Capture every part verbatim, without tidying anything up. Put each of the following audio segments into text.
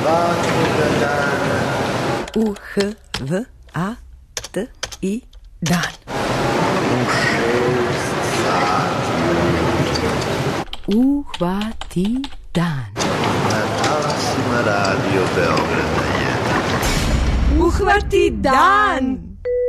svakoga dana. U H V A T I dan. U šest sati ujutro. Uhvati dan. Na talasima Radio Beograda jedan. Uhvati dan!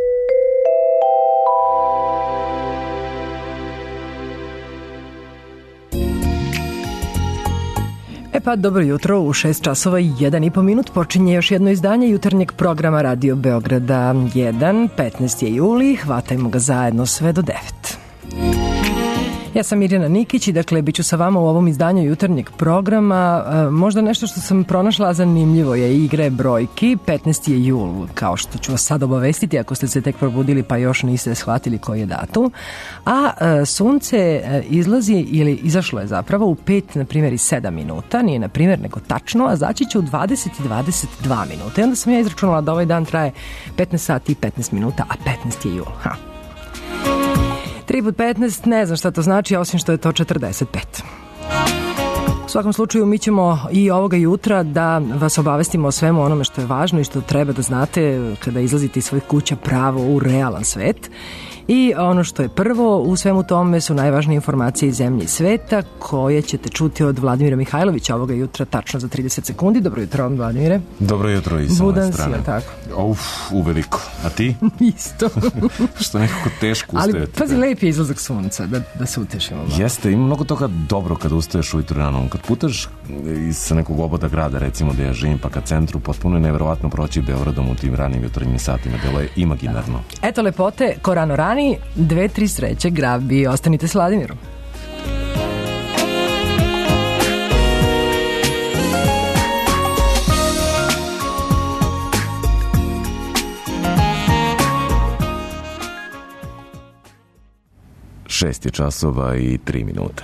E pa, dobro jutro, u šest časova i jedan i po minut počinje još jedno izdanje jutarnjeg programa Radio Beograda jedan, petnaesti je juli, hvatajmo ga zajedno sve do devet. Ja sam Mirjana Nikić i dakle bit ću sa vama u ovom izdanju jutarnjeg programa. E, možda nešto što sam pronašla zanimljivo je igre brojki. petnaesti je jul, kao što ću vas sad obavestiti ako ste se tek probudili pa još niste shvatili koji je datum. A e, sunce e, izlazi ili izašlo je zapravo u pet, na primjer, i sedam minuta. Nije na primjer nego tačno, a zaći će u dvadeset i dvadeset dva minuta. I onda sam ja izračunala da ovaj dan traje petnaest sati i petnaest minuta, a petnaesti je jul. Ha. tri put petnaest, ne znam šta to znači, osim što je to četrdeset pet. U svakom slučaju mi ćemo i ovoga jutra da vas obavestimo o svemu onome što je važno i što treba da znate kada izlazite iz svojih kuća pravo u realan svet. I ono što je prvo u svemu tome su najvažnije informacije iz zemlje i sveta koje ćete čuti od Vladimira Mihajlovića ovoga jutra tačno za trideset sekundi. Dobro jutro vam, Vladimire. Dobro jutro i sa ove strane. Budan si, tako? Uf, uveliko. A ti? Isto. Što nekako teško ustajete. Ali pazi, lep je izlazak sunca, da, da se utešimo. Malo. Jeste, ima mnogo toga dobro kada ustaješ ujutro rano. Kad putaš iz nekog oboda grada, recimo da ja živim, pa ka centru, potpuno je nevjerovatno proći Beogradom u tim ranim jutarnjim satima. Delo je imaginarno. Eto lepote, ko rano rani, dve, tri sreće, grabi, ostanite s Vladimirom. Šest je časova i tri minuta.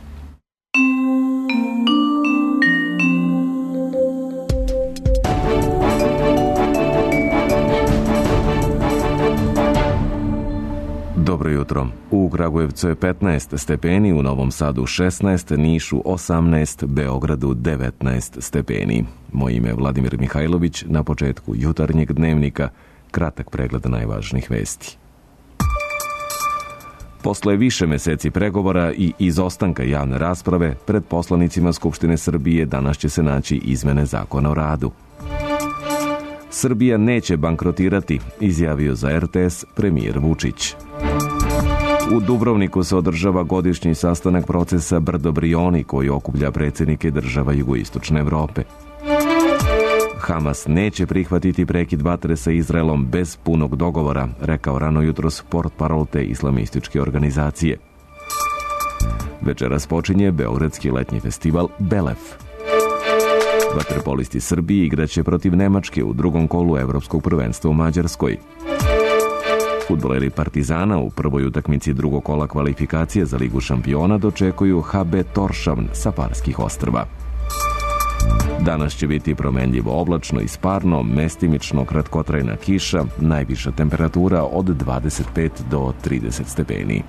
Dobro jutro. U Kragujevcu je petnaest stepeni, u Novom Sadu šesnaest, Nišu osamnaest, Beogradu devetnaest stepeni. Moje ime je Vladimir Mihajlović, na početku jutarnjeg dnevnika, kratak pregled najvažnijih vesti. Posle više meseci pregovora i izostanka javne rasprave, pred poslanicima Skupštine Srbije danas će se naći izmene Zakona o radu. Srbija neće bankrotirati, izjavio za er te es premijer Vučić. U Dubrovniku se održava godišnji sastanak procesa Brdo Brioni koji okuplja predsjednike država jugoistočne Evrope. Hamas neće prihvatiti prekid vatre sa Izraelom bez punog dogovora, rekao rano jutros portparol te islamističke organizacije. Večeras počinje beogradski letnji festival Belef. Vaterpolisti Srbije igraće protiv Nemačke u drugom kolu evropskog prvenstva u Mađarskoj. Fudbaleri Partizana u prvoj utakmici drugog kola kvalifikacije za Ligu šampiona dočekuju ha be Toršavn sa Farskih ostrva. Danas će biti promenljivo oblačno i sparno, mestimično kratkotrajna kiša, najviša temperatura od dvadeset pet do trideset stepeni.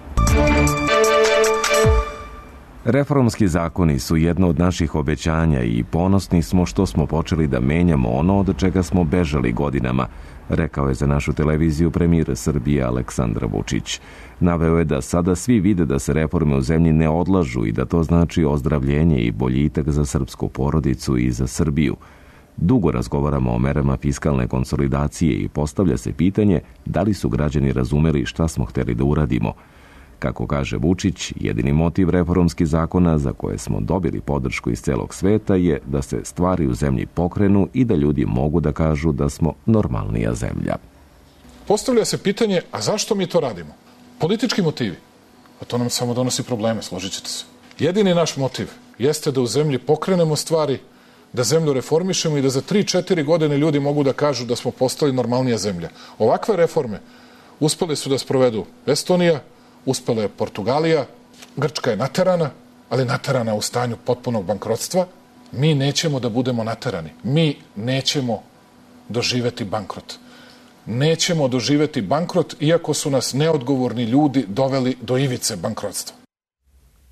Reformski zakoni su jedno od naših obećanja i ponosni smo što smo počeli da menjamo ono od čega smo bežali godinama, rekao je za našu televiziju premijer Srbije Aleksandar Vučić. Naveo je da sada svi vide da se reforme u zemlji ne odlažu i da to znači ozdravljenje i boljitak za srpsku porodicu i za Srbiju. Dugo razgovaramo o merama fiskalne konsolidacije i postavlja se pitanje da li su građani razumeli šta smo hteli da uradimo. Kako kaže Vučić, jedini motiv reformskih zakona za koje smo dobili podršku iz celog sveta je da se stvari u zemlji pokrenu i da ljudi mogu da kažu da smo normalnija zemlja. Postavlja se pitanje, a zašto mi to radimo? Politički motivi. A to nam samo donosi probleme, složit ćete se. Jedini naš motiv jeste da u zemlji pokrenemo stvari, da zemlju reformišemo i da za tri četiri godine ljudi mogu da kažu da smo postali normalnija zemlja. Ovakve reforme uspeli su da sprovedu Estonija, uspela je Portugalija, Grčka je naterana, ali naterana u stanju potpunog bankrotstva. Mi nećemo da budemo naterani. Mi nećemo doživeti bankrot. Nećemo doživeti bankrot, iako su nas neodgovorni ljudi doveli do ivice bankrotstva.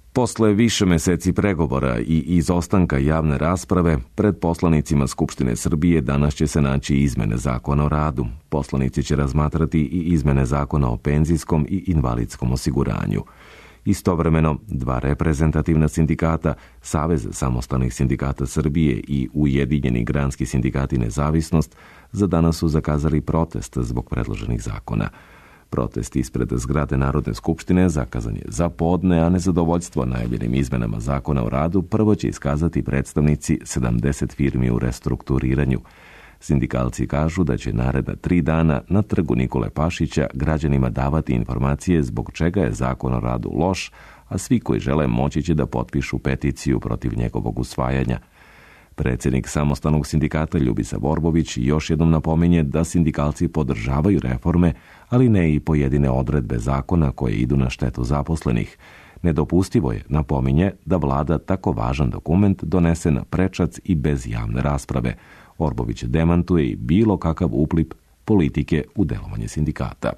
Posle više meseci pregovora i izostanka javne rasprave, pred poslanicima Skupštine Srbije danas će se naći izmene Zakona o radu. Poslanici će razmatrati i izmene Zakona o penzijskom i invalidskom osiguranju. Istovremeno, dva reprezentativna sindikata, Savez samostalnih sindikata Srbije i Ujedinjeni granski sindikati Nezavisnost, za danas su zakazali protest zbog predloženih zakona. Protest ispred zgrade Narodne skupštine zakazan je za podne, a nezadovoljstvo najavljenim izmenama Zakona o radu prvo će iskazati predstavnici sedamdeset firmi u restrukturiranju. Sindikalci kažu da će naredna tri dana na trgu Nikole Pašića građanima davati informacije zbog čega je Zakon o radu loš, a svi koji žele moći će da potpišu peticiju protiv njegovog usvajanja. Predsjednik samostalnog sindikata Ljubisa Vorbović još jednom napominje da sindikalci podržavaju reforme, ali ne i pojedine odredbe zakona koje idu na štetu zaposlenih. Nedopustivo je, napominje, da vlada tako važan dokument donese na prečac i bez javne rasprave. Orbović demantuje i bilo kakav upliv politike u delovanje sindikata.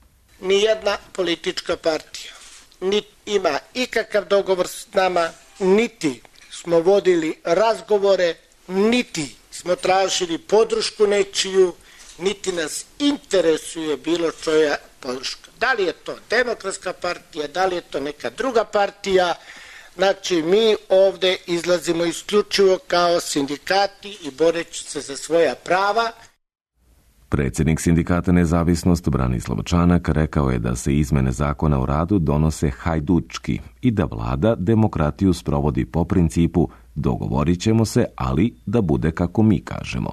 Nijedna politička partija niti ima ikakav dogovor s nama, niti smo vodili razgovore, niti smo tražili podršku nečiju, niti nas interesuje bilo čoja podrška. Da li je to Demokratska partija, da li je to neka druga partija, znači mi ovde izlazimo isključivo kao sindikati i boreći se za svoja prava. Predsjednik sindikata Nezavisnost Branislav Čanak rekao je da se izmene Zakona o radu donose hajdučki i da vlada demokratiju sprovodi po principu dogovorit ćemo se, ali da bude kako mi kažemo.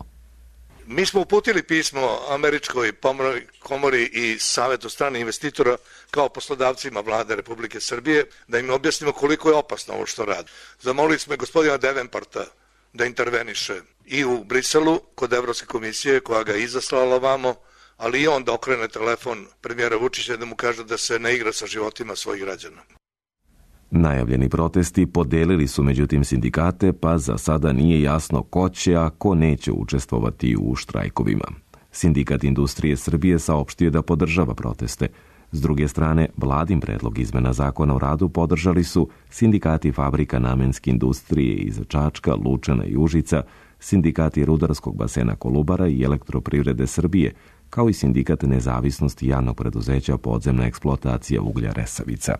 Mi smo uputili pismo Američkoj komori i Savetu stranih investitora kao poslodavcima vlade Republike Srbije da im objasnimo koliko je opasno ovo što radi. Zamolili smo gospodina Devenporta da interveniše i u Briselu kod Evropske komisije koja ga je izaslala vamo, ali i on da okrene telefon premijera Vučića da mu kaže da se ne igra sa životima svojih građana. Najavljeni protesti podelili su međutim sindikate, pa za sada nije jasno ko će, a ko neće učestvovati u štrajkovima. Sindikat Industrije Srbije saopštio da podržava proteste. S druge strane, vladin predlog izmena Zakona o radu podržali su sindikati fabrika namenske industrije iz Čačka, Lučana i Užica, sindikati rudarskog basena Kolubara i Elektroprivrede Srbije, kao i sindikat Nezavisnosti javnog preduzeća Podzemna eksploatacija uglja Resavica.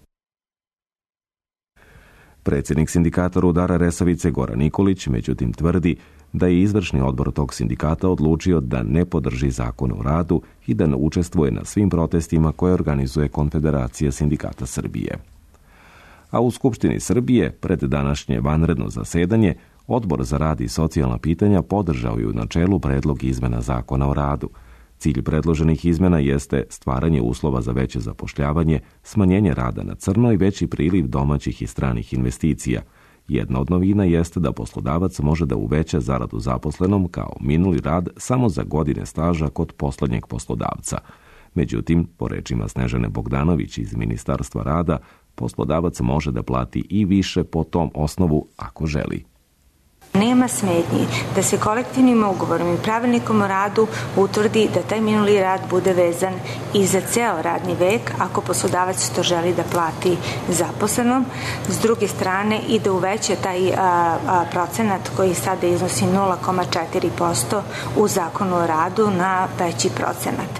Predsjednik sindikata rudara Resavice Goran Nikolić međutim tvrdi da je izvršni odbor tog sindikata odlučio da ne podrži Zakon o radu i da ne učestvuje na svim protestima koje organizuje Konfederacija sindikata Srbije. A u Skupštini Srbije, pred današnje vanredno zasedanje, Odbor za rad i socijalna pitanja podržao je u načelu predlog izmena Zakona o radu. Cilj predloženih izmena jeste stvaranje uslova za veće zapošljavanje, smanjenje rada na crno i veći priliv domaćih i stranih investicija. Jedna od novina jeste da poslodavac može da uveća zaradu zaposlenom kao minuli rad samo za godine staža kod poslednjeg poslodavca. Međutim, po rečima Snežane Bogdanović iz Ministarstva rada, poslodavac može da plati i više po tom osnovu ako želi. Nema smetnji da se kolektivnim ugovorom i pravilnikom o radu utvrdi da taj minuli rad bude vezan i za ceo radni vek ako poslodavac to želi da plati zaposlenom. S druge strane i da uveća taj a, a, procenat koji sada iznosi nula zarez četiri posto u Zakonu o radu na veći procenat.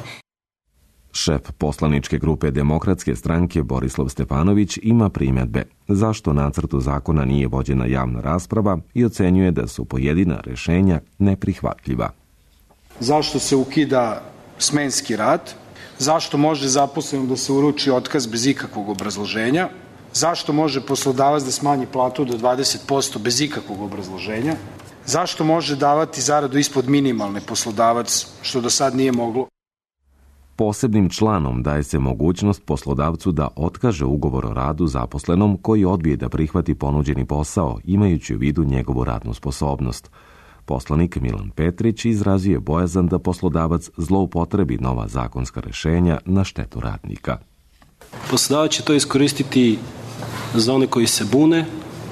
Šef poslaničke grupe Demokratske stranke Borislav Stefanović ima primjedbe zašto nacrtu zakona nije vođena javna rasprava i ocenjuje da su pojedina rešenja neprihvatljiva. Zašto se ukida smenski rad? Zašto može zaposlenom da se uruči otkaz bez ikakvog obrazloženja? Zašto može poslodavac da smanji platu do dvadeset posto bez ikakvog obrazloženja? Zašto može davati zaradu ispod minimalne poslodavac, što do sad nije moglo? Posebnim članom daje se mogućnost poslodavcu da otkaže ugovor o radu zaposlenom koji odbije da prihvati ponuđeni posao, imajući u vidu njegovu radnu sposobnost. Poslanik Milan Petrić izrazio je bojazan da poslodavac zloupotrebi nova zakonska rešenja na štetu radnika. Poslodavac će to iskoristiti za one koji se bune,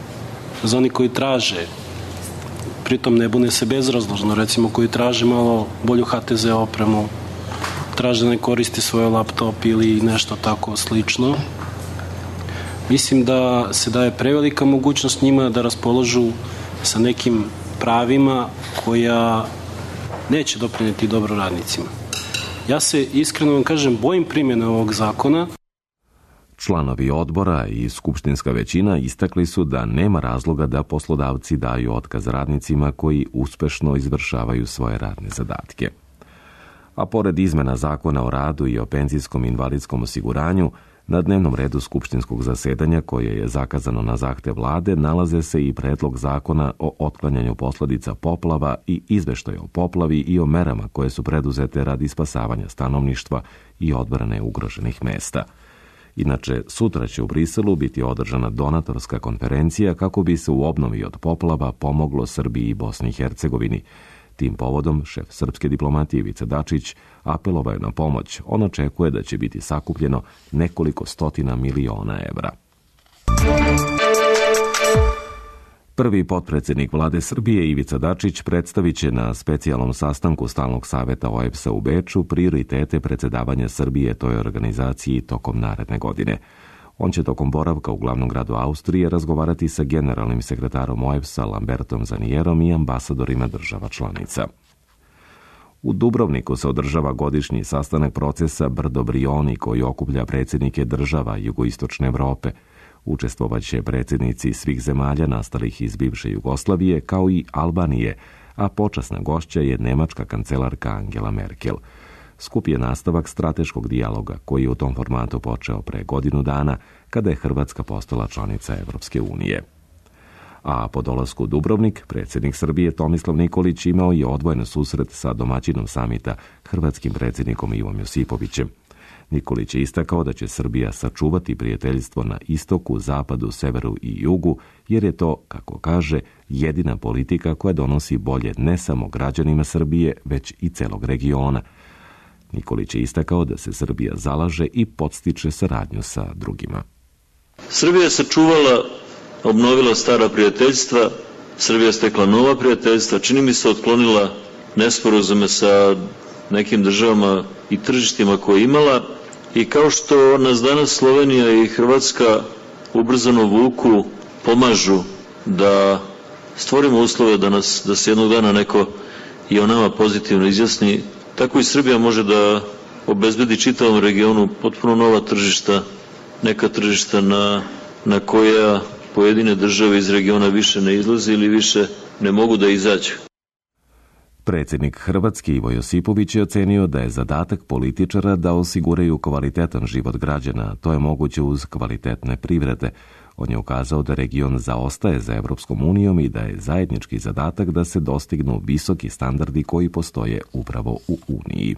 za one koji traže, pritom ne bune se bezrazložno, recimo koji traže malo bolju ha te ze opremu, traže da ne koristi svoj laptop ili nešto tako slično. mislim da se daje prevelika mogućnost njima da raspoložu sa nekim pravima koja neće doprineti dobro radnicima. Ja se iskreno vam kažem bojim primjene ovog zakona. Članovi odbora i skupštinska većina istakli su da nema razloga da poslodavci daju otkaz radnicima koji uspešno izvršavaju svoje radne zadatke. A pored izmena zakona o radu i o penzijskom i invalidskom osiguranju, na dnevnom redu skupštinskog zasedanja koje je zakazano na zahtev vlade nalaze se i predlog zakona o otklanjanju posledica poplava i izveštaj o poplavi i o merama koje su preduzete radi spasavanja stanovništva i odbrane ugroženih mesta. Inače, sutra će u Briselu biti održana donatorska konferencija kako bi se u obnovi od poplava pomoglo Srbiji i Bosni i Hercegovini. Tim povodom, šef srpske diplomatije Ivica Dačić apelovao je na pomoć. On očekuje da će biti sakupljeno nekoliko stotina miliona evra. Prvi potpredsjednik vlade Srbije Ivica Dačić predstavit će na specijalnom sastanku Stalnog saveta O E B S-a u Beču prioritete predsjedavanja Srbije toj organizaciji tokom naredne godine. On će tokom boravka u glavnom gradu Austrije razgovarati sa generalnim sekretarom O E B S-a Lambertom Zanijerom i ambasadorima država članica. U Dubrovniku se održava godišnji sastanak procesa Brdo Brioni koji okuplja predsjednike država jugoistočne Evrope. Učestvovaće predsjednici svih zemalja nastalih iz bivše Jugoslavije kao i Albanije, a počasna gošća je nemačka kancelarka Angela Merkel. Skup je nastavak strateškog dijaloga koji je u tom formatu počeo pre godinu dana kada je Hrvatska postala članica Evropske unije. A po dolasku u Dubrovnik, predsjednik Srbije Tomislav Nikolić imao je odvojen susret sa domaćinom samita, hrvatskim predsjednikom Ivom Josipovićem. Nikolić je istakao da će Srbija sačuvati prijateljstvo na istoku, zapadu, severu i jugu, jer je to, kako kaže, jedina politika koja donosi bolje ne samo građanima Srbije, već i celog regiona. Nikolić je istakao da se Srbija zalaže i podstiče saradnju sa drugima. Srbija je sačuvala, obnovila stara prijateljstva, Srbija je stekla nova prijateljstva, čini mi se otklonila nesporazume sa nekim državama i tržištima koje je imala i kao što nas danas Slovenija i Hrvatska ubrzano vuku, pomažu da stvorimo uslove da, nas, da se jednog dana neko i o nama pozitivno izjasni, tako i Srbija može da obezbedi čitavom regionu potpuno nova tržišta, neka tržišta na, na koja pojedine države iz regiona više ne izlaze ili više ne mogu da izađu. Predsjednik Hrvatske Ivo Josipović je ocenio da je zadatak političara da osiguraju kvalitetan život građana. To je moguće uz kvalitetne privrede. On je ukazao da region zaostaje za Evropskom unijom i da je zajednički zadatak da se dostignu visoki standardi koji postoje upravo u Uniji.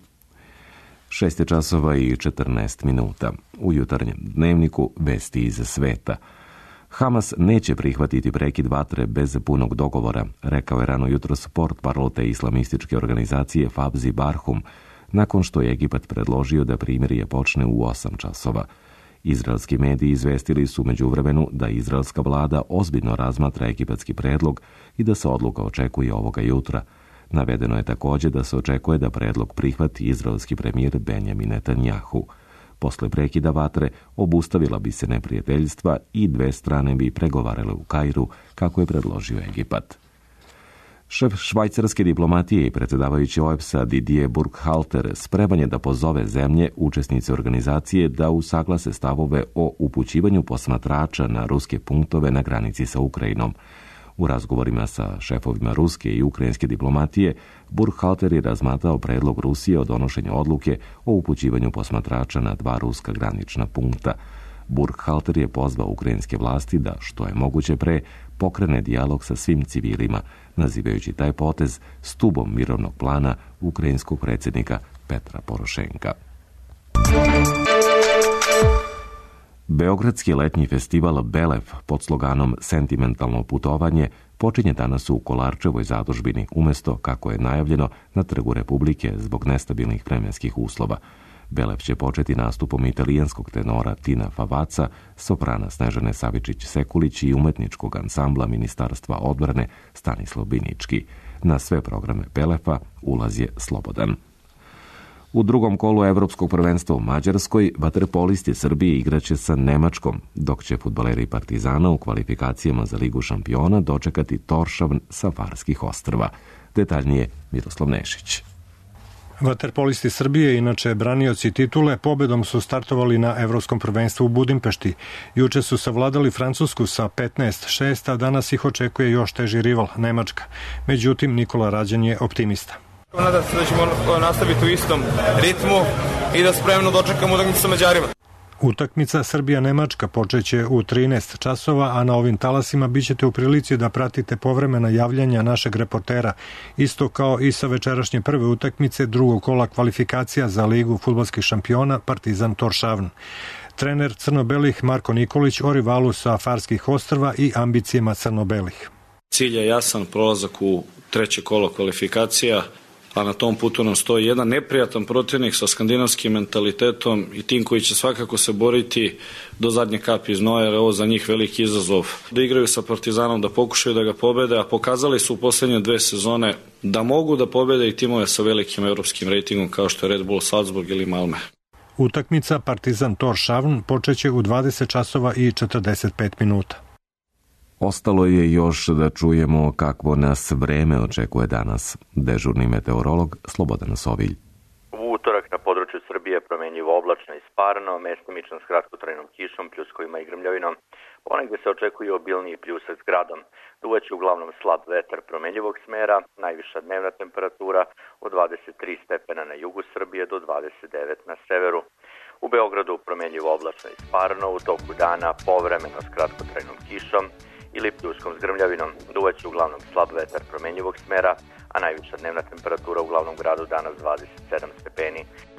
Šest je časova i četrnaest minuta. U jutarnjem dnevniku vesti iz sveta. Hamas neće prihvatiti prekid vatre bez punog dogovora, rekao je rano jutros portparol te islamističke organizacije Fabzi Barhum, nakon što je Egipat predložio da primirje počne u osam časova. Izraelski mediji izvestili su međuvremenu da izraelska vlada ozbiljno razmatra egipatski predlog i da se odluka očekuje ovoga jutra. Navedeno je također da se očekuje da predlog prihvati izraelski premijer Benjamin Netanjahu. Posle prekida vatre obustavila bi se neprijateljstva i dve strane bi pregovarale u Kairu, kako je predložio Egipat. Šef švajcarske diplomatije i predsjedavajući O E B S-a Didier Burkhalter spreman je da pozove zemlje, učesnice organizacije, da usaglase stavove o upućivanju posmatrača na ruske punktove na granici sa Ukrajinom. U razgovorima sa šefovima ruske i ukrajinske diplomatije, Burkhalter je razmatrao predlog Rusije o donošenju odluke o upućivanju posmatrača na dva ruska granična punkta. Burkhalter je pozvao ukrajinske vlasti da, što je moguće pre, pokrene dijalog sa svim civilima, nazivajući taj potez stubom mirovnog plana ukrajinskog predsjednika Petra Porošenka. Beogradski letnji festival Belev pod sloganom Sentimentalno putovanje počinje danas u Kolarčevoj zadužbini, umjesto, kako je najavljeno, na Trgu Republike zbog nestabilnih vremenskih uslova. Belev će početi nastupom italijanskog tenora Tina Favaca, soprana Snežane Savičić-Sekulić i umetničkog ansambla Ministarstva odbrane Stanislav Binički. Na sve programe Belefa ulaz je slobodan. U drugom kolu Evropskog prvenstva u Mađarskoj vaterpolisti Srbije igraće sa Nemačkom, dok će fudbaleri Partizana u kvalifikacijama za Ligu šampiona dočekati Toršavn sa Farskih ostrva. Detaljnije Miroslav Nešić. Vaterpolisti Srbije, inače branioci titule, pobedom su startovali na Evropskom prvenstvu u Budimpešti. Juče su savladali Francusku sa petnaest šest, a danas ih očekuje još teži rival, Nemačka. Međutim, Nikola Rađan je optimista. Nadam se da ćemo nastaviti u istom ritmu i da spremno dočekamo utakmicu sa Mađarima. Utakmica Srbija-Nemačka počeće u trinaest časova, a na ovim talasima bit ćete u prilici da pratite povremena javljanja našeg reportera, isto kao i sa večerašnje prve utakmice drugog kola kvalifikacija za Ligu fudbalskih šampiona Partizan Toršavn. Trener crno-belih Marko Nikolić o rivalu sa Farskih ostrva i ambicijama crno-belih. Cilj je jasan, prolazak u treće kolo kvalifikacija, a na tom putu nam stoji jedan neprijatan protivnik sa skandinavskim mentalitetom i tim koji će svakako se boriti do zadnje kapi iz noja, jer je ovo za njih veliki izazov. Da igraju sa Partizanom, da pokušaju da ga pobede, a pokazali su u poslednje dve sezone da mogu da pobede i timove sa velikim evropskim rejtingom kao što je Red Bull Salzburg ili Malme. Utakmica Partizan Toršavn počeće u dvadeset časova i četrdeset pet minuta. Ostalo je još da čujemo kakvo nas vreme očekuje danas. Dežurni meteorolog Slobodan Sovilj. U utorak na području Srbije promenljivo oblačno i sparno, mestimično s kratkotrajnom kišom, pljuskovima i grmljovinom. Ponegde se očekuje obilniji pljusak s gradom. Duvaće uglavnom slab vetar promenljivog smera, najviša dnevna temperatura od dvadeset tri stepena na jugu Srbije do dvadeset devet na severu. U Beogradu promenljivo oblačno i sparno, u toku dana povremeno s kratkotrajnom kišom ili pljuskom s grmljavinom. Duvaće uglavnom slab vetar promenljivog smera, a najviša dnevna temperatura u glavnom gradu danas dvadeset sedam stepeni.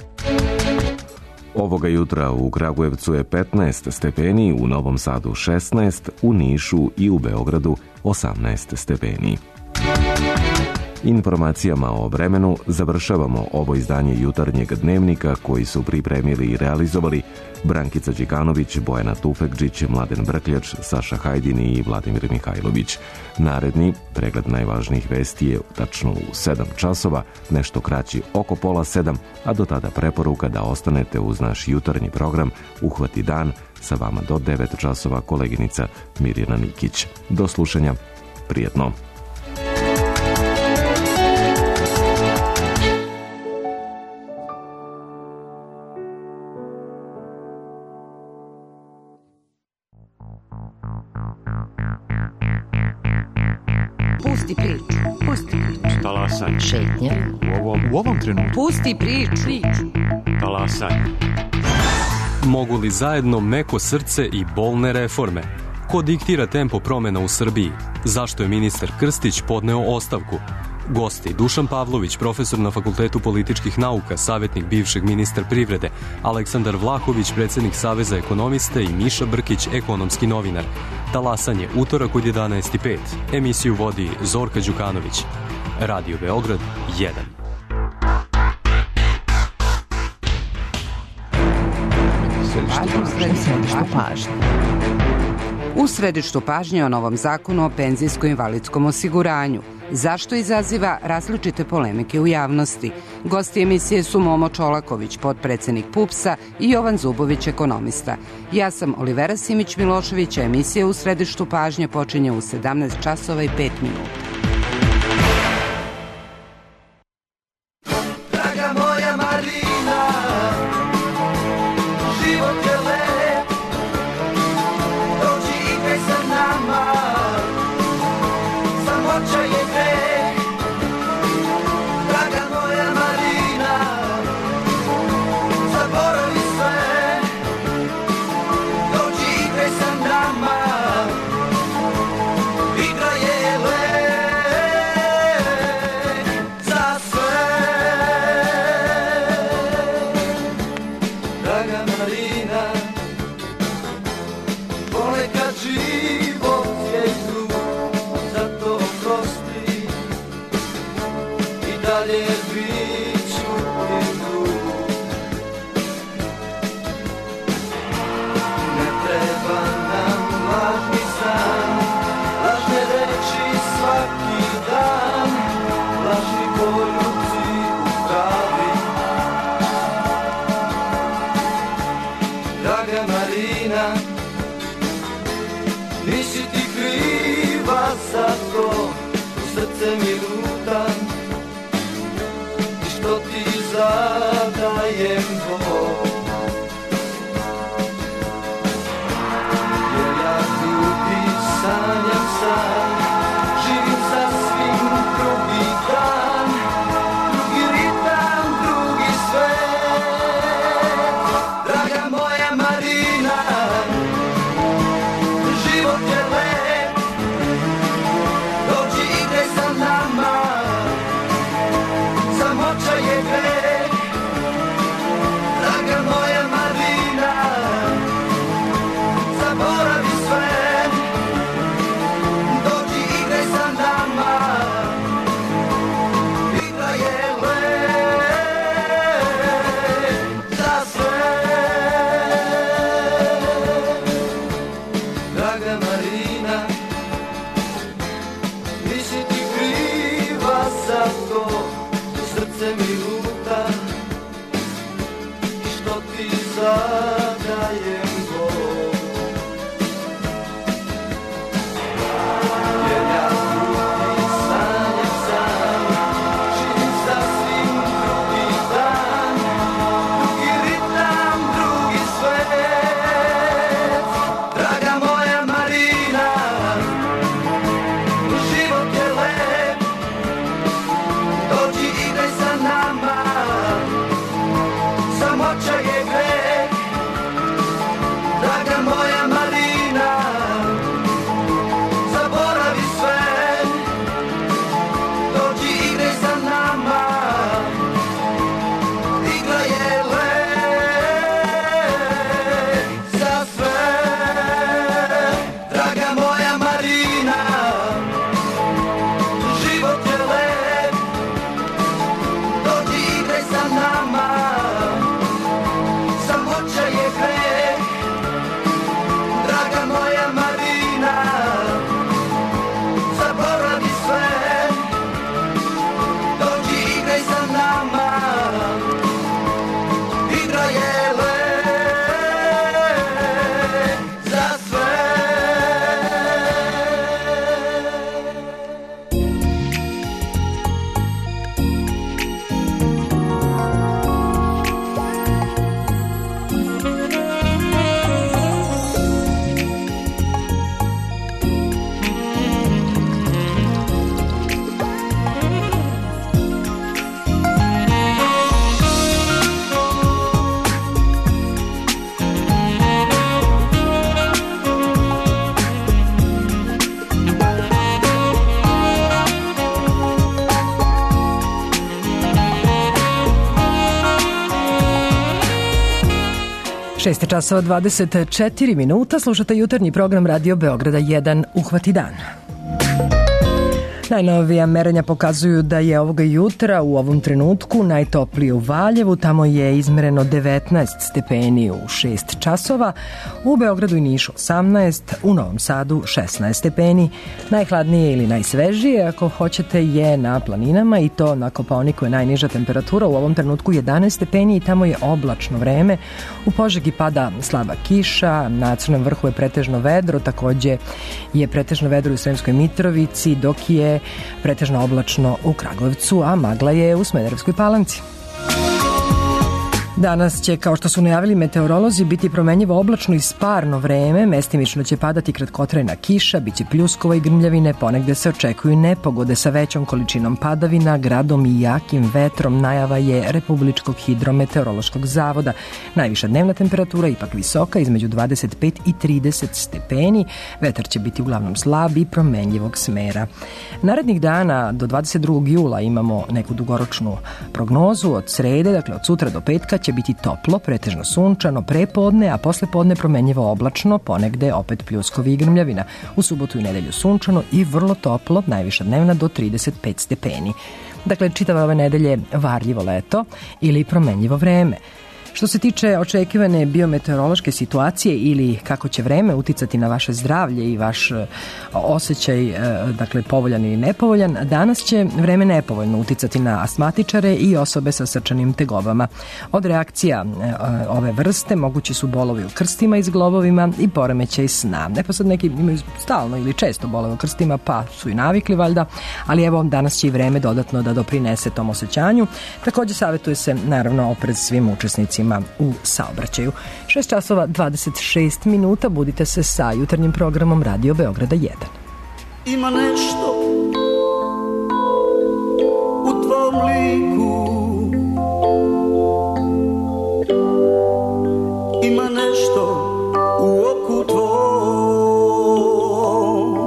Ovoga jutra u Kragujevcu je petnaest stepeni, u Novom Sadu šesnaest, u Nišu i u Beogradu osamnaest stepeni. Informacijama o vremenu završavamo ovo izdanje jutarnjeg dnevnika koji su pripremili i realizovali Brankica Đikanović, Bojana Tufekđić, Mladen Brkljač, Saša Hajdini i Vladimir Mihajlović. Naredni pregled najvažnijih vesti je tačno u sedam časova, nešto kraći oko pola sedam, a do tada preporuka da ostanete uz naš jutarnji program Uhvati dan, sa vama do devet časova koleginica Mirjana Nikić. Do slušanja, prijetno. Pusti priču, pusti priču. Talasanje. Šetnje. U ovom, u ovom trenutku. Pusti priču. Talasanje. Mogu li zajedno meko srce i bolne reforme? Ko diktira tempo promena u Srbiji? Zašto je ministar Krstić podneo ostavku? Gosti Dušan Pavlović, profesor na Fakultetu političkih nauka, savjetnik bivšeg ministra privrede, Aleksandar Vlahović, predsjednik Saveza ekonomista i Miša Brkić, ekonomski novinar. Talasanje, utorak od jedanaest i pet. Emisiju vodi Zorka Đukanović. Radio Beograd jedan. Središtu pažnje. U središtu pažnje o novom zakonu o penzijsko-invalidskom osiguranju. Zašto izaziva različite polemike u javnosti? Gosti emisije su Momo Čolaković, potpredsednik PUPS-a i Jovan Zubović, ekonomista. Ja sam Olivera Simić-Milošević, a emisija u središtu pažnje počinje u sedamnaest časova i pet minuta. Draga moja Marina, život je lep, dođi igraj sa nama, samoća je greh. Draga moja Marina, zaboravi sve, dođi igraj sa nama, igra je lek za sve. Draga Marina, ponekad život je izruk, zato oprosti i dalje bit ću ti drug. Ne treba nam lažni san, lažne reči svaki dan, lažni poljuci u travi, dajem Bog. Jer ja ljubi sanjam san, živim sasvim drugi dan, drugi ritam, drugi svet. Draga moja Marina, život je lep, dođi igraj sa nama, samoća je greh. Draga moja Marina, zaboravi sve, dođi igraj sa nama, igra je lep za sve. Draga Marina, nisi ti kriva za to, srce mi luta, što ti zadajem Bog. Jer ja drugi sanjam san, živim sasvim drugi dan, drugi ritam, drugi svet. Draga moja Marina, život je lep, dođi igraj sa nama, samoća je greh. Draga moja Marina, zaboravi sve, dođi igraj sa nama, igra je lep za sve. Draga moja Marina, život je lep, dođi igraj sa nama, samoća je greh. Draga moja Marina, zaboravi sve, dođi igraj sa nama, igra je lep za sve. šest časova dvadeset četiri minuta, slušate jutarnji program Radio Beograda jedan Uhvati dan. Najnovija merenja pokazuju da je ovoga jutra u ovom trenutku najtoplije u Valjevu, tamo je izmereno devetnaest stepeni u šest časova, u Beogradu i Nišu osamnaest, u Novom Sadu šesnaest stepeni, najhladnije ili najsvežije ako hoćete je na planinama i to na Kopaoniku je najniža temperatura u ovom trenutku jedanaest stepeni i tamo je oblačno vreme, u Požegi pada slaba kiša, na Crnom vrhu je pretežno vedro, takođe je pretežno vedro u Sremskoj Mitrovici, dok je pretežno oblačno u Kragujevcu, a magla je u Smederevskoj Palanci. Danas će, kao što su najavili meteorolozi, biti promenjivo oblačno i sparno vreme, mestimično će padati kratkotrajna kiša, biće pljuskova i grmljavine, ponegde se očekuju nepogode sa većom količinom padavina, gradom i jakim vetrom, najava je Republičkog hidrometeorološkog zavoda. Najviša dnevna temperatura ipak visoka, između dvadeset pet i trideset stepeni, vetar će biti uglavnom slab i promenjivog smera. Narednih dana do dvadeset drugog jula imamo neku dugoročnu prognozu od srede, dakle od sutra do petka će biti toplo, pretežno sunčano, prepodne, a posle podne promenjivo oblačno, ponegde opet pljuskovi i grmljavina. U subotu i nedelju sunčano i vrlo toplo, najviša dnevna do trideset pet stepeni. Dakle, čitave ove nedelje varljivo leto ili promenjivo vreme. Što se tiče očekivane biometeorološke situacije ili kako će vreme uticati na vaše zdravlje i vaš osjećaj, dakle povoljan ili nepovoljan, danas će vreme nepovoljno uticati na astmatičare i osobe sa srčanim tegobama. Od reakcija ove vrste mogući su bolovi u krstima i zglobovima i poremećaj sna. Neko sad neki imaju stalno ili često bolove u krstima, pa su i navikli valjda, ali evo danas će i vreme dodatno da doprinese tom osjećanju. Također savjetuje se naravno oprez svim učesnicima u saobraćaju. šest časova dvadeset šest minuta, budite se sa jutarnjim programom Radio Beograda jedan. Ima nešto u tvom liku, ima nešto u oku tvom,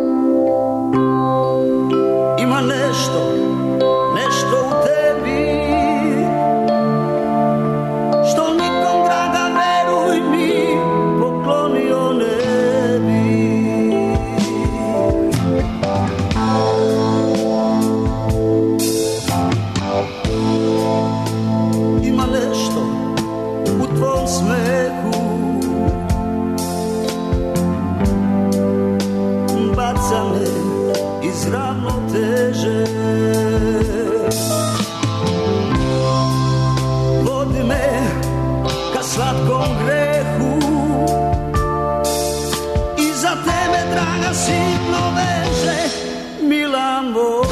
ima nešto, nešto u tebi, što nikom, draga, veruj mi, poklonio ne bi. Ima nešto u tvom smehu, baca me iz ravnoteže, vodi me ka slatkom grehu i za tebe, draga, sitno veže, mila moja.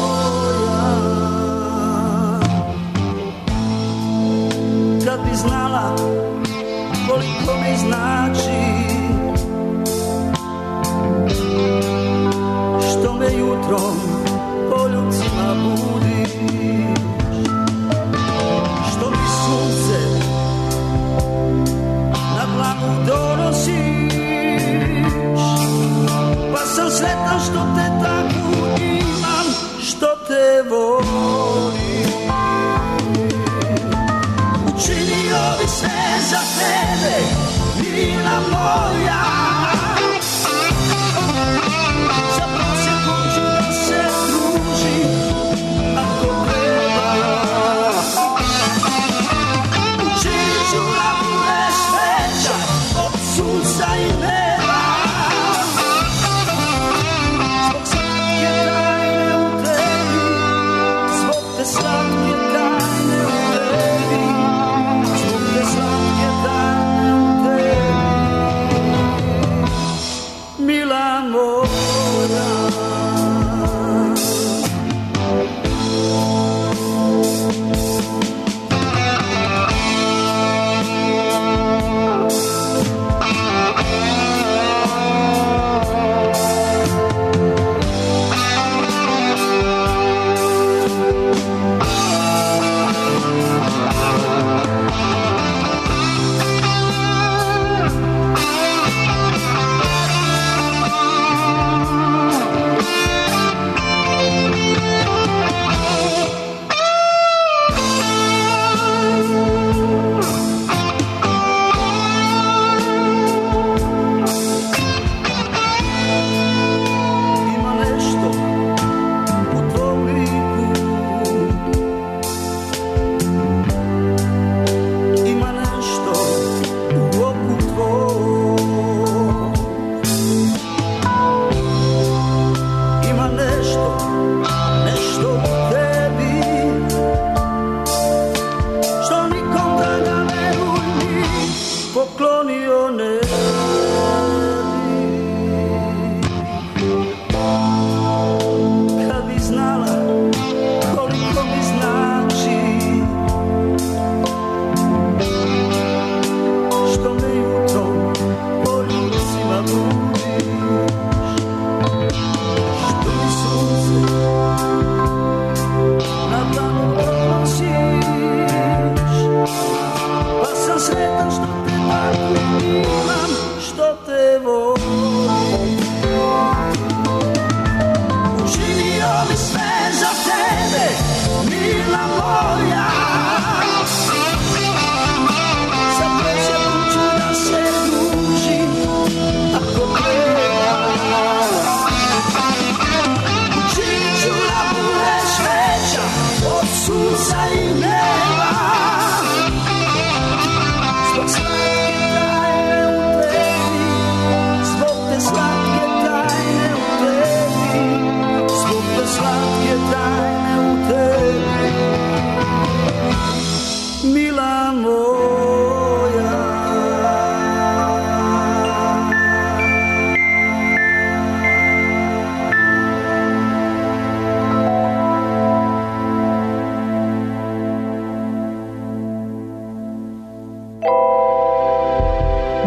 Kad bi znala koliko mi znači što me jutrom poljucima budiš, što mi sunce na dlanu donosiš, pa sam sretan što te tako imam, što te volim. Učinio bi sve za tebe, mila moja. Sa prosjekom ću da se družim, ako treba. Učinit ću da budeš veća od sunca i neba. Zbog slatke tajne u tebi, zbog te slatke tajne u tebi, zbog te slatke tajne u tebi.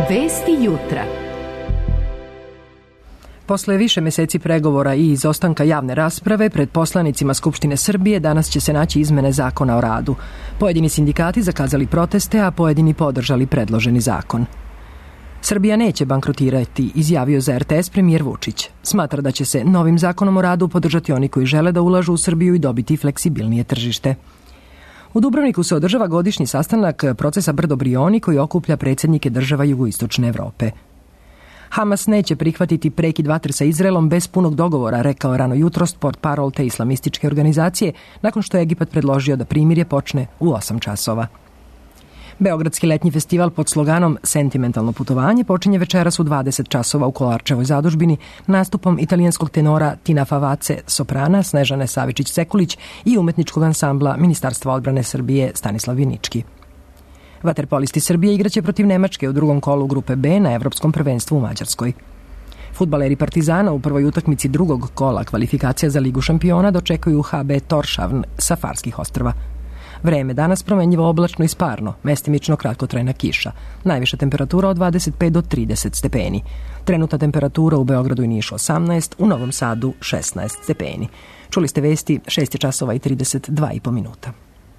Vesti jutra. Posle više meseci pregovora i izostanka javne rasprave pred poslanicima Skupštine Srbije danas će se naći izmene Zakona o radu. Pojedini sindikati zakazali proteste, a pojedini podržali predloženi zakon. Srbija neće bankrotirati, izjavio za er te es premijer Vučić. Smatra da će se novim Zakonom o radu podržati oni koji žele da ulažu u Srbiju i dobiti fleksibilnije tržište. U Dubrovniku se održava godišnji sastanak procesa Brdo Brioni koji okuplja predsjednike država jugoistočne Evrope. Hamas neće prihvatiti prekid vatre sa Izraelom bez punog dogovora, rekao rano jutros portparol te islamističke organizacije, nakon što je Egipat predložio da primirje počne u osam časova. Beogradski letnji festival pod sloganom Sentimentalno putovanje počinje večeras u dvadeset časova u Kolarčevoj zadužbini nastupom italijanskog tenora Tina Favace, soprana Snežane Savičić-Sekulić i umetničkog ansambla Ministarstva odbrane Srbije Stanislav Vinički. Vaterpolisti Srbije igraće protiv Nemačke u drugom kolu grupe B na Evropskom prvenstvu u Mađarskoj. Fudbaleri Partizana u prvoj utakmici drugog kola kvalifikacija za Ligu šampiona dočekuju ha be Torshavn sa Farskih ostrva. Vreme danas promenljivo oblačno i sparno, mestimično kratkotrajna kiša. Najviša temperatura od dvadeset pet do trideset stepeni. Trenutna temperatura u Beogradu i Nišu osamnaest, u Novom Sadu šesnaest stepeni. Čuli ste vesti, šest je časova i trideset dva i po minuta.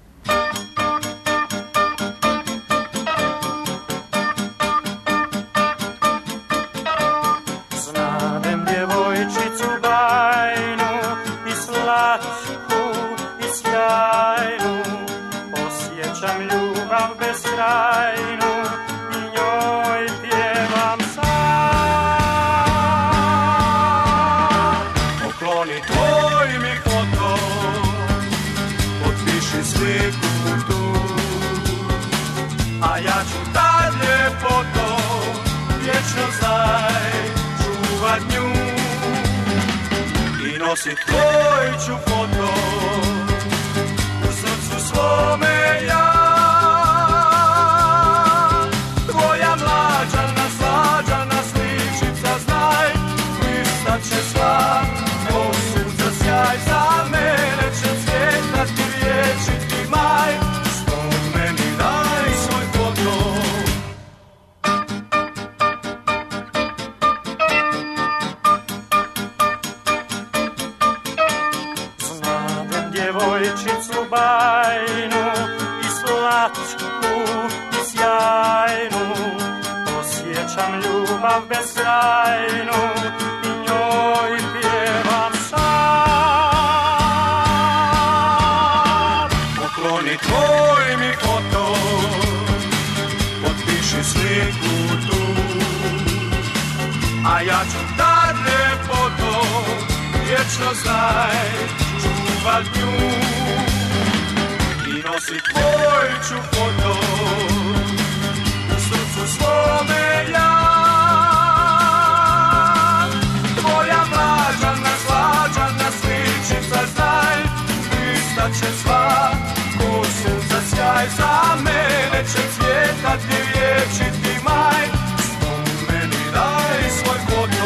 Znadem djevojčicu bajnu i slatku i sjajnu, osjećam ljubav beskrajnu i njoj pjevam sam. Pokloni tvoj mi foto, potpiši sliku tu, a ja ću tad ljepoto vječno znaj čuvat nju i nosit tvoj ću foto u srcu svome ja. Tvoja mlađana, slađana sličica znaj, blistat će sva, ko sunca sjaj, za mene će cvjetati vječiti maj, zbog meni daj svoj foto. Znadem djevojčicu bajnu i slatku i sjajnu, osjećam ljubav beskrajnu i njoj pjevam sam. Pokloni tvoj mi foto, potpiši sliku tu, a ja ću tad ljepoto vječno znaj čuvat nju i nosit tvoj ću foto u srcu svome ja. Tvoja mlađana, slađana sličica znaj, blistat će sva, ko sunca sjaj, za mene će cvjetati vječiti maj, zbog meni daj svoj foto.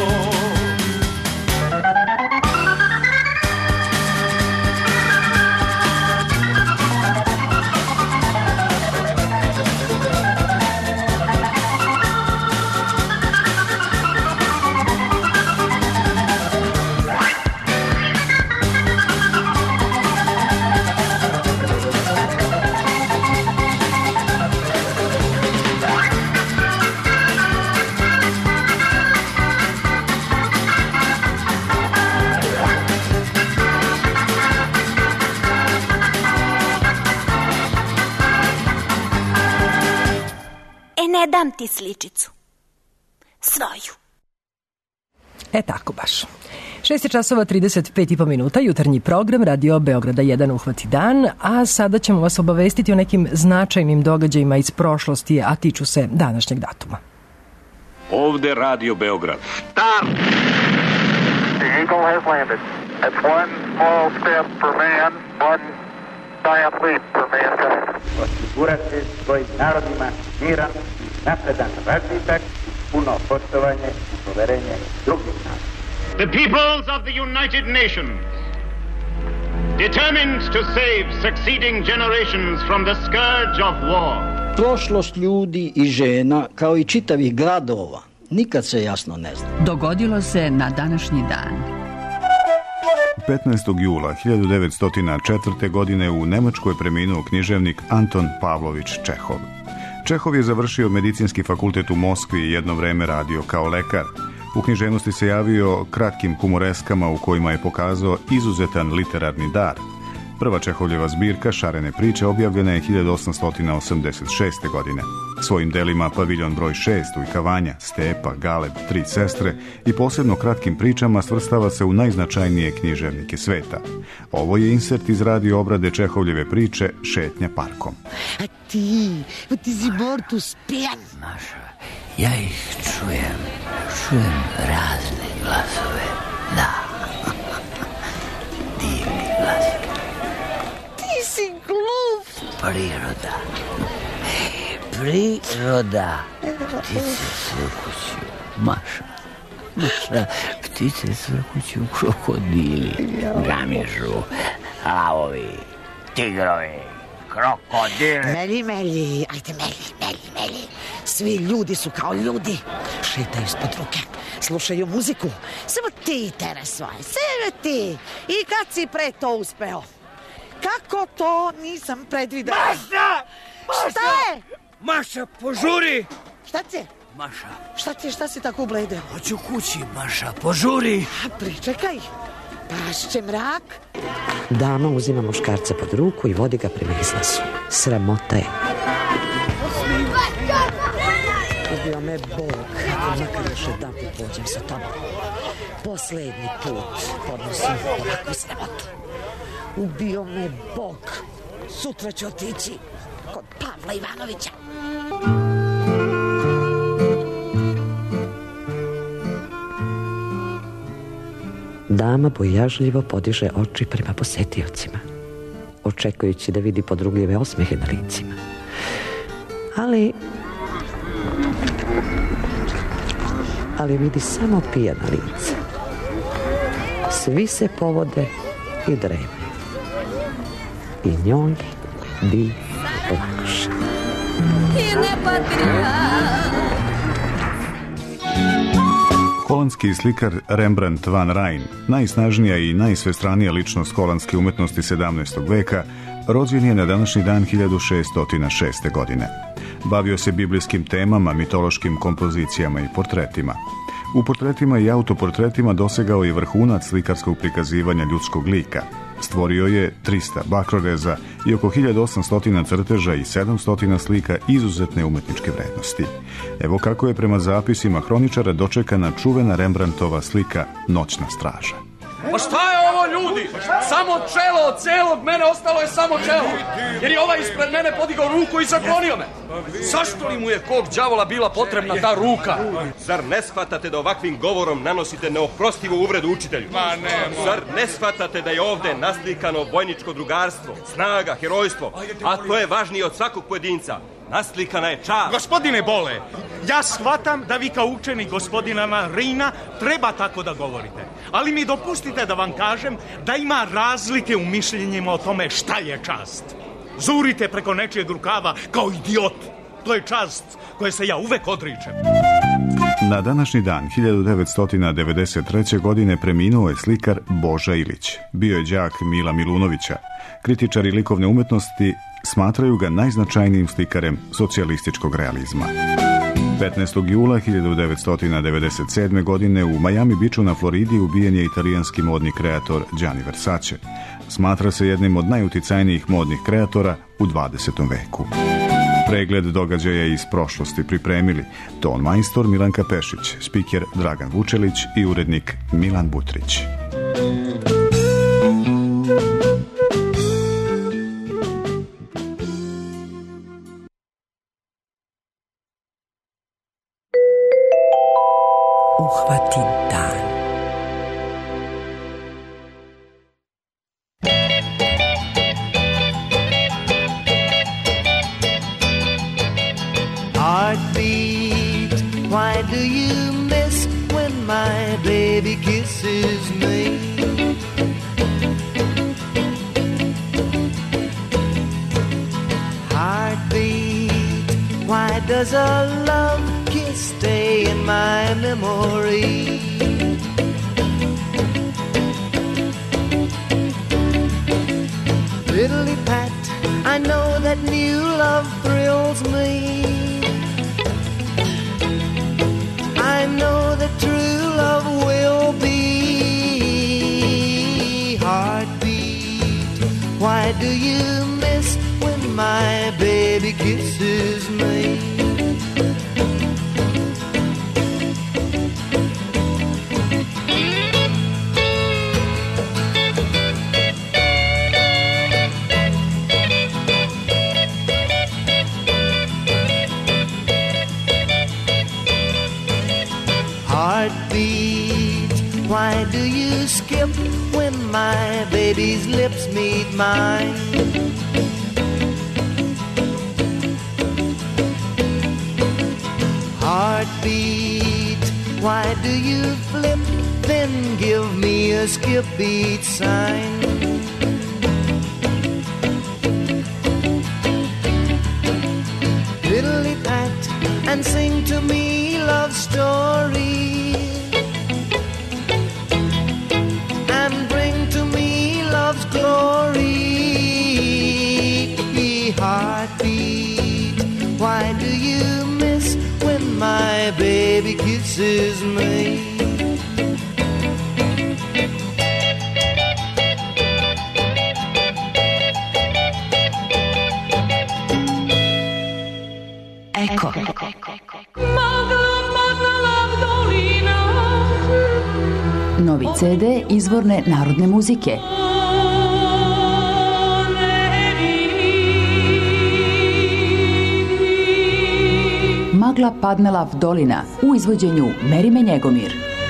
Ne dam ti sličicu. Svoju. E tako baš. šest je časova trideset pet i po minuta, jutarnji program Radio Beograda jedan uhvati dan, a sada ćemo vas obavestiti o nekim značajnim događajima iz prošlosti, a tiču se današnjeg datuma. Ovde Radio Beograd. Start! The Eagle has landed. That's one small step for man, one giant leap for mankind. Osigurati svojim narodima miran, napredan razvitak, puno poštovanje i poverenje drugih naroda. The peoples of the United Nations determined to save succeeding generations from the scourge of war. Prošlost ljudi i žena, kao i čitavih gradova, nikad se jasno ne zna. Dogodilo se na današnji dan. petnaestog jula hiljadu devetsto četvrte. godine u Nemačkoj je preminuo književnik Anton Pavlović Čehov. Čehov je završio medicinski fakultet u Moskvi i jedno vreme radio kao lekar. U književnosti se javio kratkim humoreskama u kojima je pokazao izuzetan literarni dar. Prva Čehovljeva zbirka Šarene priče objavljena je hiljadu osamsto osamdeset šeste. godine. Svojim delima Paviljon broj šest, Ujkavanja, Stepa, Galeb, Tri sestre i posebno kratkim pričama svrstava se u najznačajnije književnike sveta. Ovo je insert iz radio obrade Čehovljeve priče Šetnja parkom. A ti, ti si Bortus pijan. Maša, ja ih čujem, čujem razne glasove, da, divni glasovi. Ti si glup. Priroda, priroda, ptice svrkuću, Maša, Maša, ptice svrkuću, krokodili, gamižu, lavovi, tigrovi, krokodili. Meli, meli, ajde meli, meli, meli. Svi ljudi su kao ljudi. Šetaju ispod ruke, slušaju muziku. Samo ti tere svoje, samo ti. I kad si pre to uspeo? Kako to nisam predvidela? Maša! Maša! Šta je? Maša, požuri! Šta ti je? Maša. Šta ti je, šta si tako ubledeo? Hoću kući, Maša, požuri! A, pričekaj, pašće mrak. Dama uzima muškarca pod ruku i vodi ga prema izlazu. Sramota je. Ubio me Bog, makar još jedan put pođem sa tobom. Poslednji put podnosim ovakvu sramotu. Ubio me Bog. Sutra ću otići kod Pavla Ivanovića. Dama bojažljivo podiže oči prema posetiocima, očekujući da vidi podrugljive osmehe na licima. Ali... ali vidi samo pijana lica. Svi se povode i dreme. I njoj bi lakše. Holandski slikar Rembrandt van Rijn, najsnažnija i najsvestranija ličnost holandske umetnosti sedamnaestog veka, rođen je na današnji dan hiljadu šeststo šeste. godine. Bavio se biblijskim temama, mitološkim kompozicijama i portretima. U portretima i autoportretima dosegao je vrhunac slikarskog prikazivanja ljudskog lika. Stvorio je trista bakroreza i oko hiljadu osamsto crteža i sedamsto slika izuzetne umetničke vrednosti. Evo kako je prema zapisima hroničara dočekana čuvena Rembrandtova slika Noćna straža. Pa šta je ovo, ljudi? Samo čelo od celog mene, ostalo je samo čelo. Jer je ovaj ispred mene podigao ruku i zaklonio me. Zašto li mu je kog đavola bila potrebna ta ruka? Zar ne shvatate da ovakvim govorom nanosite neoprostivu uvredu učitelju? Ma ne, ma. Zar ne shvatate da je ovde naslikano vojničko drugarstvo, snaga, herojstvo, a to je važnije od svakog pojedinca? Naslikana je čast. Gospodine Bole, ja shvatam da vi kao učenik gospodina Marina treba tako da govorite. Ali mi dopustite da vam kažem da ima razlike u mišljenjima o tome šta je čast. Zurite preko nečijeg rukava kao idiot. To je čast koje se ja uvek odričem. Na današnji dan hiljadu devetsto devedeset treće. godine preminuo je slikar Boža Ilić. Bio je đak Mila Milunovića. Kritičari likovne umetnosti smatraju ga najznačajnijim slikarem socijalističkog realizma. petnaestog jula hiljadu devetsto devedeset sedme. godine u Miami Beachu na Floridi ubijen je italijanski modni kreator Gianni Versace. Smatra se jednim od najuticajnijih modnih kreatora u dvadesetom veku. Pregled događaja iz prošlosti pripremili ton majstor Milanka Pešić, spiker Dragan Vučelić i urednik Milan Butrić. Uhvati dan. Heartbeat, why do you miss when my baby kisses me? does a love kiss stay in my memory? Fiddly pat, I know that new love thrills me. I know that true love will be. Heartbeat, why do you miss when my baby kisses me? Heartbeat, why do you skip when my baby's lips meet mine? Heartbeat, why do you flip, then give me a skip beat sign? Fiddly pat, and sing to me love stories. Love's glory. Heartbeat, why do you miss when my baby kisses me? Eko. Novi ce de izvorne narodne muzike. Magla padnela v dolina u izvođenju Merime Njegomir.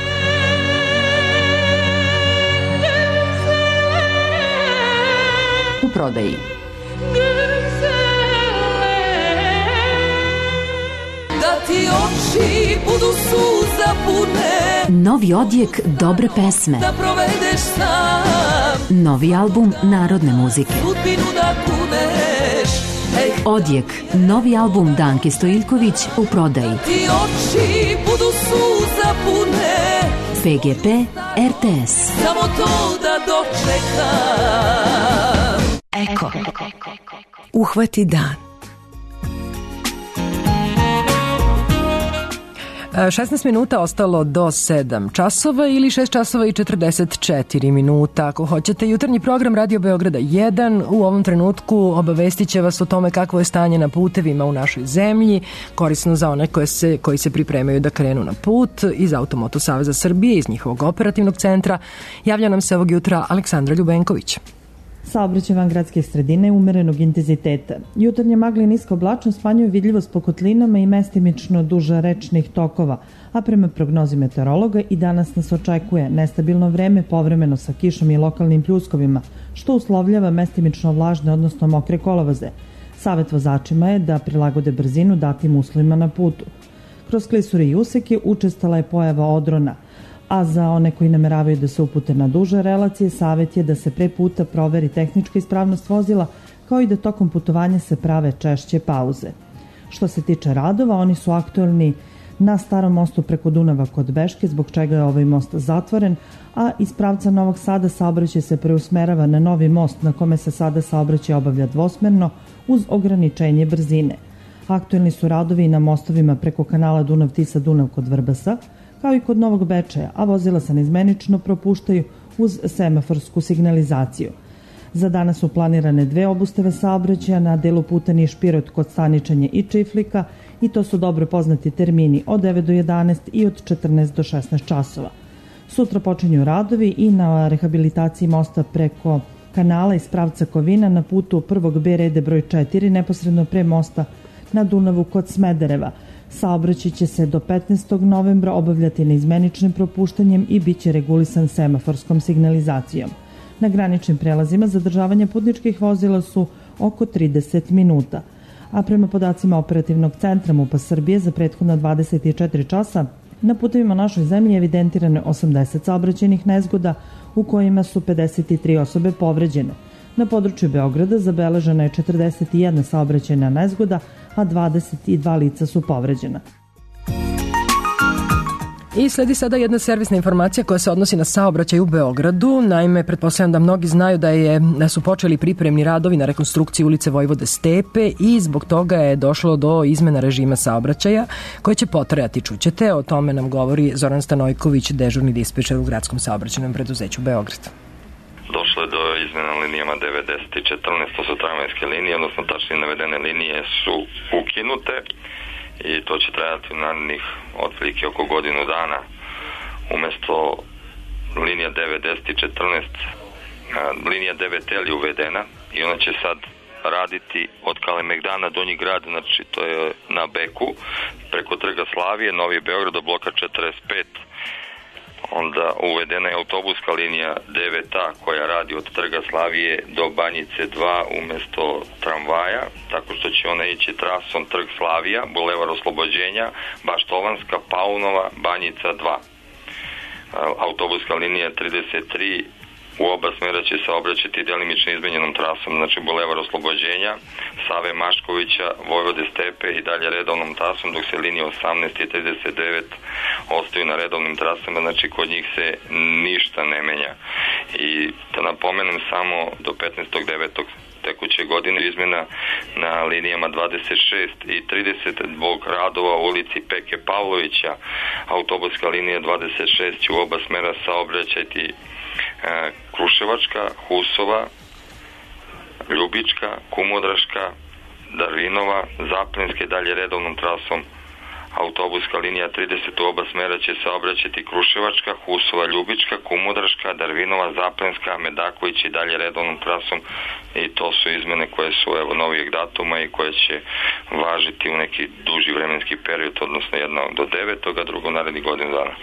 U prodaji. Da ti oči budu suza pune. Novi odjek dobre pesme. Da provedeš sam. Novi album narodne muzike. Sudbinu da kuneš. Odjek, novi album Danke Stojiljković u prodaji. Ti oči budu suza pune. F G P R T S. Samo to da dočekam. Eko. Uhvati dan. šesnaest minuta ostalo do sedam časova ili šest časova i četrdeset četiri minuta. Ako hoćete jutarnji program Radio Beograda jedan, u ovom trenutku obavestit će vas o tome kakvo je stanje na putevima u našoj zemlji, korisno za one koje se, koji se pripremaju da krenu na put, iz Automoto Saveza Srbije, iz njihovog operativnog centra. Javlja nam se ovog jutra Aleksandra Ljubenković. Saobraćaj van gradske sredine umerenog intenziteta. Jutarnje magle i niska oblačnost smanjuju vidljivost po kotlinama i mestimično duža rečnih tokova, a prema prognozi meteorologa i danas nas očekuje nestabilno vreme povremeno sa kišom i lokalnim pljuskovima, što uslovljava mestimično vlažne, odnosno mokre kolovoze. Savet vozačima je da prilagode brzinu datim uslovima na putu. Kroz klisure i useke učestala je pojava odrona, a za one koji nameravaju da se upute na duže relacije, savjet je da se pre puta proveri tehnička ispravnost vozila, kao i da tokom putovanja se prave češće pauze. Što se tiče radova, oni su aktuelni na starom mostu preko Dunava kod Beške, zbog čega je ovaj most zatvoren, a iz pravca Novog Sada saobraćaj se preusmerava na novi most na kome se sada saobraćaj obavlja dvosmerno uz ograničenje brzine. Aktuelni su radovi i na mostovima preko kanala Dunav-Tisa-Dunav kod Vrbasa, kao i kod Novog Bečeja, a vozila se neizmenično propuštaju uz semaforsku signalizaciju. Za danas su planirane dve obustave saobraćaja na delu puta Niš-Pirot kod Staničanje i Čiflika, i to su dobro poznati termini od devet do jedanaest i od četrnaest do šesnaest časova. Sutra počinju radovi i na rehabilitaciji mosta preko kanala iz pravca Kovina na putu prvog B rede broj četiri, neposredno pre mosta na Dunavu kod Smedereva. Saobraćaj će se do petnaestog novembra obavljati neizmeničnim propuštanjem i bit će regulisan semaforskom signalizacijom. Na graničnim prelazima zadržavanje putničkih vozila su oko trideset minuta, a prema podacima operativnog centra MUP-a Srbije za prethodna dvadeset četiri časa na putevima našoj zemlji evidentirane osamdeset saobraćajnih nezgoda u kojima su pedeset tri osobe povređene. Na području Beograda zabeležena je četrdeset jedna saobraćajna nezgoda, a dvadeset dva lica su povređena. I sledi sada jedna servisna informacija koja se odnosi na saobraćaj u Beogradu. Naime, pretpostavljam da mnogi znaju da, je, da su počeli pripremni radovi na rekonstrukciji ulice Vojvode Stepe i zbog toga je došlo do izmena režima saobraćaja koje će potrajati, čućete. O tome nam govori Zoran Stanojković, dežurni dispečer u gradskom saobraćajnom preduzeću Beograd. Došlo je do izmena linijama devedeset i četrnaest, to su tramvajske linije, odnosno tačnije navedene linije su ukinute i to će trajati u narednih otprilike oko godinu dana. Umesto linija devedeset i četrnaest, linija devet el je uvedena i ona će sad raditi od Kalemegdana Donji grad, znači to je na Beku, preko Trga Slavije, Novi Beograd do bloka četrdeset pet. Onda uvedena je autobuska linija devet a koja radi od Trga Slavije do Banjice dva umesto tramvaja, tako što će ona ići trasom Trg Slavija, Bulevar Oslobođenja, Baštovanska, Paunova, Banjica dva. Autobuska linija trideset tri u oba smjera će se obraćati delimično izmenjenom trasom, znači Bulevar Oslobođenja, Save Maškovića, Vojvode Stepe i dalje redovnom trasom, dok se linije osamnaest i trideset devet ostaju na redovnim trasama, znači kod njih se ništa ne menja. I da napomenem samo do petnaestog devetog tekuće godine izmjena na linijama dvadeset šest i trideset zbog radova u ulici Peke Pavlovića. Autobuska linija dvadeset šest će u oba smjera saobraćati Kruševačka, Husova, Ljubička, Kumodraška, Darvinova, Zaplinske, dalje redovnom trasom. Autobuska linija trideset u oba smjera će se obraćati Kruševačka, Husova, Ljubička, Kumodraška, Darvinova, Zaplinska, Medaković i dalje redovnom trasom. I to su izmene koje su evo novijeg datuma i koje će važiti u neki duži vremenski period, odnosno jedna do devetoga, drugo narednih godinu dana.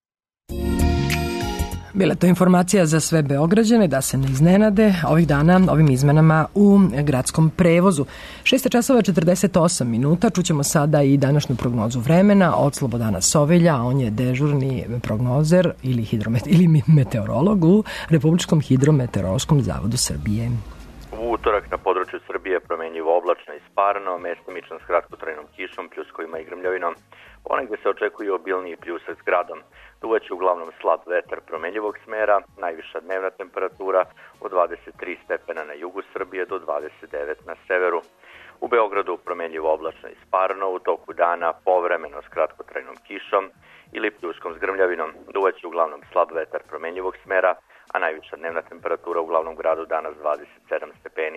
Bila to informacija za sve Beograđane da se ne iznenade ovih dana ovim izmenama u gradskom prevozu. šest časova četrdeset osam minuta, čućemo sada i današnju prognozu vremena od Slobodana Sovelja, on je dežurni prognozer ili, hidromet, ili meteorolog u Republičkom hidrometeorološkom zavodu Srbije. U utorak na području Srbije promenljivo oblačno i sparno, mestimično s kratkotrajnom kišom, pljuskovima i grmljavinom. Ponegde se očekuje obilniji pljusak s gradom. Duvaće uglavnom slab vetar promenljivog smera, najviša dnevna temperatura od dvadeset tri stepena na jugu Srbije do dvadeset devet na severu. U Beogradu promenljivo oblačno i sparno, u toku dana povremeno s kratkotrajnom kišom ili pljuskom s grmljavinom. Duvaće uglavnom slab vetar promenljivog smera, a najviša dnevna temperatura u glavnom gradu danas dvadeset sedam stepeni.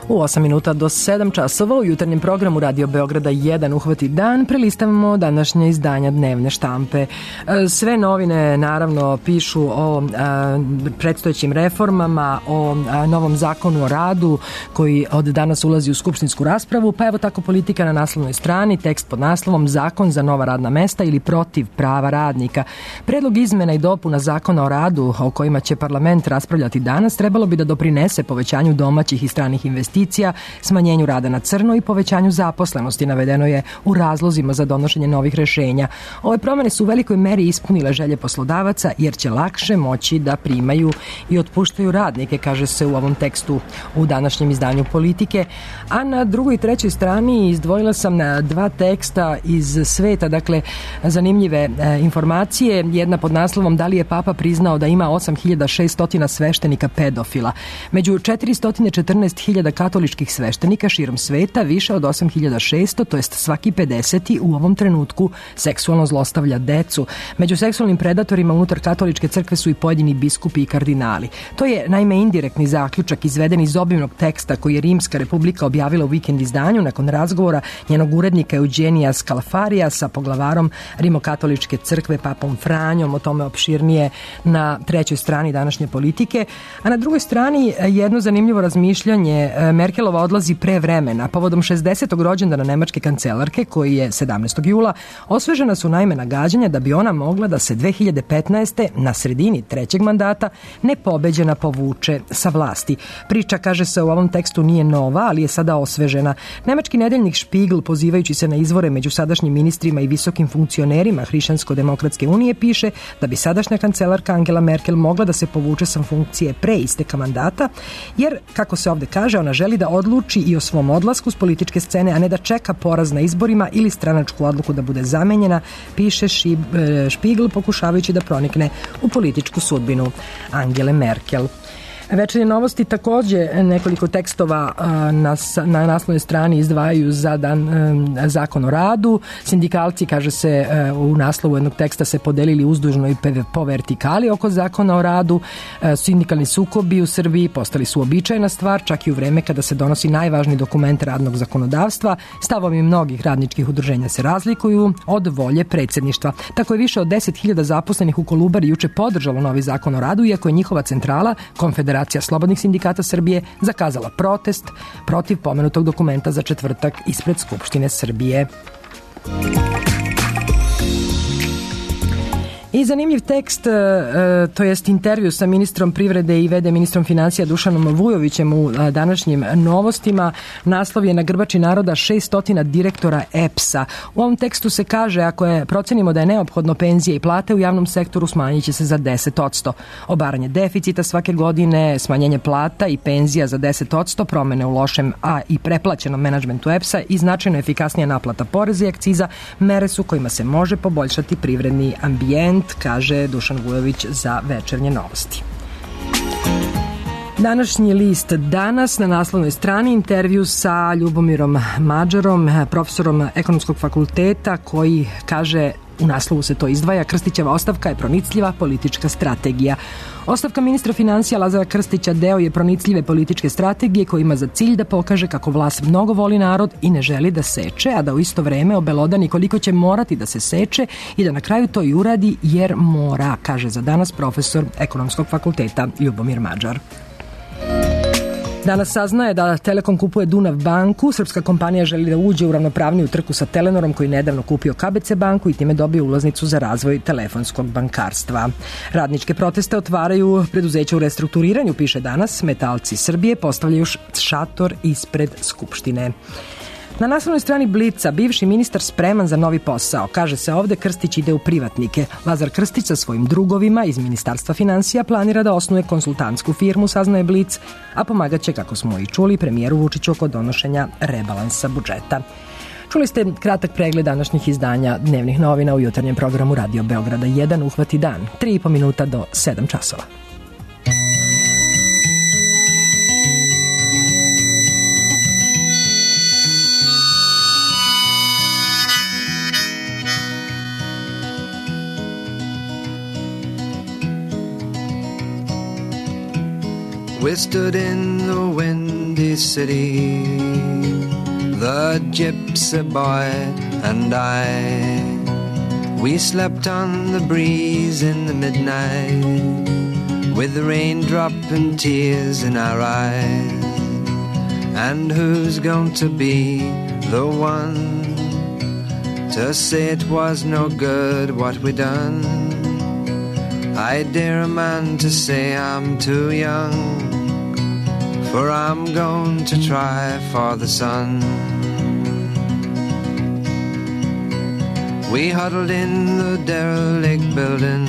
U osam minuta do sedam časova u jutarnjem programu Radio Beograda jedan Uhvati dan prelistavamo današnje izdanja dnevne štampe. Sve novine naravno pišu o a, predstojećim reformama, o a, novom zakonu o radu koji od danas ulazi u skupštinsku raspravu, pa evo tako Politika na naslovnoj strani, tekst pod naslovom Zakon za nova radna mesta ili protiv prava radnika. Predlog izmena i dopuna zakona o radu o kojima će parlament raspravljati danas trebalo bi da doprinese povećanju domaćih i stranih investicija, smanjenju rada na crno i povećanju zaposlenosti, navedeno je u razlozima za donošenje novih rešenja. Ove promene su u velikoj meri ispunile želje poslodavaca jer će lakše moći da primaju i otpuštaju radnike, kaže se u ovom tekstu u današnjem izdanju Politike. A na drugoj i trećoj strani izdvojila sam na dva teksta iz sveta, dakle zanimljive e, informacije. Jedna pod naslovom Da li je Papa priznao da ima osam hiljada šeststo sveštenika pedofila. Među četiristo četrnaest hiljada katoličkih sveštenika širom sveta više od osam hiljada šeststo, to jest svaki pedeseti u ovom trenutku seksualno zlostavlja decu. Među seksualnim predatorima unutar katoličke crkve su i pojedini biskupi i kardinali. To je naime indirektni zaključak izveden iz obimnog teksta koji je Rimska republika objavila u vikend izdanju nakon razgovora njenog urednika Eugenija Scalafarija sa poglavarom Rimokatoličke crkve Papom Franjom. O tome opširnije na trećoj strani današnje Politike. A na drugoj strani jedno zanimljivo razmišljanje. Merkelova odlazi pre vremena. Povodom šezdesetog rođendana nemačke kancelarke, koji je sedamnaestog jula, osvežena su naime nagađanja da bi ona mogla da se dve hiljade petnaeste. na sredini trećeg mandata nepobeđena povuče sa vlasti. Priča, kaže se u ovom tekstu, nije nova, ali je sada osvežena. Nemački nedeljnik Spiegel, pozivajući se na izvore među sadašnjim ministrima i visokim funkcionerima Hrišćansko-demokratske unije, piše da bi sadašnja kancelarka Angela Merkel mogla da se povuče sa funkcije pre isteka mandata, jer, kako se ovde kaže, ona želi da odluči i o svom odlasku s političke scene, a ne da čeka poraz na izborima ili stranačku odluku da bude zamenjena, piše Spiegel, pokušavajući da pronikne u političku sudbinu Angele Merkel. Večernje novosti takođe nekoliko tekstova na, na naslovnoj strani izdvajaju za dan zakon o radu. Sindikalci, kaže se u naslovu jednog teksta, se podelili uzdužno i po vertikali oko zakona o radu. Sindikalni sukobi u Srbiji postali su običajna stvar, čak i u vreme kada se donosi najvažniji dokument radnog zakonodavstva. Stavovi mnogih radničkih udruženja se razlikuju od volje predsjedništva. Tako je više od deset hiljada zaposlenih u Kolubari juče podržalo novi zakon o radu, iako je njihova centrala, Konfederacija slobodnih sindikata Srbije, zakazala protest protiv pomenutog dokumenta za četvrtak ispred Skupštine Srbije. I zanimljiv tekst, to jest intervju sa ministrom privrede i vede ministrom financija Dušanom Vujovićem u današnjim novostima. Naslov je Na grbači naroda šest stotina direktora E P S-a. U ovom tekstu se kaže, ako je procenimo da je neophodno penzije i plate u javnom sektoru, smanjit će se za deset posto. Obaranje deficita svake godine, smanjenje plata i penzija za deset posto, promene u lošem, a i preplaćenom menadžmentu E P S-a i značajno efikasnija naplata poreza i akciza mere su kojima se može poboljšati privredni ambijent, kaže Dušan Vujović za Večernje novosti. Današnji list Danas, na naslovnoj strani intervju sa Ljubomirom Mađarom, profesorom ekonomskog fakulteta, koji kaže, u naslovu se to izdvaja, Krstićeva ostavka je pronicljiva politička strategija. Ostavka ministra financija Lazara Krstića deo je pronicljive političke strategije koja ima za cilj da pokaže kako vlast mnogo voli narod i ne želi da seče, a da u isto vreme obelodani koliko će morati da se seče i da na kraju to i uradi jer mora, kaže za Danas profesor ekonomskog fakulteta Ljubomir Mađar. Danas saznaje da Telekom kupuje Dunav banku. Srpska kompanija želi da uđe u ravnopravniju trku sa Telenorom, koji nedavno kupio K B C banku i time dobio ulaznicu za razvoj telefonskog bankarstva. Radničke proteste otvaraju preduzeća u restrukturiranju, piše Danas. Metalci Srbije postavljaju šator ispred Skupštine. Na naslovnoj strani Blica, bivši ministar spreman za novi posao. Kaže se ovde, Krstić ide u privatnike. Lazar Krstić sa svojim drugovima iz Ministarstva financija planira da osnuje konsultantsku firmu, saznaje Blic, a pomagaće, kako smo i čuli, premijeru Vučiću oko donošenja rebalansa budžeta. Čuli ste kratak pregled današnjih izdanja dnevnih novina u jutarnjem programu Radio Beograda jedan Uhvati dan, tri i po minuta do sedam časova. We stood in the windy city, the gypsy boy and I. We slept on the breeze in the midnight, with the raindrop and tears in our eyes. And who's going to be the one to say it was no good what we done? I dare a man to say I'm too young, for I'm going to try for the sun. We huddled in the derelict building,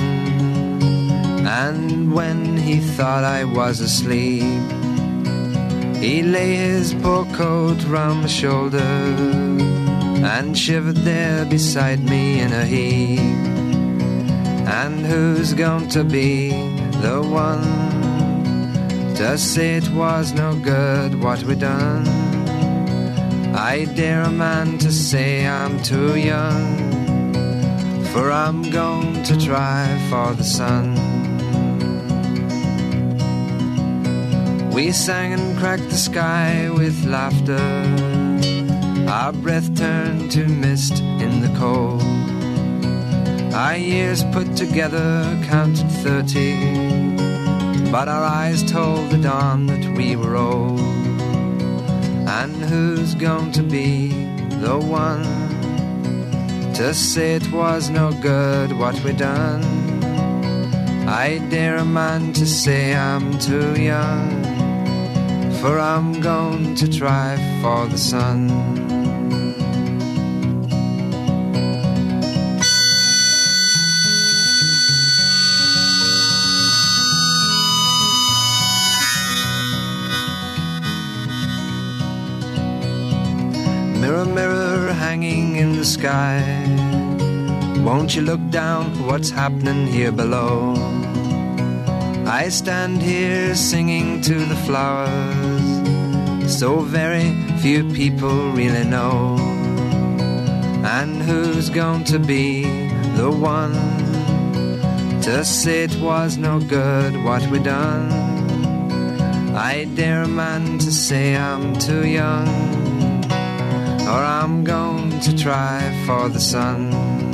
and when he thought I was asleep, he lay his poor coat round my shoulder and shivered there beside me in a heap. And who's going to be the one to say it was no good what we done? I dare a man to say I'm too young, for I'm going to try for the sun. We sang and cracked the sky with laughter, our breath turned to mist in the cold. Our years put together counted thirty, but our eyes told the dawn that we were old. And who's going to be the one to say it was no good what we done? I dare a man to say I'm too young, for I'm going to try for the sun. Mirror, mirror hanging in the sky, won't you look down what's happening here below? I stand here singing to the flowers, so very few people really know. And who's going to be the one to say it was no good what we done? I dare a man to say I'm too young, or I'm going to try for the sun.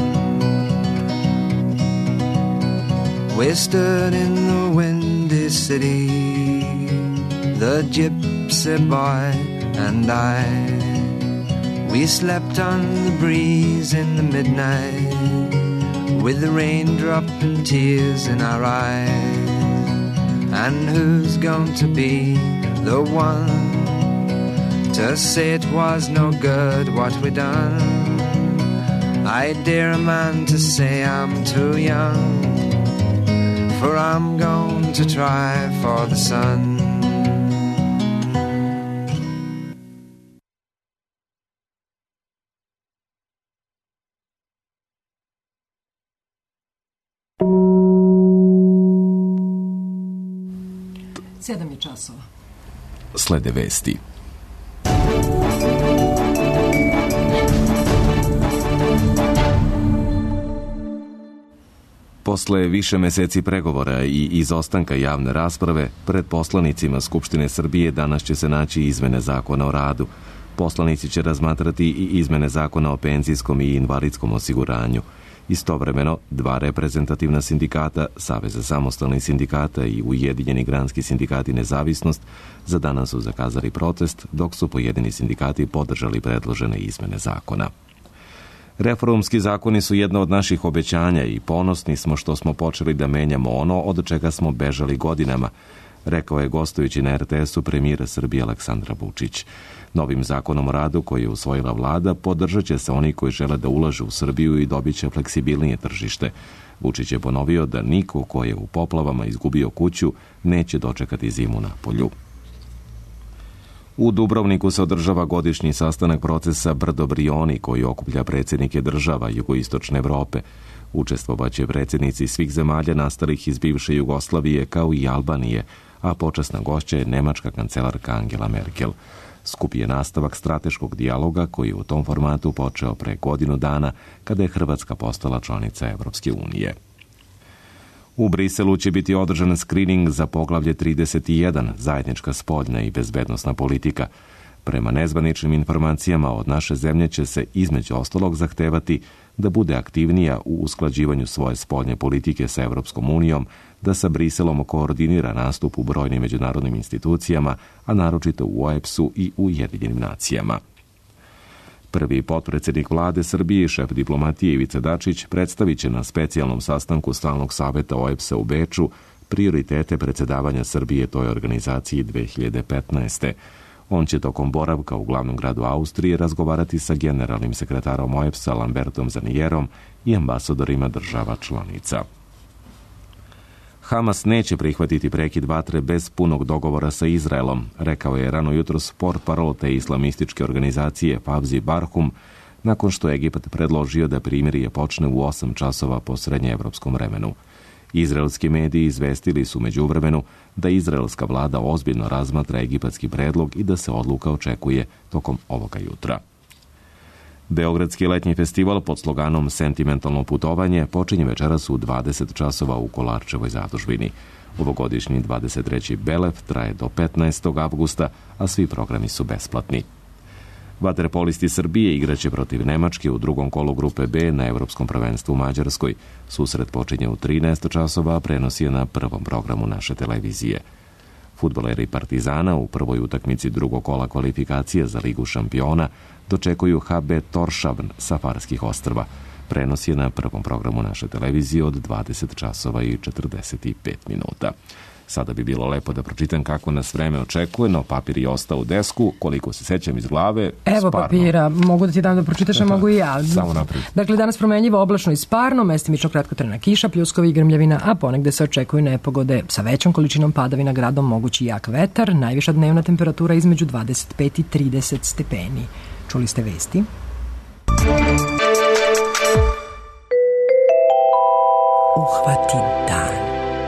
We stood in the windy city, the gypsy boy and I. We slept on the breeze in the midnight, with the raindrop and tears in our eyes. And who's going to be the one to say it was no good what we done? I dare a man to say I'm too young, for I'm going to try for the sun. Sedam je časova. Slede vesti. Posle više meseci pregovora i izostanka javne rasprave, pred poslanicima Skupštine Srbije danas će se naći izmene zakona o radu. Poslanici će razmatrati i izmene zakona o penzijskom i invalidskom osiguranju. Istovremeno, dva reprezentativna sindikata, Saveza samostalnih sindikata i Ujedinjeni granski sindikati Nezavisnost, za danas su zakazali protest, dok su pojedini sindikati podržali predložene izmene zakona. Reformski zakoni su jedna od naših obećanja i ponosni smo što smo počeli da menjamo ono od čega smo bežali godinama, rekao je gostujući na er te esu premijer Srbije Aleksandar Vučić. Novim zakonom o radu koji je usvojila vlada podržat će se oni koji žele da ulažu u Srbiju i dobit će fleksibilnije tržište. Vučić je ponovio da niko ko je u poplavama izgubio kuću neće dočekati zimu na polju. U Dubrovniku se održava godišnji sastanak procesa Brdo Brioni koji okuplja predsjednike država jugoistočne Evrope. Učestvovaće predsjednici svih zemalja nastalih iz bivše Jugoslavije kao i Albanije, a počasna gošća je nemačka kancelarka Angela Merkel. Skup je nastavak strateškog dijaloga koji je u tom formatu počeo pre godinu dana kada je Hrvatska postala članica Evropske unije. U Briselu će biti održan skrining za poglavlje trideset jedan, zajednička spoljna i bezbednosna politika. Prema nezvaničnim informacijama od naše zemlje će se između ostalog zahtevati da bude aktivnija u usklađivanju svoje spoljne politike sa Evropskom unijom, da sa Briselom koordinira nastup u brojnim međunarodnim institucijama, a naročito u O E B S-u i u Ujedinjenim nacijama. Prvi potpredsjednik vlade Srbije i šef diplomatije Ivica Dačić predstavit će na specijalnom sastanku Stalnog saveta O E B S-a u Beču prioritete predsjedavanja Srbije toj organizaciji dve hiljade petnaeste. On će tokom boravka u glavnom gradu Austrije razgovarati sa generalnim sekretarom O E B S-a Lambertom Zanijerom i ambasadorima država članica. Hamas neće prihvatiti prekid vatre bez punog dogovora sa Izraelom, rekao je rano jutros portparol te islamističke organizacije Fawzi Barhum, nakon što je Egipat predložio da primirje počne u osam časova po srednjeevropskom vremenu. Izraelski mediji izvestili su međuvremenu da izraelska vlada ozbiljno razmatra egipatski predlog i da se odluka očekuje tokom ovoga jutra. Beogradski letnji festival pod sloganom Sentimentalno putovanje počinje večeras u dvadeset časova u Kolarčevoj zadužbini. Ovogodišnji dvadeset treći Belev traje do petnaestog avgusta, a svi programi su besplatni. Vaterpolisti Srbije igraće protiv Nemačke u drugom kolu grupe B na Evropskom prvenstvu u Mađarskoj. Susret počinje u trinaest časova, a prenos je na prvom programu naše televizije. Fudbaleri Partizana u prvoj utakmici drugog kola kvalifikacije za Ligu šampiona dočekuju H B Toršavn sa Farskih ostrva. Prenos je na prvom programu naše televizije od dvadeset časova i četrdeset pet minuta. Sada bi bilo lepo da pročitam kako nas vreme očekuje, no papir je ostao u desku, koliko se sećam iz glave. Evo sparno. Papira, mogu da ti dam da pročitaš, a mogu i ja. Samo naprijed. Dakle, danas promenljivo, oblačno i sparno, mestimično kratkotrajna kiša, pljuskovi i grmljavina, a ponegde se očekuju nepogode sa većom količinom padavina, gradom mogući jak vetar, najviša dnevna temperatura između dvadeset pet i trideset stepeni. Čuli ste vesti? Uhvati dan.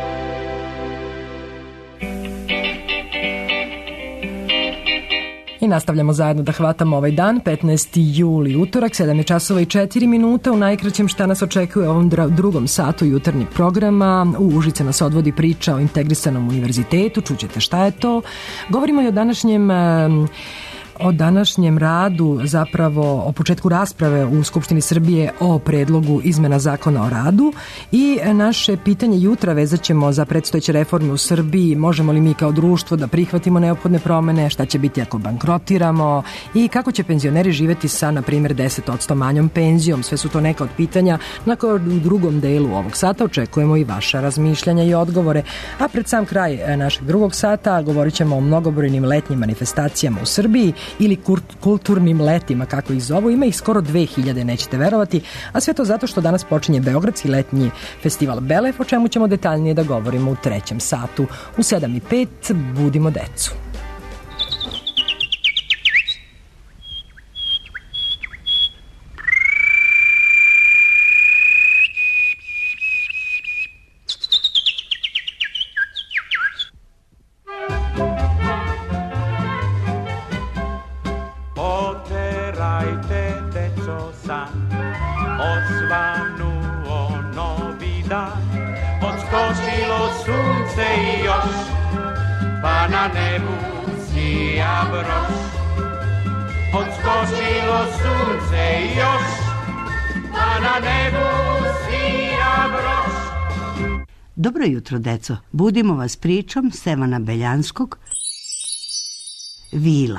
I nastavljamo zajedno da hvatamo ovaj dan, petnaesti juli, utorak, sedam časova i četiri minuta. U najkraćem šta nas očekuje u ovom drugom satu jutarnjeg programa. U Užice nas odvodi priča o integrisanom univerzitetu, čućete šta je to. Govorimo i o današnjem... o današnjem radu, zapravo o početku rasprave u Skupštini Srbije o predlogu izmena zakona o radu i naše pitanje jutra vezat ćemo za predstojeće reforme u Srbiji, možemo li mi kao društvo da prihvatimo neophodne promene, šta će biti ako bankrotiramo i kako će penzioneri živeti sa, na primjer, deset posto manjom penzijom. Sve su to neka od pitanja na koje u drugom delu ovog sata očekujemo i vaša razmišljanja i odgovore. A pred sam kraj našeg drugog sata govorit ćemo o mnogobrojnim letnjim manifestacijama u Srbiji ili kulturnim letima, kako ih zovu. Ima ih skoro dve hiljade, nećete verovati, a sve to zato što danas počinje Beogradski letnji festival Belev, o čemu ćemo detaljnije da govorimo u trećem satu. U sedam i pet budimo decu. Dobro jutro, deco. Budimo vas pričom Stevana Beljanskog. Vila.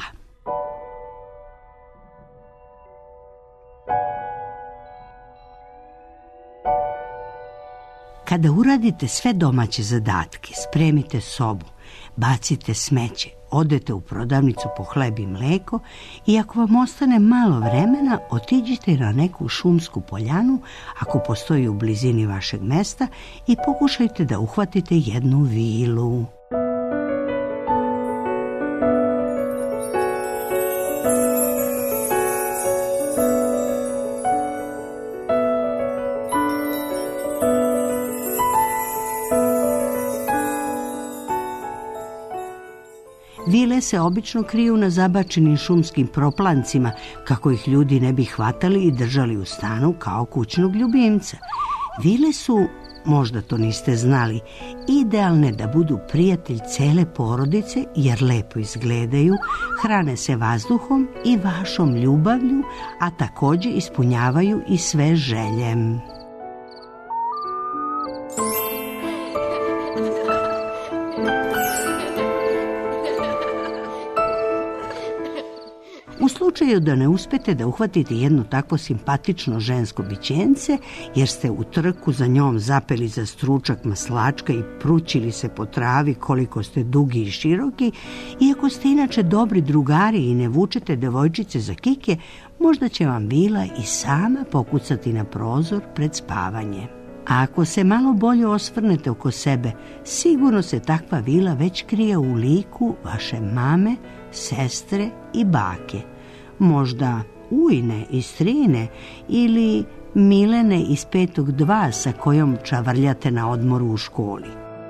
Kada uradite sve domaće zadatke, spremite sobu, bacite smeće, odete u prodavnicu po hleb i mleko i ako vam ostane malo vremena, otiđite na neku šumsku poljanu, ako postoji u blizini vašeg mesta, i pokušajte da uhvatite jednu vilu. Vile se obično kriju na zabačenim šumskim proplancima, kako ih ljudi ne bi hvatali i držali u stanu kao kućnog ljubimca. Vile su možda to niste znali, idealne da budu prijatelj cele porodice jer lepo izgledaju, hrane se vazduhom i vašom ljubavlju, a također ispunjavaju i sve želje. U slučaju da ne uspete da uhvatite jedno takvo simpatično žensko bićence, jer ste u trku za njom zapeli za stručak maslačka i prućili se po travi koliko ste dugi i široki, iako ste inače dobri drugari i ne vučete devojčice za kike, možda će vam vila i sama pokucati na prozor pred spavanje. A ako se malo bolje osvrnete oko sebe, sigurno se takva vila već krije u liku vaše mame, sestre i bake. Možda ujne i strine ili Milene iz petog dva sa kojom čavrljate na odmoru u školi.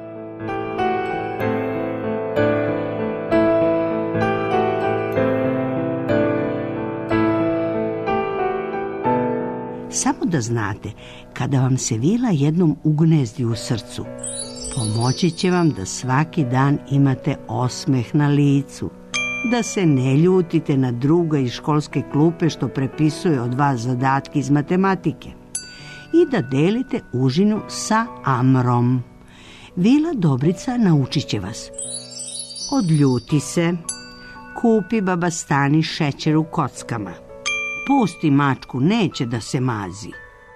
Samo da znate, kada vam se vila jednom ugnezdi u srcu, pomoći će vam da svaki dan imate osmeh na licu, da se ne ljutite na druga iz školske klupe što prepisuje od vas zadatke iz matematike i da delite užinu sa Amrom. Vila Dobrica naučit će vas. Odljuti se, kupi baba Stani šećer u kockama, pusti mačku, neće da se mazi.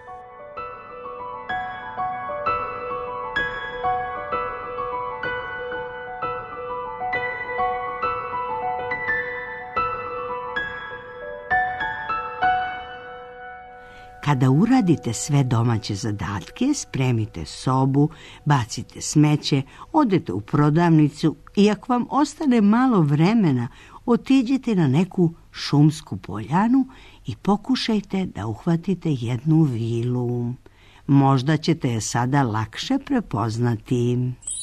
Kada uradite sve domaće zadatke, spremite sobu, bacite smeće, odete u prodavnicu i ako vam ostane malo vremena, otiđite na neku šumsku poljanu i pokušajte da uhvatite jednu vilu. Možda ćete je sada lakše prepoznati.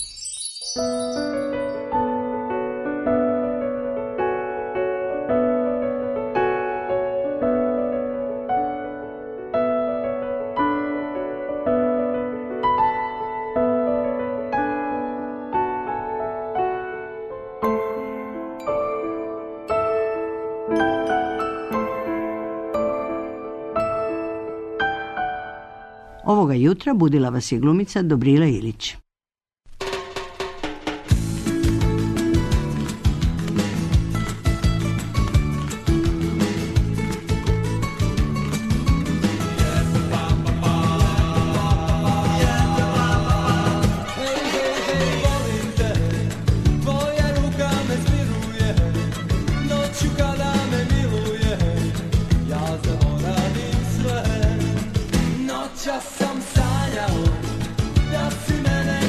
Ovoga jutra budila vas je glumica Dobrila Ilić. Noćas sam sanjao da si mene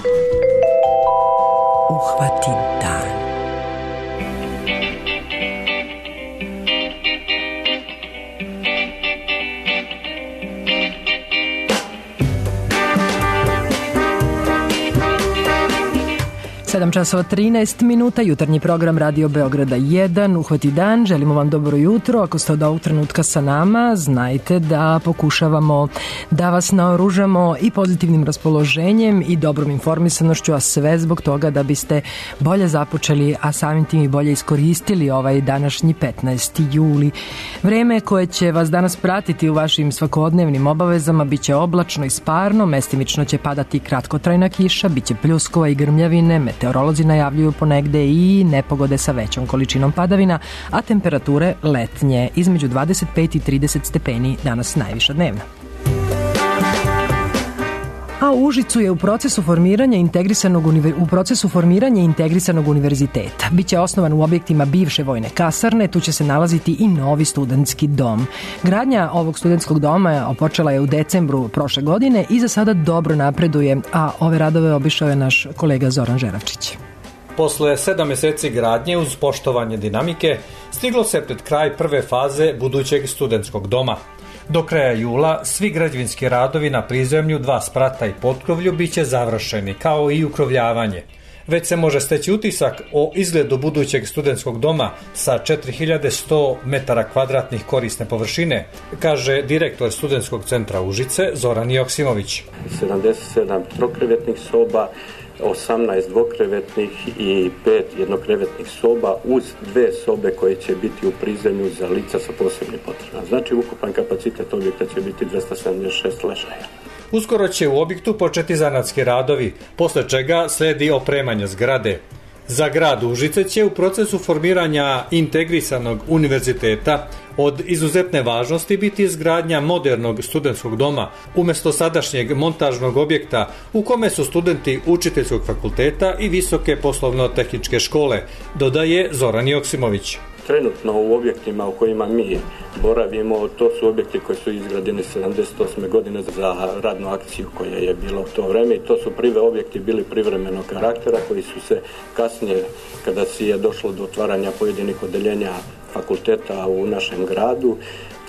Uhvati dan. sedam časova trinaest minuta, jutarnji program Radio Beograda jedan, Uhvati dan, želimo vam dobro jutro. Ako ste od ovog trenutka sa nama, znajte da pokušavamo da vas naoružamo i pozitivnim raspoloženjem i dobrom informisanošću, a sve zbog toga da biste bolje započeli, a samim tim i bolje iskoristili ovaj današnji petnaesti juli. Vreme koje će vas danas pratiti u vašim svakodnevnim obavezama biće oblačno i sparno, mestimično će padati kratkotrajna kiša, biće pljuskova i grmljavine, meteorolozi najavljuju ponegde i nepogode sa većom količinom padavina, a temperature letnje između dvadeset pet i trideset stepeni, danas najviša dnevna. A u Užicu je u procesu formiranja integrisanog univer... u procesu formiranja integrisanog univerziteta. Biće osnovan u objektima bivše vojne kasarne, tu će se nalaziti i novi studentski dom. Gradnja ovog studentskog doma počela je u decembru prošle godine i za sada dobro napreduje, a ove radove obišao je naš kolega Zoran Žeravčić. Posle sedam meseci gradnje uz poštovanje dinamike, stiglo se pred kraj prve faze budućeg studentskog doma. Do kraja jula svi građevinski radovi na prizemlju, dva sprata i potkrovlju biće završeni, kao i ukrovljavanje. Već se može steći utisak o izgledu budućeg studentskog doma sa četiri hiljade sto metara kvadratnih korisne površine, kaže direktor studentskog centra Užice Zoran Joksimović. sedamdeset sedam trokrevetnih soba, osamnaest dvokrevetnih i pet jednokrevetnih soba uz dve sobe koje će biti u prizemlju za lica sa posebnim potrebama. Znači, ukupan kapacitet objekta će biti dvesta sedamdeset šest ležaja. Uskoro će u objektu početi zanatski radovi, posle čega sledi opremanje zgrade. Za grad Užice će u procesu formiranja integrisanog univerziteta od izuzetne važnosti biti izgradnja modernog studentskog doma umesto sadašnjeg montažnog objekta u kome su studenti učiteljskog fakulteta i visoke poslovno-tehničke škole, dodaje Zoran Joksimović. Trenutno u objektima u kojima mi boravimo, to su objekti koji su izgrađeni sedamdeset osme godine za radnu akciju koja je bila u to vreme i to su prve objekti bili privremenog karaktera koji su se kasnije, kada si je došlo do otvaranja pojedinih odeljenja fakulteta u našem gradu,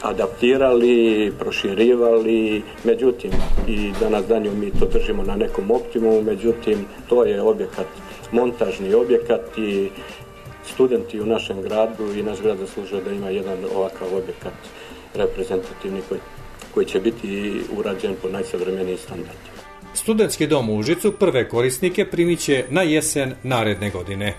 adaptirali, proširivali, međutim i danas danju mi to držimo na nekom optimumu, međutim to je objekat, montažni objekat i studenti u našem gradu i naš grad zaslužuje da ima jedan ovakav objekat reprezentativni koji, koji će biti urađen po najsavremenijim standardima. Studentski dom u Užicu prve korisnike primit će na jesen naredne godine.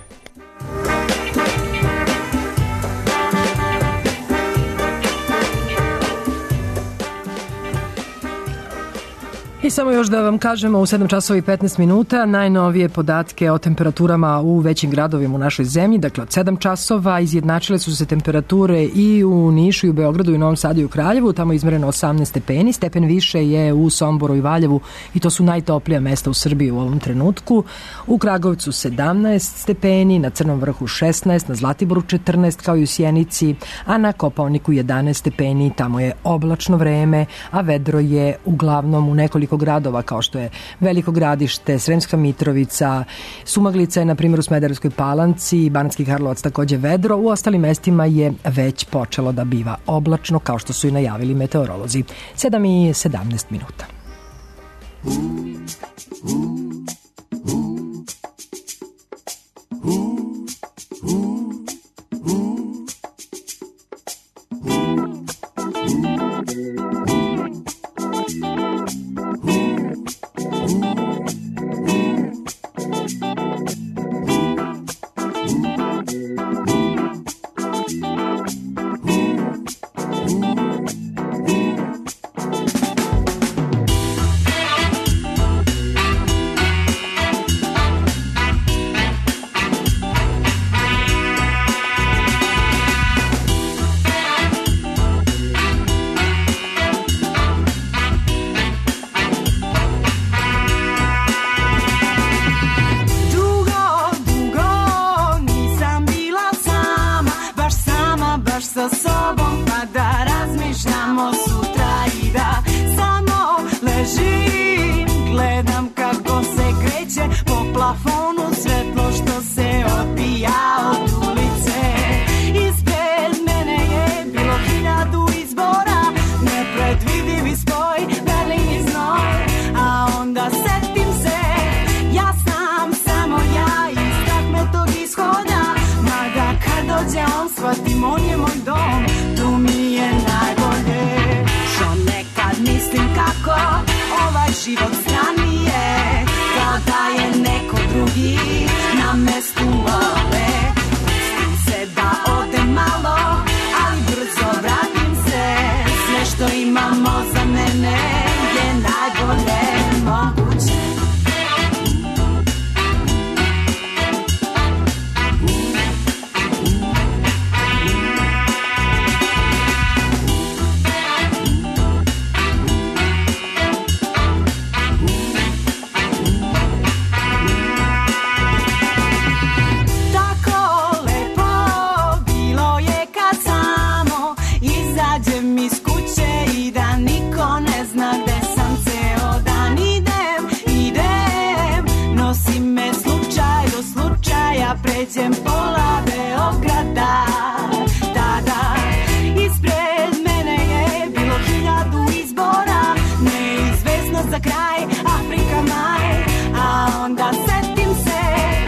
I samo još da vam kažemo u sedam časova i petnaest minuta najnovije podatke o temperaturama u većim gradovima u našoj zemlji. Dakle, od sedam časova izjednačile su se temperature i u Nišu, i u Beogradu, i u Novom Sadu, i u Kraljevu. Tamo je izmereno osamnaest stepeni. Stepen više je u Somboru i Valjevu i to su najtoplija mesta u Srbiji u ovom trenutku. U Kragovcu sedamnaest stepeni, na Crnom vrhu šesnaest, na Zlatiboru četrnaest, kao i u Sjenici, a na Kopaoniku jedanaest stepeni. Tamo je oblačno vreme, a vedro je uglavnom u nekoliko gradova kao što je Veliko Gradište, Sremska Mitrovica, Sumaglica je na primjer u Smederevskoj Palanci, Banatski Karlovac takođe vedro. U ostalim mestima je već počelo da biva oblačno, kao što su i najavili meteorolozi. sedam i sedamnaest minuta. neko drugi na mestu ove. Pustim se da ode malo, ali brzo vratim se. Sve što imamo za mene je najbolje moguće. Pređem pola Beograda, tada ispred mene je bilo hiljadu izbora, neizvesno za kraj, Afrika maj, a onda setim se,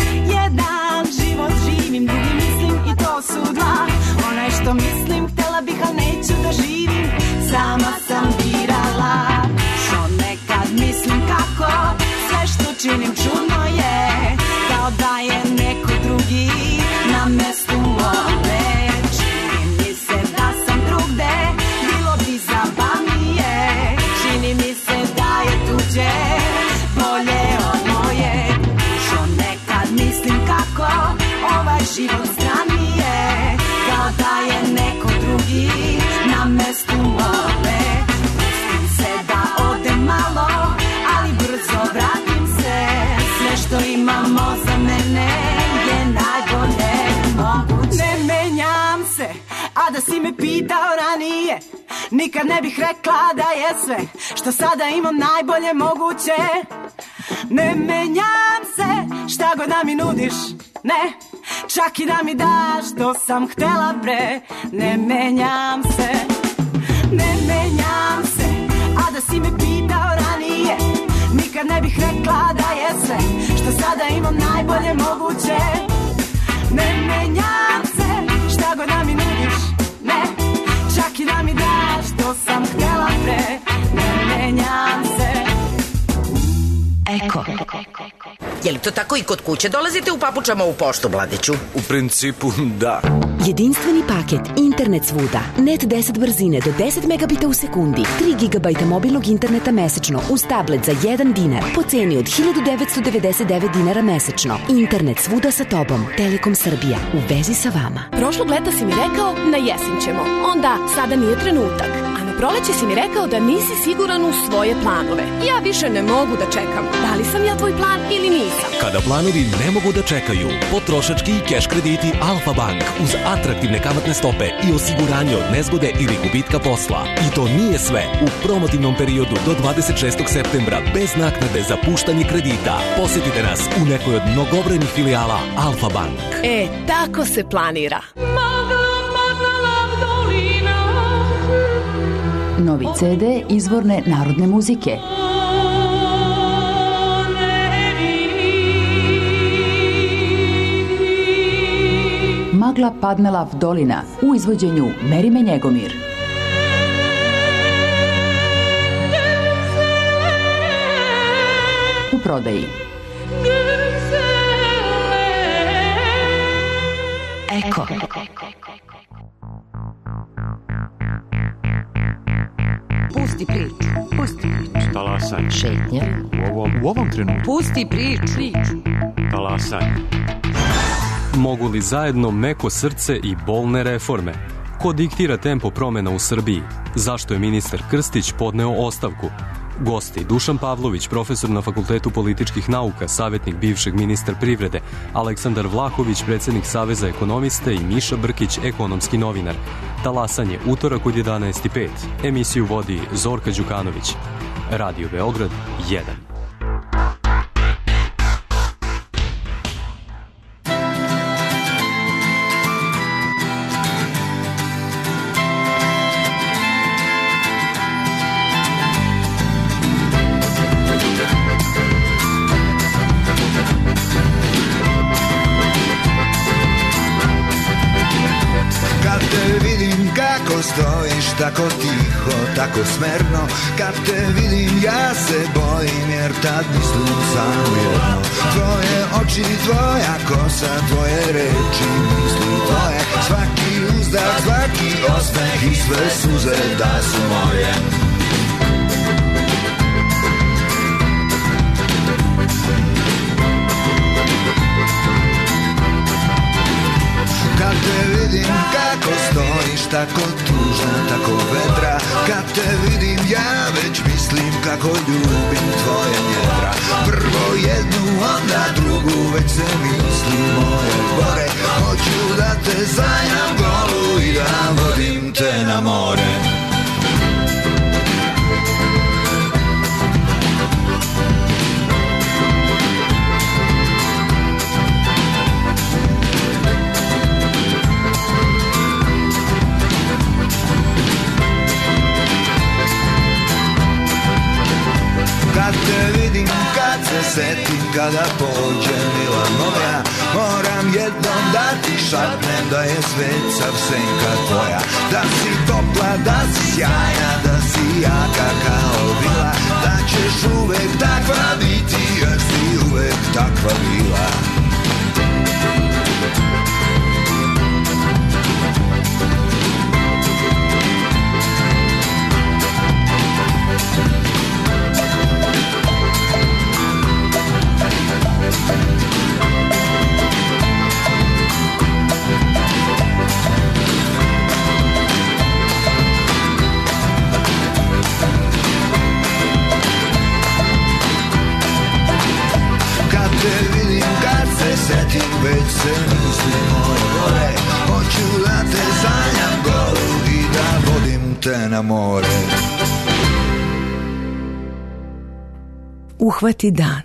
jedan život živim, drugi mislim i to su dva, onaj što mislim htela bih, al neću da živim, sama sam birala, što nekad mislim kako, sve što činim čudno je, kao da je neko drugi na mestu ove. Čini mi se da sam drugde, bilo bi zabavnije. Čini mi se da je tuđe bolje od moje. Što nekad mislim kako ovaj život stranije, kao da je neko drugi na mestu ove. Pustim se da ode malo, ali brzo vratim se. Sve što imamo za mene je najbolje moguće. Ne menjam se, a da si me pitao ranije, nikad ne bih rekla da je sve što sada imam najbolje moguće. Ne menjam se, šta god da mi nudiš, ne, čak i da mi daš što sam htela pre. Ne menjam se, ne menjam se, a da si me pitao ranije, nikad ne bih rekla da je sve što sada imam najbolje moguće. Ne menjam se, šta god da mi nudiš, ne, čak i da mi daš što sam htela pre. Ne menjam se. Eko. Je li to tako i kod kuće? Dolazite u papučama u poštu, Vladiću? U principu, da. Jedinstveni paket, internet svuda, net deset brzine do deset megabita u sekundi, tri gigabajta mobilnog interneta mesečno uz tablet za jedan dinar po ceni od hiljadu devetsto devedeset devet dinara mesečno. Internet svuda sa tobom. Telekom Srbija. U vezi sa vama. Prošlog leta si mi rekao na jesen ćemo. Onda, sada nije trenutak. A na proleće si mi rekao da nisi siguran u svoje planove. Ja više ne mogu da čekam. Da li sam ja tvoj plan ili nisam? Kada planovi ne mogu da čekaju, potrošački i keš krediti Alfa Bank uz atraktivne kamatne stope i osiguranje od nezgode ili gubitka posla. I to nije sve. U promotivnom periodu do dvadeset šestog septembra bez naknade za puštanje kredita. Posjetite nas u nekoj od mnogobrojnih filijala Alfa Bank. E, tako se planira. Novi ce de izvorne narodne muzike. Magla padnela v dolina u izvođenju Merime Njegomir. U prodaji. Eko. Pusti priču. Pusti priču. Talasanje. Šetnja. U ovom, u ovom trenutku. Pusti priču. Priču. Talasanje. Mogu li zajedno meko srce i bolne reforme? Ko diktira tempo promena u Srbiji? Zašto je ministar Krstić podneo ostavku? Gosti Dušan Pavlović, profesor na Fakultetu političkih nauka, savjetnik bivšeg ministra privrede, Aleksandar Vlahović, predsjednik Saveza ekonomista i Miša Brkić, ekonomski novinar. Talasanje, utorak od jedanaest i pet. Emisiju vodi Zorka Đukanović. Radio Beograd jedan. Stojiš tako tiho, tako smerno, kad te vidim ja se bojim, jer tad mislim samo jedno, tvoje oči, tvoja kosa, tvoje reči, misli tvoje, svaki uzdah, svaki osmeh i sve suze da su moje. Kad te vidim kako stojiš, tako tužna, tako vedra, kad te vidim ja već mislim kako ljubim tvoje njedra. Prvo jednu, onda drugu, već se misli moje gore. Hoću da te sanjam golu i da vodim te na more. Kad te vidim, kad se setim, kada pođe mila moja, moram jednom da ti šapnem da je svet sav senka tvoja. Da si topla, da si sjajna, da si jaka kao vila, da ćeš uvek takva biti, jer si uvek takva bila. Setim, već se misli moje gore. Hoću da te sanjam golu i da vodim te na more. Uhvati dan.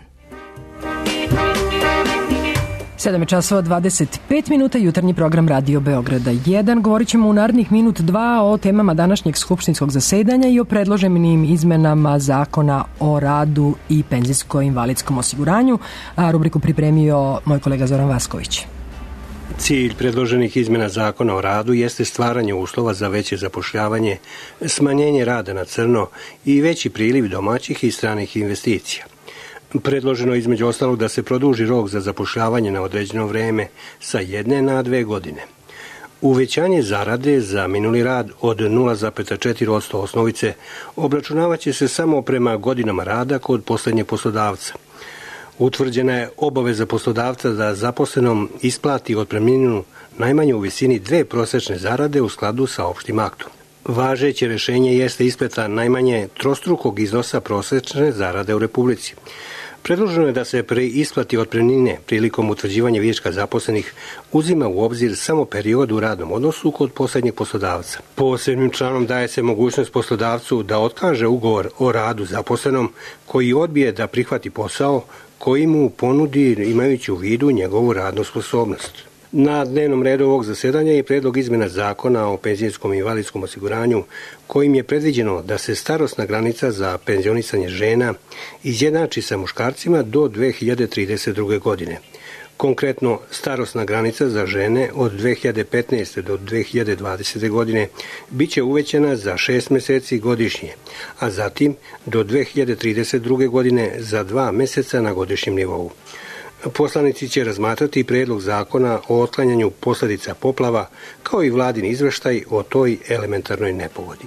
sedam je časova dvadeset pet minuta, jutarnji program Radio Beograda jedan. Govorit ćemo u narednih minut dva o temama današnjeg skupštinskog zasedanja i o predloženim izmenama zakona o radu i penzijsko-invalidskom osiguranju. A rubriku pripremio moj kolega Zoran Vasković. Cilj predloženih izmena zakona o radu jeste stvaranje uslova za veće zapošljavanje, smanjenje rada na crno i veći priliv domaćih i stranih investicija. Predloženo je između ostalog da se produži rok za zapošljavanje na određeno vreme sa jedne na dve godine. Uvećanje zarade za minuli rad od nula zarez četiri posto osnovice obračunavaće se samo prema godinama rada kod poslednjeg poslodavca. Utvrđena je obaveza poslodavca da zaposlenom isplati otpremninu najmanje u visini dve prosečne zarade u skladu sa opštim aktom. Važeće rešenje jeste isplata najmanje trostrukog iznosa prosečne zarade u Republici. Predloženo je da se pri isplati otpremnine prilikom utvrđivanja viška zaposlenih uzima u obzir samo period u radnom odnosu kod poslednjeg poslodavca. Posebnim članom daje se mogućnost poslodavcu da otkaže ugovor o radu zaposlenom koji odbije da prihvati posao koji mu ponudi imajući u vidu njegovu radnu sposobnost. Na dnevnom redu ovog zasedanja je predlog izmena zakona o penzijskom i invalidskom osiguranju kojim je predviđeno da se starosna granica za penzionisanje žena izjednači sa muškarcima do dve hiljade trideset druge. godine. Konkretno, starosna granica za žene od dve hiljade petnaeste. do dve hiljade dvadesete. godine biće uvećana za šest meseci godišnje, a zatim do dve hiljade trideset druge. godine za dva meseca na godišnjem nivou. Poslanici će razmatrati predlog zakona o otklanjanju posledica poplava, kao i vladin izveštaj o toj elementarnoj nepogodi.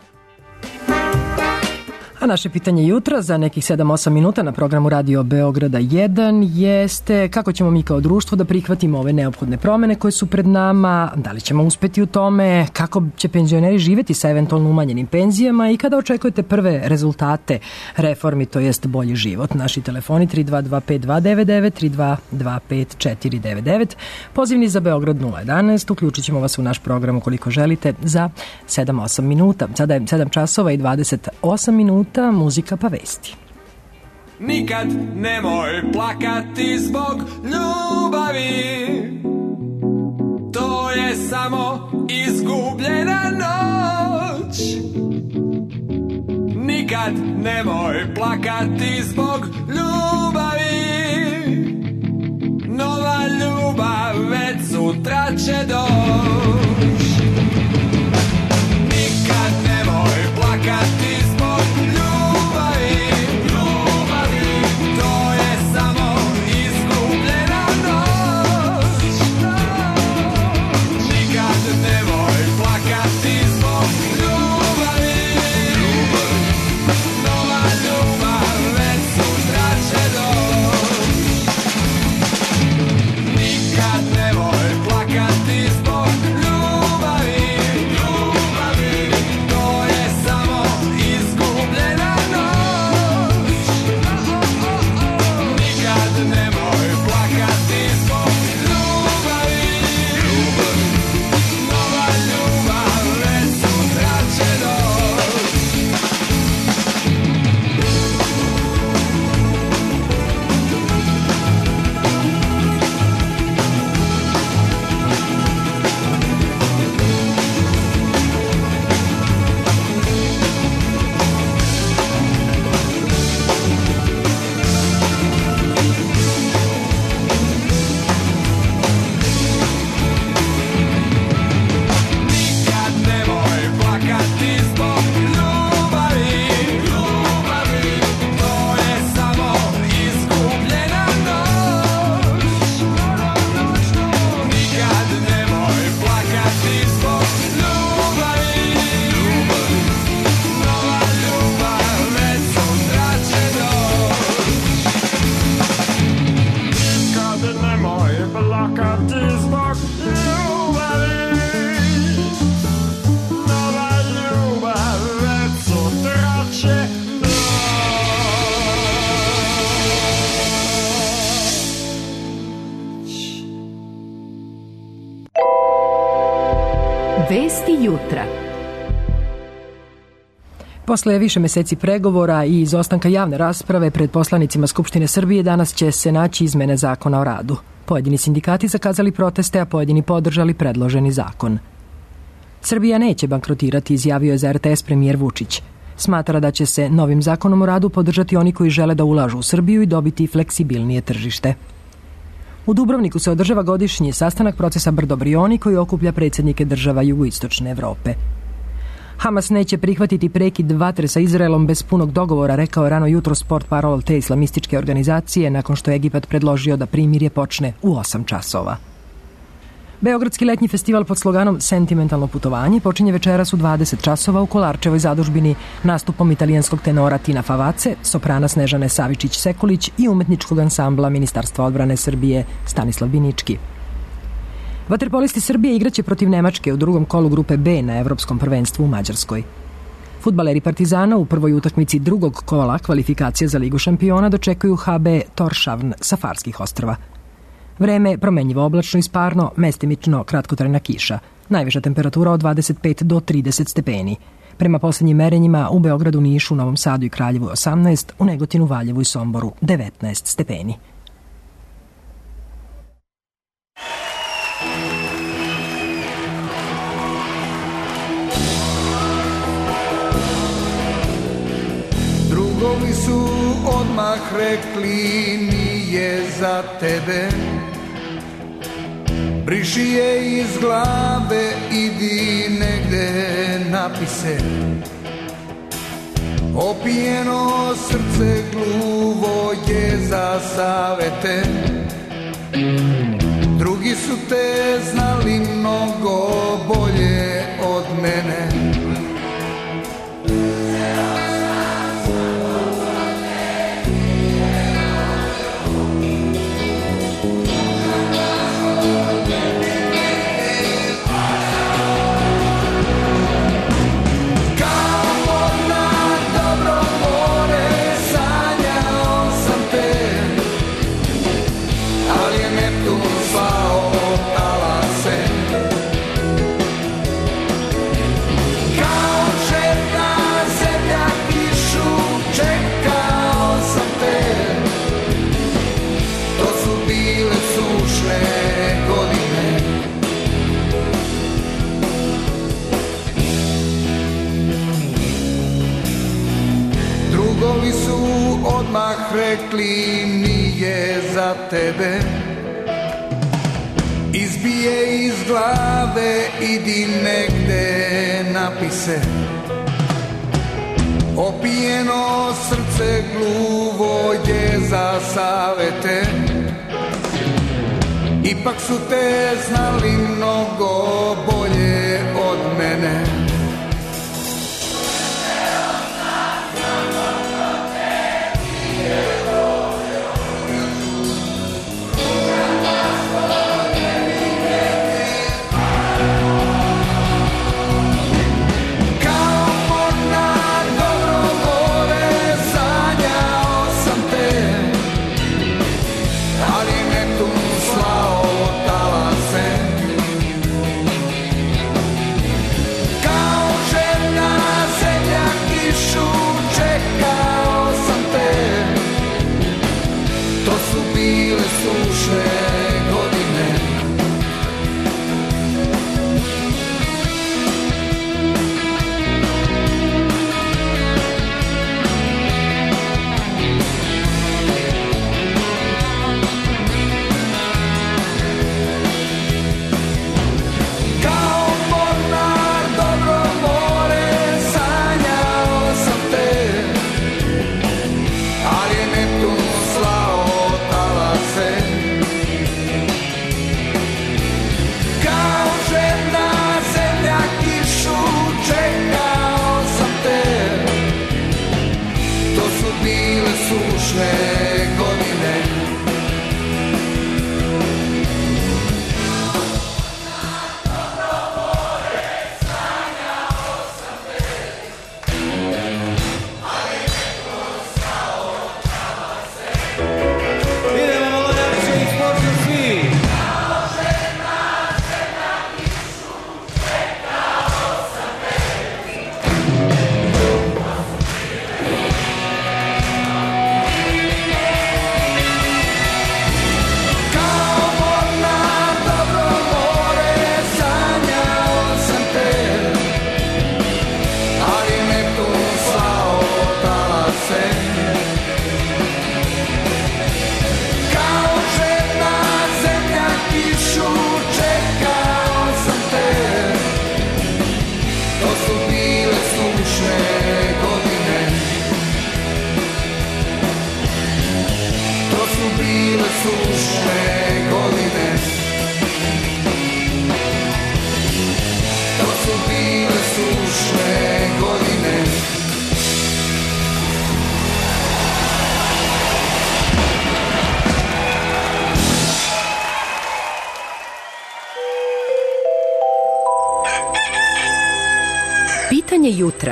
A naše pitanje jutra za nekih sedam osam minuta na programu Radio Beograda jedan jeste kako ćemo mi kao društvo da prihvatimo ove neophodne promene koje su pred nama, da li ćemo uspeti u tome, kako će penzioneri živeti sa eventualno umanjenim penzijama i kada očekujete prve rezultate reformi, to jest bolji život. Naši telefoni tri dva dva pet dva devet devet, tri dva dva pet četiri devet devet, pozivni za Beograd nula jedanaest, uključit ćemo vas u naš program ukoliko želite za sedam osam minuta. Sada je sedam časova i dvadeset osam minuta. Muzika pa vesti. Nikad nemoj plakati zbog ljubavi, to je samo izgubljena noć. Nikad nemoj plakati zbog ljubavi, nova ljubav već sutra će doć. Nikad nemoj plakati zbog ljubavi, ljubavi, to je samo izgubljena noć. Vesti jutra. Posle više meseci pregovora i izostanka javne rasprave pred poslanicima Skupštine Srbije danas će se naći izmene zakona o radu. Pojedini sindikati zakazali proteste, a pojedini podržali predloženi zakon. Srbija neće bankrotirati, izjavio je za er te es premijer Vučić. Smatra da će se novim zakonom o radu podržati oni koji žele da ulažu u Srbiju i dobiti fleksibilnije tržište. U Dubrovniku se održava godišnji sastanak procesa Brdo-Brioni koji okuplja predsjednike država jugoistočne Evrope. Hamas neće prihvatiti prekid vatre sa Izraelom bez punog dogovora, rekao je rano jutro portparol te islamističke organizacije nakon što je Egipat predložio da primirje počne u osam časova. Beogradski letnji festival pod sloganom Sentimentalno putovanje počinje večeras u dvadeset časova u Kolarčevoj zadužbini nastupom italijanskog tenora Tina Favace, soprana Snežane Savičić-Sekulić i umetničkog ansambla Ministarstva odbrane Srbije Stanislav Binički. Vaterpolisti Srbije igraće protiv Nemačke u drugom kolu grupe B na Evropskom prvenstvu u Mađarskoj. Fudbaleri Partizana u prvoj utakmici drugog kola kvalifikacije za Ligu šampiona dočekuju ha be Torshavn sa Farskih ostrva. Vreme promenjivo oblačno i sparno, mestimično kratkotrajna kiša. Najviša temperatura od dvadeset pet do trideset stepeni. Prema poslednjim merenjima u Beogradu, Nišu, Novom Sadu i Kraljevu osamnaest, u Negotinu, Valjevu i Somboru devetnaest stepeni. Drugovi su odmah rekli nije za tebe. Briši je iz glave, idi negde napise. Opijeno srce gluvo je za savete. Drugi su te znali mnogo bolje od mene. Drugovi su odmah rekli nije za tebe. Izbije iz glave, idi negde napise. Opijeno srce gluvo je za savete. Ipak su te znali mnogo bolje od mene. Kao Pitanje jutra.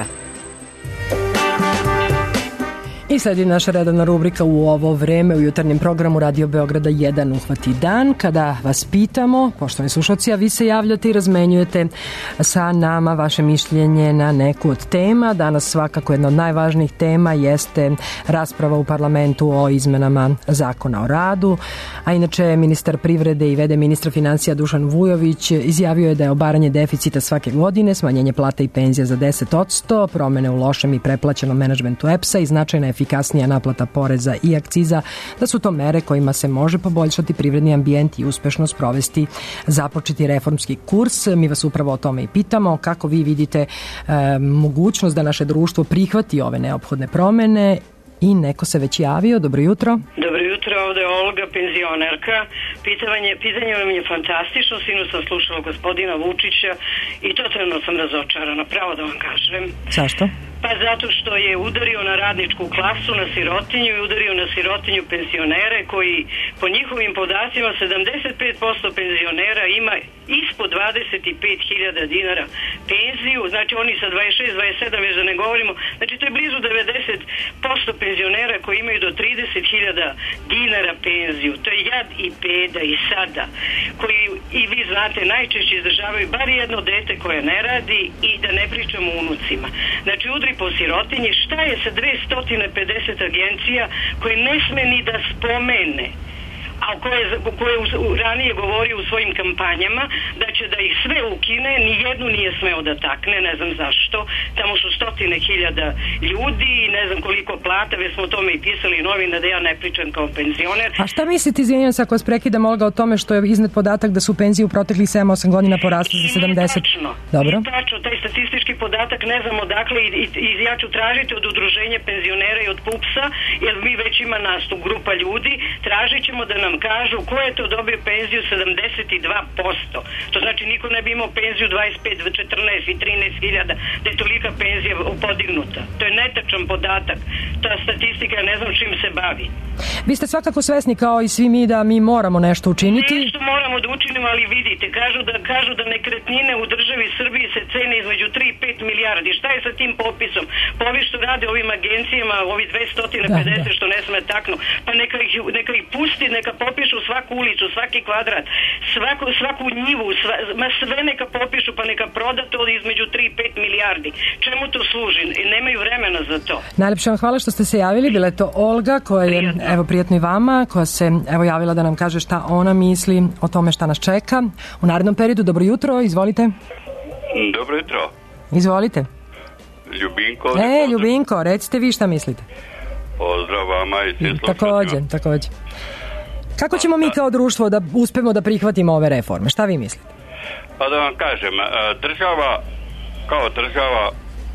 I sledi naša redovna rubrika u ovo vreme u jutarnjem programu Radio Beograda jedan Uhvati dan, kada vas pitamo, poštovani slušalci, a vi se javljate i razmenjujete sa nama vaše mišljenje na neku od tema. Danas svakako jedna od najvažnijih tema jeste rasprava u parlamentu o izmenama Zakona o radu, a inače ministar privrede i v d ministra financija Dušan Vujović izjavio je da je obaranje deficita svake godine, smanjenje plata i penzija za deset posto, promene u lošem i preplaćenom menadžmentu E P S-a i značajna efikasnija naplata poreza i akciza, da su to mere kojima se može poboljšati privredni ambijent i uspešno sprovesti započeti reformski kurs. Mi vas upravo o tome i pitamo, kako vi vidite e, mogućnost da naše društvo prihvati ove neophodne promene. I neko se već javio. Dobro jutro. Dobro jutro, ovde je Olga, penzionerka. Pitanje, pitanje vam je fantastično. Sinu sam slušala gospodina Vučića i totalno sam razočarana, pravo da vam kažem. Zašto? Pa zato što je udario na radničku klasu, na sirotinju i udario na sirotinju penzionere koji po njihovim podacima sedamdeset pet posto penzionera ima ispod dvadeset pet hiljada dinara penziju, znači oni sa dvadeset šest dvadeset sedam, već da ne govorimo, znači to je blizu devedeset posto penzionera koji imaju do trideset hiljada dinara penziju. To je jad i beda i sada, koji i vi znate najčešće izdržavaju bar jedno dete koje ne radi i da ne pričamo o unucima. Znači udri po sirotinji, šta je sa dvesta pedeset agencija koje ne sme ni da spomene, a koje, koje ranije govori u svojim kampanjama da će da ih sve ukine, ni jednu nije smeo da takne, ne znam zašto. Tamo su stotine hiljada ljudi i ne znam koliko plata, već smo o tome i pisali novine, da ja ne pričam kao penzioner. A šta mislite, izvinjam se ako vas prekidam, Olga, o tome što je iznet podatak da su penzije u proteklih sedam osam godina porasle za sedamdeset? Tačno. Dobro. I tačno, taj statistički podatak ne znam odakle i, i, i ja ću tražiti od udruženja penzionera i od P U P S-a, jer mi već ima nastup grupa ljudi, tražit ćemo da nam kažu ko je to dobio penziju sedamdeset dva posto. To znači niko ne bi imao penziju dvadeset pet, četrnaest i trinaest hiljada, da je tolika penzija podignuta. To je netačan podatak. Ta statistika, ne znam čim se bavi. Vi ste svakako svesni kao i svi mi da mi moramo nešto učiniti. Nešto moramo da učinimo, ali vidite, kažu da, kažu da nekretnine u državi Srbiji se cene između tri i pet milijardi. Šta je sa tim popisom? Pa ovi što rade ovim agencijama, ovi dvesta pedeset da, da. Što ne sme taknu, pa neka ih, neka ih pusti, neka popišu svaku ulicu, svaki kvadrat, svaku, svaku njivu, sva, ma sve neka popišu, pa neka proda to između tri i pet milijardi. Čemu to služi? Nemaju vremena za to. Najlepše vam hvala što ste se javili. Bila je to Olga, koja je, Prijatno. evo prijetno i vama, koja se evo javila da nam kaže šta ona misli o tome šta nas čeka u narednom periodu. Dobro jutro, izvolite. Dobro jutro. Izvolite. Ljubinko. E, Ljubinko, recite vi šta mislite. Pozdrav vama i svim slušatima. Takođe, takođe. Kako ćemo mi kao društvo da uspemo da prihvatimo ove reforme? Šta vi mislite? Pa da vam kažem, država, kao država,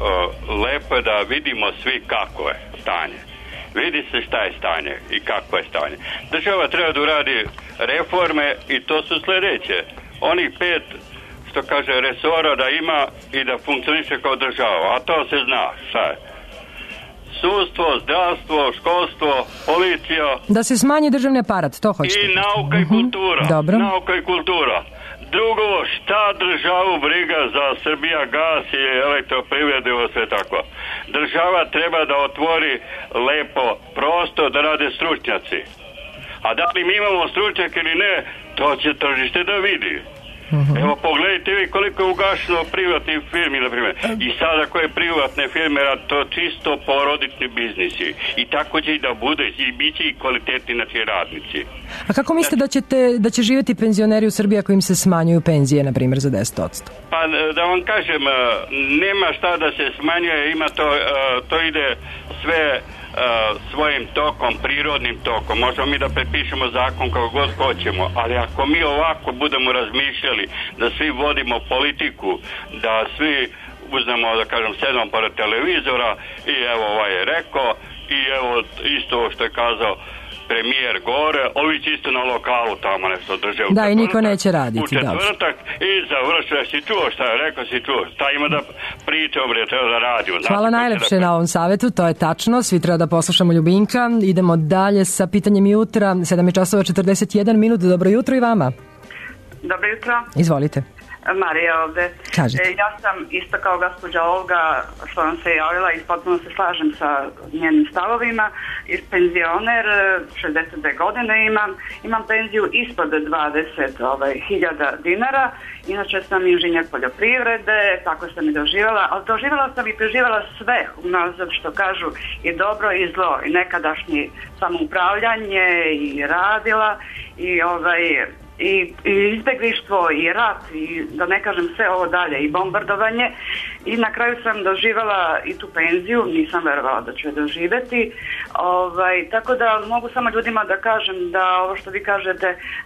lepo je da vidimo svi kako je stanje. Vidi se šta je stanje i kako je stanje. Država treba da uradi reforme i to su sledeće. Onih pet, što kaže, resora da ima i da funkcioniše kao država. A to se zna, šta je? Sudstvo, zdravstvo, školstvo, policija. Da se smanji državni aparat, to hoćete. I nauka i kultura. Uh-huh. Dobro. Nauka i kultura. Drugo, šta državu briga za Srbija gas i elektroprivredu i sve tako. Država treba da otvori lepo prosto da rade stručnjaci. A da li mi imamo stručnjak ili ne, to će tržište da vidi. Uh-huh. Evo pogledajte vi koliko je ugašeno privatnih firmi, na primjer. I sada koje privatne firme rade, to čisto porodični biznisi. I tako će i da bude, i bit će i kvalitetni naši radnici. A kako mislite da, ćete, da će živjeti penzioneri u Srbiji ako im se smanjuju penzije, na primjer, za deset posto? Pa da vam kažem, nema šta da se smanjuje, ima to, to ide sve svojim tokom, prirodnim tokom. Možemo mi da prepišemo zakon kako god hoćemo, ali ako mi ovako budemo razmišljali da svi vodimo politiku, da svi uzmemo, da kažem, sedam pored televizora i evo ovaj je rekao i evo isto što je kazao premijer gore, ovi čisto na lokalu tamo nešto drže u da, i niko neće raditi. U četvrtak i završuje, si čuo šta je rekao, si čuo šta ima da priča, bre, treba da radi. Hvala najlepše da... na ovom savjetu, to je tačno, svi treba da poslušamo Ljubinka. Idemo dalje sa pitanjem jutra, sedam časova četrdeset jedan minut, dobro jutro i vama. Dobro jutro. Izvolite. Marija ovde. Kažete. E, ja sam isto kao gospođa Olga, što vam se javila, i potpuno se slažem sa njenim stavovima. Iz penzioner, šezdeset dve godine imam, imam penziju ispod dvadeset ovaj, hiljada dinara. Inače sam inženjer poljoprivrede, tako sam i doživjela, ali doživjela sam i preživjela sve unazad, što kažu, i dobro i zlo, i nekadašnji samoupravljanje, i radila, i ovaj... I, i izbjeglištvo i rat i da ne kažem sve ovo dalje i bombardovanje i na kraju sam doživjela i tu penziju, nisam verovala da ću je doživjeti, ovaj, tako da mogu samo ljudima da kažem da ovo što vi kažete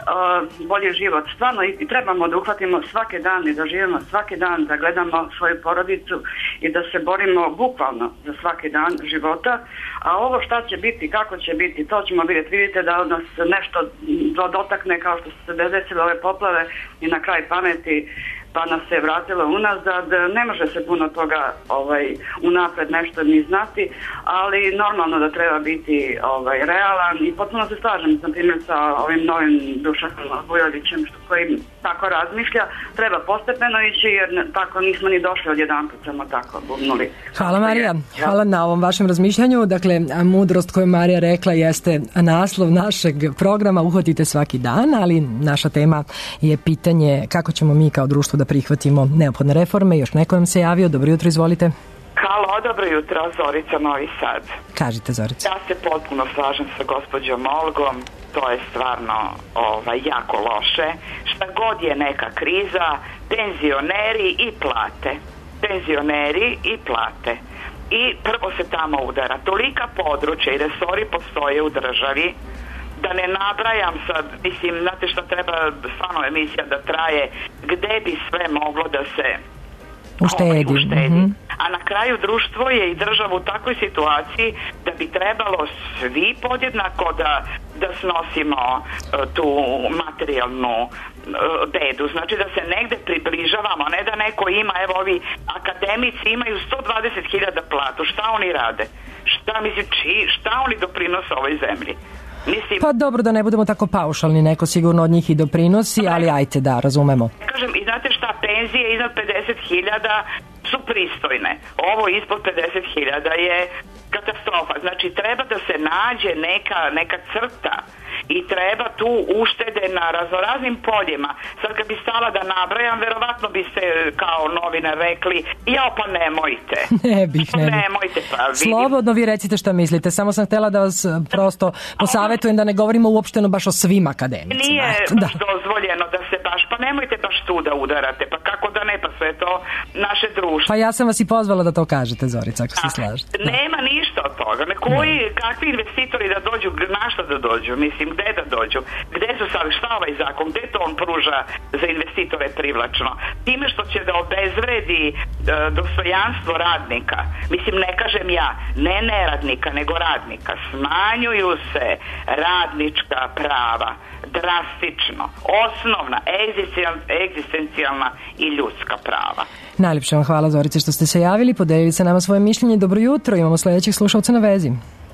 uh, bolji život, stvarno i, i trebamo da uhvatimo svaki dan i da živimo svaki dan, da gledamo svoju porodicu i da se borimo bukvalno za svaki dan života, a ovo šta će biti, kako će biti, to ćemo vidjeti. Vidite da nas nešto dotakne kao što se desile ove poplave i na kraj pameti pa nas se vratilo unazad. Ne može se puno toga ovaj, unapred nešto ni znati, ali normalno da treba biti ovaj, realan i potpuno se slažem na primjer sa ovim novim Dušanom Vujovićem koji tako razmišlja. Treba postepeno ići jer tako nismo ni došli odjedanput, samo tako bubnuli. Hvala Marija, hvala na ovom vašem razmišljanju. Dakle, mudrost koju Marija rekla jeste naslov našeg programa Uhvatite svaki dan, ali naša tema je pitanje kako ćemo mi kao društvo da prihvatimo neophodne reforme. Još neko nam se javio. Dobro jutro, izvolite. Halo, dobro jutro, Zorica, Novi Sad. Kažite, Zorica. Ja se potpuno slažem sa gospođom Olgom, to je stvarno ovaj, jako loše. Šta god je neka kriza, penzioneri i plate. Penzioneri i plate. I prvo se tamo udara. Tolika područja i resori postoje u državi, da ne nabrajam sad, mislim, znate što treba stvarno emisija da traje, gde bi sve moglo da se uštedi. uštedi. Mm-hmm. A na kraju društvo je i država u takvoj situaciji da bi trebalo svi podjednako da, da snosimo uh, tu materijalnu uh, bedu. Znači da se negde približavamo, ne da neko ima, evo ovi akademici imaju sto dvadeset hiljada platu, šta oni rade? Šta, mislim, či, šta oni doprinose ovoj zemlji? Mislim, pa dobro, da ne budemo tako paušalni, neko sigurno od njih i doprinosi, ali ajte da, razumemo. Kažem, i znate šta, penzije iznad pedeset hiljada su pristojne. Ovo ispod pedeset hiljada je katastrofa. Znači, treba da se nađe neka, neka crta i treba tu uštede na raznoraznim poljima. Sad kad bi stala da nabrajam, verovatno biste kao novinar rekli, jao pa nemojte. Ne bih, ne bih. Nemojte pa. Vidim. Slobodno vi recite šta mislite, samo sam htjela da vas prosto posavetujem da ne govorimo uopšteno baš o svim akademicima. Nije Eto, baš da. dozvoljeno da se baš, pa nemojte baš tu da udarate, pa kako da ne, pa sve to naše društvo. Pa ja sam vas i pozvala da to kažete, Zorica, ako se slažete. Da. Nema ništa od toga. Koji, kakvi investitori da dođu, na što da dođu, mislim, gde da dođu, gde su sad, šta ovaj zakon, gde to on pruža za investitore privlačno? Time što će da obezvredi e, dostojanstvo radnika, mislim, ne kažem ja, ne neradnika, nego radnika, smanjuju se radnička prava, drastično, osnovna, egzistencijalna i ljudska prava. Najljepša vam hvala, Zorice, što ste se javili, podelili se nama svoje mišljenje. Dobro jutro, imamo sledećeg slušalca na vezi.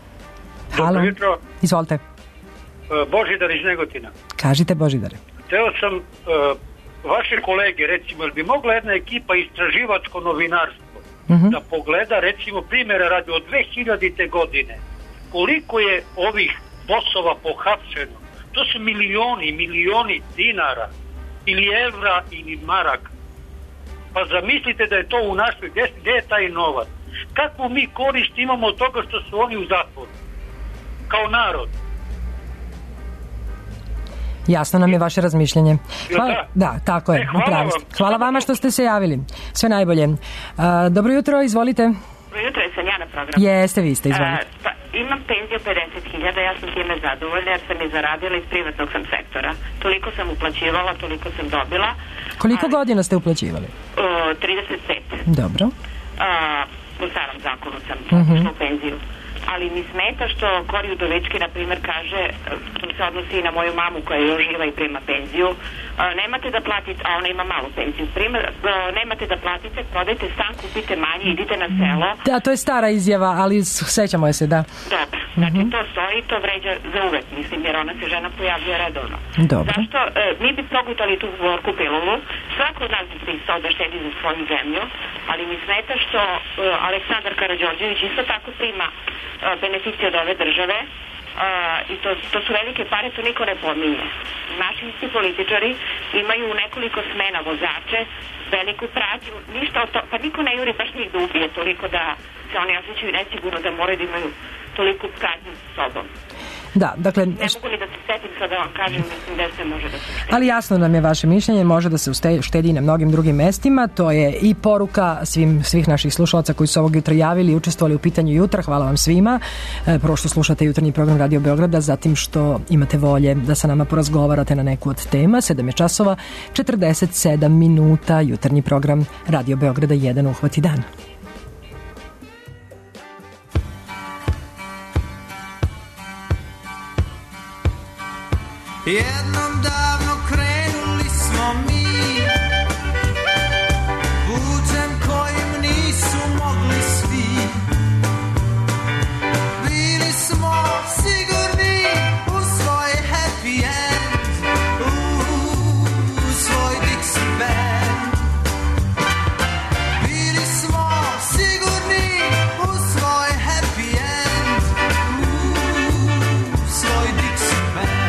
Halo. Dobro jutro. Izvolite. Božidar iz Negotina. Kažite, Božidare. Teo sam uh, vaše kolege, recimo, bi mogla jedna ekipa istraživačko novinarstvo uh-huh. da pogleda, recimo, primjera radi od dve hiljadite godine, koliko je ovih bosova pohapšeno. To su milioni, milioni dinara ili evra ili maraka. Pa zamislite da je to u našoj, gdje, gdje je taj novac? Kakvu mi korist imamo od toga što su oni u zatvoru? Kao narod. Jasno nam je vaše razmišljanje. Hvala, da. da, tako je. E, hvala, vam. hvala vama što ste se javili. Sve najbolje. Uh, dobro jutro, izvolite. Dobro jutro, sam ja na programu. Jeste, vi ste, izvolite. Uh, pa, imam penziju pedeset hiljada, ja sam time zadovoljna jer sam i zaradila iz privatnog sam sektora. Toliko sam uplaćivala, toliko sam dobila. Koliko uh, godina ste uplaćivali? Uh, trideset pet. Dobro. Uh, u starom zakonu sam uh-huh. u penziju. Ali mi smeta što Kori Udovečki, na primjer, kaže, to se odnosi i na moju mamu koja još živa i prima penziju, nemate da platite, a ona ima malu penziju, primjer, nemate da platite, prodajte stan, kupite manje, idite na selo. Da, to je stara izjava, ali sećamo je se, da. Dobro, znači uh-huh. to stoji, to vređa za uvek, mislim, jer ona se žena pojavljuje redovno. Dobro. Zašto? E, mi bi progutali tu vorku pilulu, Svako od nas bi pristao da štedi za svoju zemlju, ali mi smeta što uh, Aleksandar Karađorđević isto tako prima uh, beneficije od ove države. Uh, i to, to su velike pare, to niko ne pominje. Naši isti političari imaju nekoliko smena vozače, veliku pratnju, ništa od to, pa niko ne juri baš njih da ubije toliko da se oni osjećaju nesigurno da moraju da imaju toliku pratnju s sobom. Da, dakle... Ne mogu ni da se setim sad da vam kažem, mislim da se može da se uštedi. Ali jasno nam je vaše mišljenje, može da se uštedi na mnogim drugim mestima, to je i poruka svim, svih naših slušalaca koji su ovog jutra javili i učestvovali u pitanju jutra, hvala vam svima, prvo što slušate jutarnji program Radio Beograda, zatim što imate volje da sa nama porazgovarate na neku od tema, sedam je časova, četrdeset sedam minuta, jutarnji program Radio Beograda, jedan uhvati dan. Jednom davno krenuli smo mi putem kojim nisu mogli svi. Bili smo sigurni u svoj happy end, u svoj Dixie band. Bili smo sigurni u svoj happy end, u svoj Dixie band.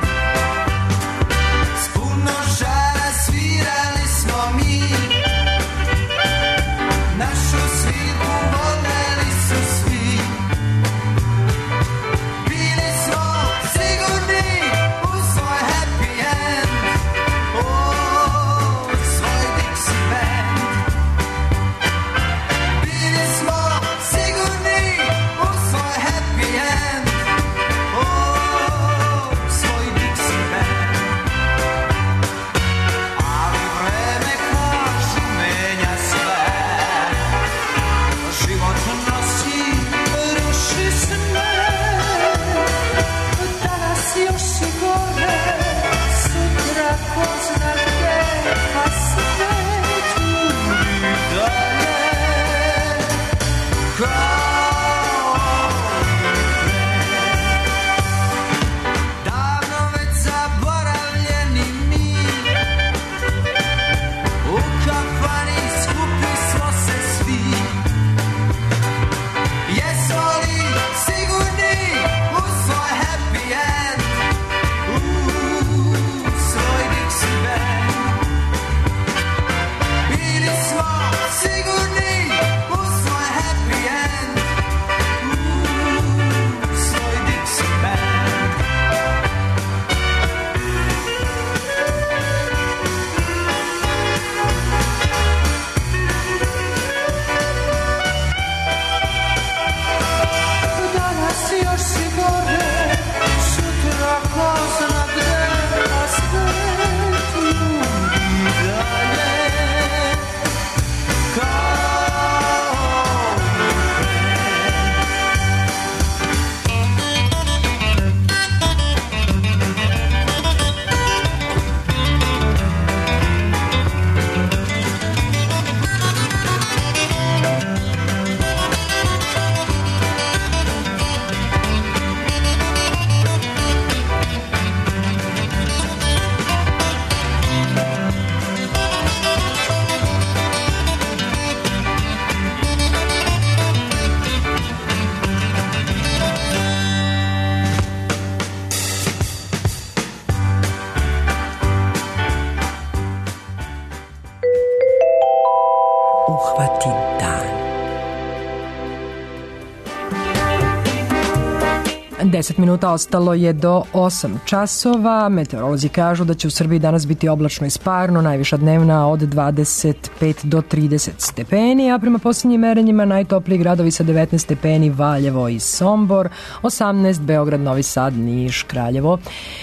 deset minuta ostalo je do osam časova. Meteorolozi kažu da će u Srbiji danas biti oblačno i sparno, najviša dnevna od dvadeset pet do trideset stepeni, a prema posljednjim merenjima najtopliji gradovi sa devetnaest stepeni Valjevo i Sombor, osamnaest Beograd, Novi Sad, Niš, Kraljevo.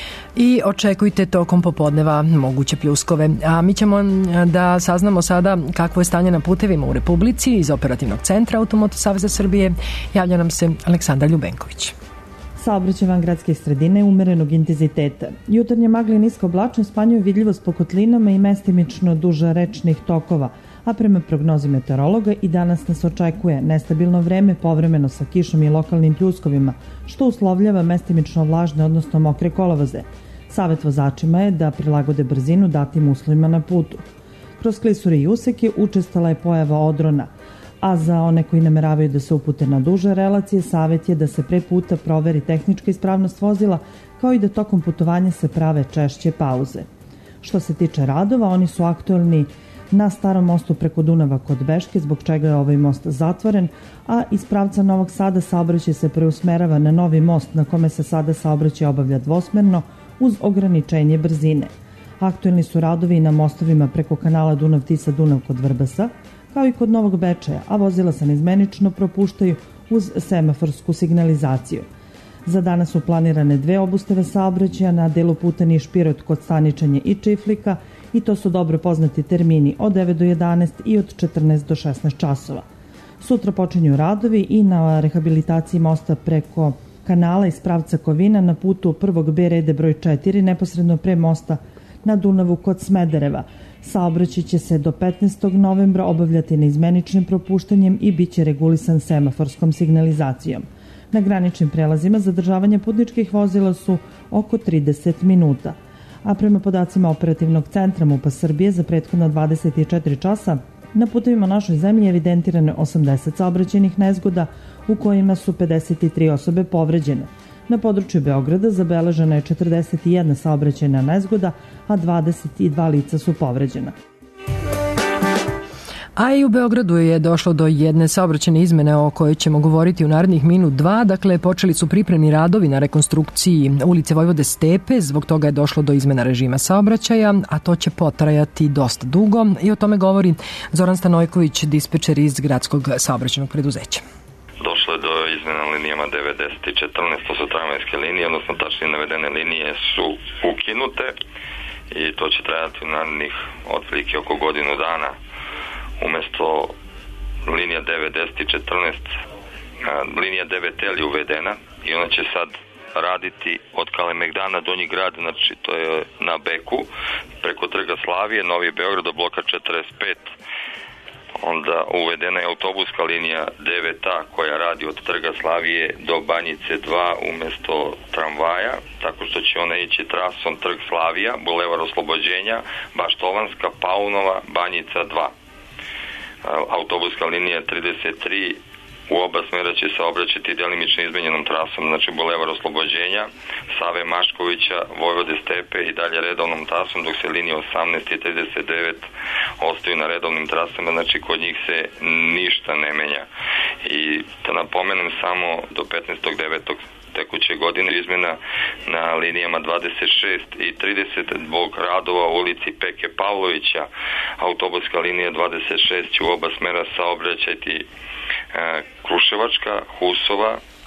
I očekujte tokom popodneva moguće pljuskove. A mi ćemo da saznamo sada kakvo je stanje na putevima u Republici. Iz Operativnog centra Automoto Saveza Srbije javlja nam se Aleksandar Ljubenković. Saobraćaj van gradske sredine umerenog intenziteta. Jutarnje magle nisko oblačno smanjuju vidljivost po kotlinama i mestimično duža rečnih tokova, a prema prognozi meteorologa i danas nas očekuje nestabilno vreme povremeno sa kišom i lokalnim pljuskovima, što uslovljava mestimično vlažne, odnosno mokre kolovoze. Savet vozačima je da prilagode brzinu datim uslovima na putu. Kroz klisure i useke učestala je pojava odrona, a za one koji nameravaju da se upute na duže relacije, savjet je da se pre puta proveri tehnička ispravnost vozila, kao i da tokom putovanja se prave češće pauze. Što se tiče radova, oni su aktuelni na starom mostu preko Dunava kod Beške, zbog čega je ovaj most zatvoren, a iz pravca Novog Sada saobraćaj se preusmerava na novi most na kome se sada saobraćaj obavlja dvosmerno uz ograničenje brzine. Aktuelni su radovi i na mostovima preko kanala Dunav-Tisa-Dunav kod Vrbasa, kao i kod Novog Bečeja, a vozila se neizmenično propuštaju uz semaforsku signalizaciju. Za danas su planirane dve obustave saobraćaja na delu puta Niš-Pirot kod Staničanje i Čiflika, i to su dobro poznati termini od devet do jedanaest i od četrnaest do šesnaest časova. Sutra počinju radovi i na rehabilitaciji mosta preko kanala iz pravca Kovina na putu prvog B rede broj četiri, neposredno pre mosta na Dunavu kod Smedereva. Saobraćaj će se do petnaestog novembra obavljati neizmeničnim propuštanjem i bit će regulisan semaforskom signalizacijom. Na graničnim prelazima zadržavanje putničkih vozila su oko trideset minuta. A prema podacima operativnog centra MUP-a Srbije za prethodno dvadeset četiri časa na putevima našoj zemlji evidentirane osamdeset saobraćajnih nezgoda u kojima su pedeset tri osobe povređene. Na području Beograda zabeležena je četrdeset jedna saobraćajna nezgoda, a dvadeset dva lica su povređena. A i u Beogradu je došlo do jedne saobraćajne izmene o kojoj ćemo govoriti u narednih minut dva. Dakle, počeli su pripremni radovi na rekonstrukciji ulice Vojvode Stepe, zbog toga je došlo do izmena režima saobraćaja, a to će potrajati dosta dugo i o tome govori Zoran Stanojković, dispečer iz Gradskog saobraćajnog preduzeća. Došlo je do izmena linijama devet, deset i četrnaest, to su tramvajske linije, odnosno tačnije navedene linije su ukinute i to će trajati u narednih otprilike oko godinu dana. Umesto linija devet, deset i četrnaest, linija devet L je uvedena i ona će sad raditi od Kalemegdana Donji grad, znači to je na Beku, preko Trga Slavije, Novi Beograd do bloka četrdeset pet. Onda uvedena je autobuska linija devet A koja radi od Trga Slavije do Banjice dva umesto tramvaja, tako što će ona ići trasom Trg Slavija, Bulevar Oslobođenja, Baštovanska, Paunova, Banjica dva. Autobuska linija trideset tri u oba smjera će se obraćati delimično izmenjenom trasom, znači Bulevar Oslobođenja, Save Maškovića, Vojvode Stepe i dalje redovnom trasom, dok se linije osamnaest i trideset devet ostaju na redovnim trasama, znači kod njih se ništa ne menja. I da napomenem samo do petnaestog devetog tekuće godine izmena na linijama dvadeset šest i trideset zbog radova u ulici Peke Pavlovića. Autobuska linija dvadeset šest će u oba smera saobraćati e, Kruševačka, Husova,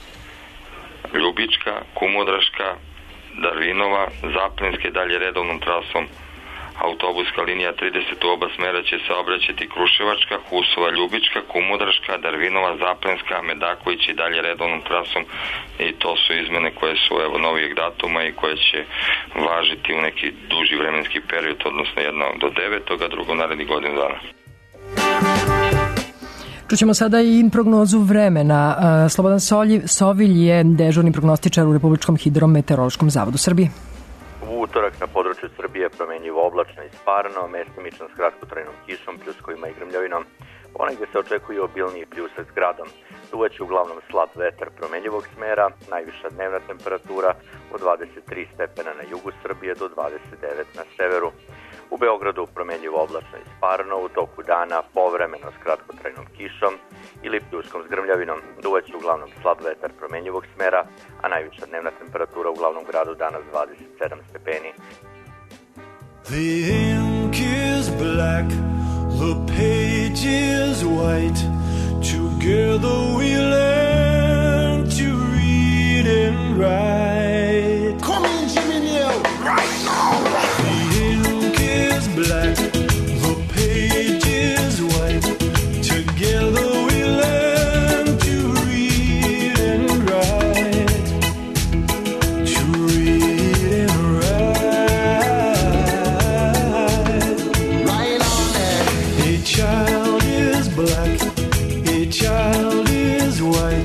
Ljubička, Kumodraška, Darvinova, Zaplinske dalje redovnom trasom. Autobuska linija trideset u oba smera će se obraćati Kruševačka, Husova, Ljubička, Kumodraška, Darvinova, Zaplenska, Medaković i dalje redovnom trasom i to su izmene koje su evo novijeg datuma i koje će važiti u neki duži vremenski period, odnosno jedno do devetog, a drugo narednih godinu dana. Čućemo sada i prognozu vremena. Slobodan Sovilj je dežurni prognostičar u Republičkom hidrometeorološkom zavodu Srbije. U utorak na području Srbije promenljivo oblačno i sparno, mestimično s kratkotrajnom kišom, pljuskovima i grmljavinom. Ponegde se očekuje obilniji pljusak s gradom. Duvaće uglavnom slab vetar promenljivog smera, najviša dnevna temperatura od dvadeset tri stepena na jugu Srbije do dvadeset devet na severu. U Beogradu promenljivo oblačno i sparno, u toku dana povremeno s kratkotrajnom kišom ili pljuskom s grmljavinom. Duvaće uglavnom slab vetar promenljivog smera, a najviša dnevna temperatura u glavnom gradu danas dvadeset sedam stepeni. The ink is black, the page is white. Together we learn to read and write. Come in, Jimmy Neal, right now. The ink is black, the page is white. Together we learn to read and write. To read and write. Right on there. A child is black, a child is white.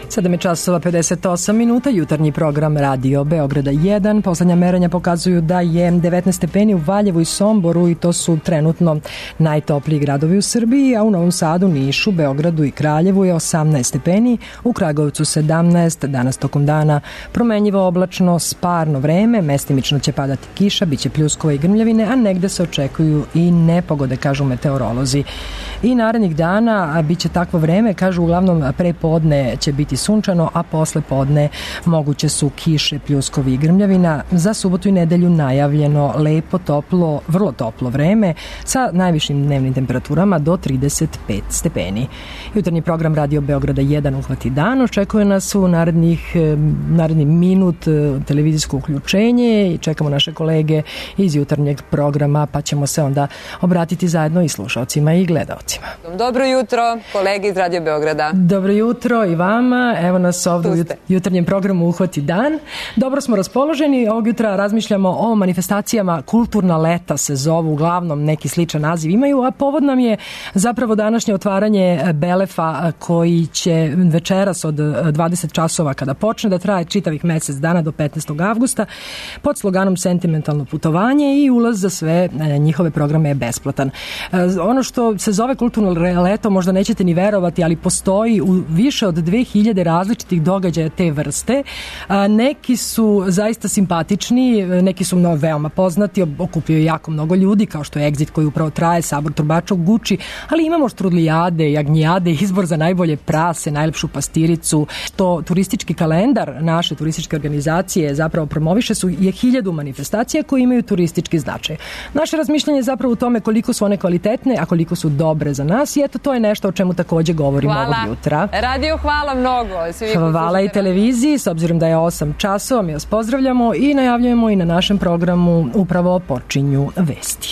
sedam je časova pedeset osam minuta, jutarnji program Radio Beograda jedan. Poslednja merenja pokazuju da je devetnaest stepeni u Valjevu i Somboru i to su trenutno najtopliji gradovi u Srbiji, a u Novom Sadu, Nišu, Beogradu i Kraljevu je osamnaest stepeni, u Kragujevcu sedamnaest, danas tokom dana promenjivo oblačno, sparno vreme, mestimično će padati kiša, biće pljuskova i grmljavine, a negde se očekuju i nepogode, kažu meteorolozi. I narednih dana biće takvo vreme, kažu uglavnom pre podne će biti sunčano, a posle podne moguće su kiše, pljuskovi i grmljavina. Za subotu i nedelju najavljeno lepo, toplo, vrlo toplo vreme sa najvišim dnevnim temperaturama do trideset pet stepeni. Jutarnji program Radio Beograda jedan uhvati dan. Očekuje nas u narednih, naredni minut televizijsko uključenje i čekamo naše kolege iz jutarnjeg programa, pa ćemo se onda obratiti zajedno i slušalcima i gledaocima. Dobro jutro, kolege iz Radio Beograda. Dobro jutro i vama. Evo nas ovdje u jutarnjem programu Uhvati dan. Dobro smo raspoloženi. Ovog jutra razmišljamo o manifestacijama. Kulturna leta se zovu, uglavnom neki sličan naziv imaju, a povod nam je zapravo današnje otvaranje Belefa koji će večeras od dvadeset časova kada počne da traje čitavih mesec dana do petnaestog avgusta pod sloganom Sentimentalno putovanje i ulaz za sve njihove programe je besplatan. Ono što se zove kulturno leto možda nećete ni verovati, ali postoji u više od dve hiljade različitih događaja te vrste. Neki su zaista simpatični, neki su mnogo veoma poznati, okupio jako mnogo ljudi, kao što je Exit koji upravo traje, Sabor trubača u Guči, ali imamo štrudlijade, jagnjade, izbor za najbolje prase, najlepšu pastiricu, što turistički kalendar naše turističke organizacije zapravo promoviše su je hiljadu manifestacija koje imaju turistički značaj. Naše razmišljanje je zapravo u tome koliko su one kvalitetne, a koliko su dobre za nas i eto to je nešto o čemu takođe govorimo hvala. Ovog jutra. Radio hvala mnogo. Svi hvala i televiziji, s obzirom da je osam časova, mi vas pozdravljamo i najavljujemo i na našem programu upravo počinju vesti.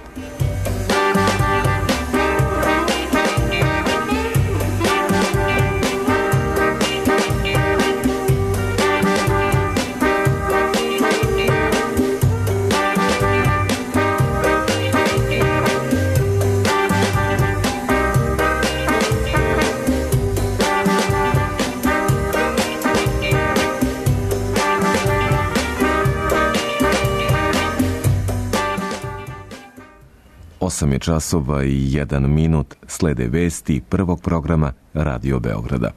osam je časova i jedan minut, slede vesti prvog programa Radio Beograda.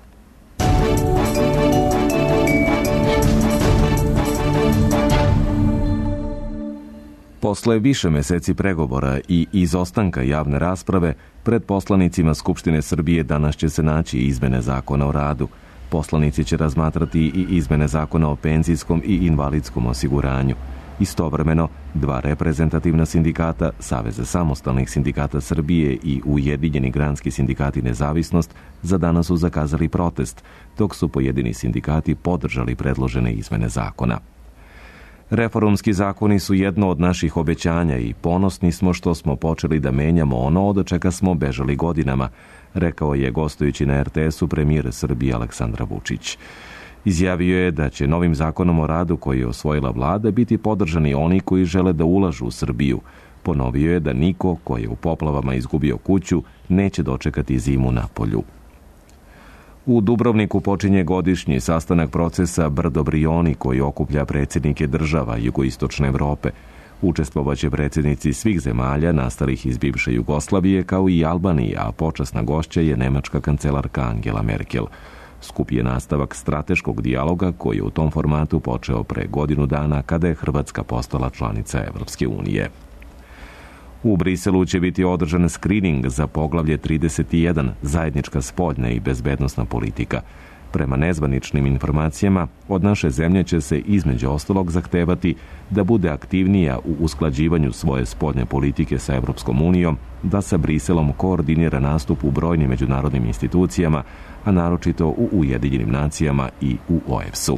Posle više meseci pregovora i izostanka javne rasprave, pred poslanicima Skupštine Srbije danas će se naći izmene zakona o radu. Poslanici će razmatrati i izmene zakona o penzijskom i invalidskom osiguranju. Istovremeno, dva reprezentativna sindikata, Saveza samostalnih sindikata Srbije i Ujedinjeni granski sindikati Nezavisnost, za danas su zakazali protest, dok su pojedini sindikati podržali predložene izmene zakona. Reformski zakoni su jedno od naših obećanja i ponosni smo što smo počeli da menjamo ono od čega smo bežali godinama, rekao je gostujući na er te esu premijer Srbije Aleksandar Vučić. Izjavio je da će novim zakonom o radu koji je osvojila vlada biti podržani oni koji žele da ulažu u Srbiju. Ponovio je da niko ko je u poplavama izgubio kuću neće dočekati zimu na polju. U Dubrovniku počinje godišnji sastanak procesa Brdo Brioni koji okuplja predsjednike država jugoistočne Evrope. Učestvovaće predsjednici svih zemalja nastalih iz bivše Jugoslavije kao i Albanije, a počasna gošća je nemačka kancelarka Angela Merkel. Skup je nastavak strateškog dijaloga koji je u tom formatu počeo pre godinu dana kada je Hrvatska postala članica Evropske unije. U Briselu će biti održan skrining za poglavlje trideset jedan, zajednička spoljna i bezbednosna politika. Prema nezvaničnim informacijama, od naše zemlje će se između ostalog zahtevati da bude aktivnija u usklađivanju svoje spoljne politike sa Evropskom unijom, da sa Briselom koordinira nastup u brojnim međunarodnim institucijama, a naročito u Ujedinjenim nacijama i u o e bes u.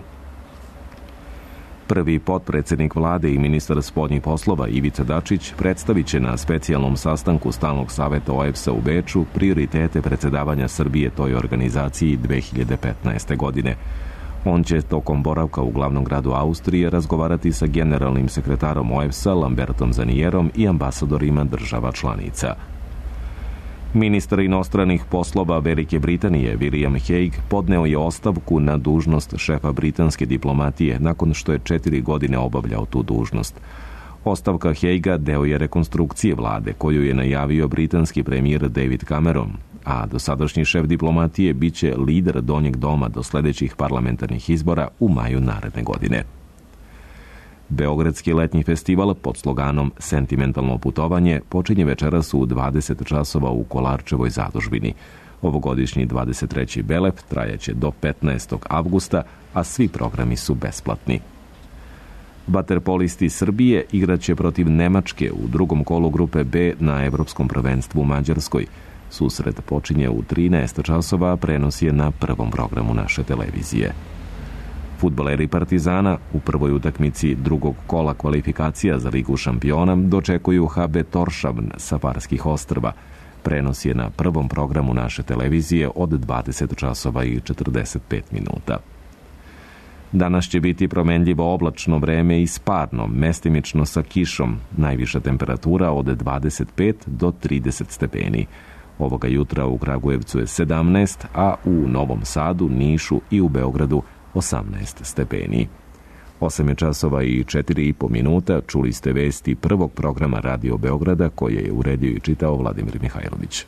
Prvi potpredsjednik vlade i ministar spoljnih poslova Ivica Dačić predstavit će na specijalnom sastanku Stalnog saveta o e bes a u Beču prioritete predsjedavanja Srbije toj organizaciji dve hiljade petnaeste. godine. On će tokom boravka u glavnom gradu Austrije razgovarati sa generalnim sekretarom o e bes a Lambertom Zanierom i ambasadorima država članica. Ministar inostranih poslova Velike Britanije William Hague podneo je ostavku na dužnost šefa britanske diplomatije nakon što je četiri godine obavljao tu dužnost. Ostavka Hagea deo je rekonstrukcije vlade koju je najavio britanski premijer David Cameron, a dosadašnji šef diplomatije biće lider Donjeg doma do sledećih parlamentarnih izbora u maju naredne godine. Beogradski letnji festival pod sloganom Sentimentalno putovanje počinje večeras u dvadeset časova u Kolarčevoj zadužbini. Ovogodišnji dvadeset treći Belep trajaće do petnaestog avgusta, a svi programi su besplatni. Vaterpolisti Srbije igraće protiv Nemačke u drugom kolu grupe B na Evropskom prvenstvu u Mađarskoj. Susret počinje u trinaest časova, a prenos je na prvom programu naše televizije. Fudbaleri Partizana u prvoj utakmici drugog kola kvalifikacija za Ligu šampiona dočekuju H B Toršavn sa Farskih ostrva. Prenos je na prvom programu naše televizije od dvadeset časova i četrdeset pet minuta. Danas će biti promenljivo oblačno vreme i sparno, mestimično sa kišom, najviša temperatura od dvadeset pet do trideset stepeni. Ovoga jutra u Kragujevcu je sedamnaest, a u Novom Sadu, Nišu i u Beogradu osamnaest stepeni. osam je časova i četiri i po minuta, čuli ste vesti prvog programa Radio Beograda koje je uredio i čitao Vladimir Mihajlović.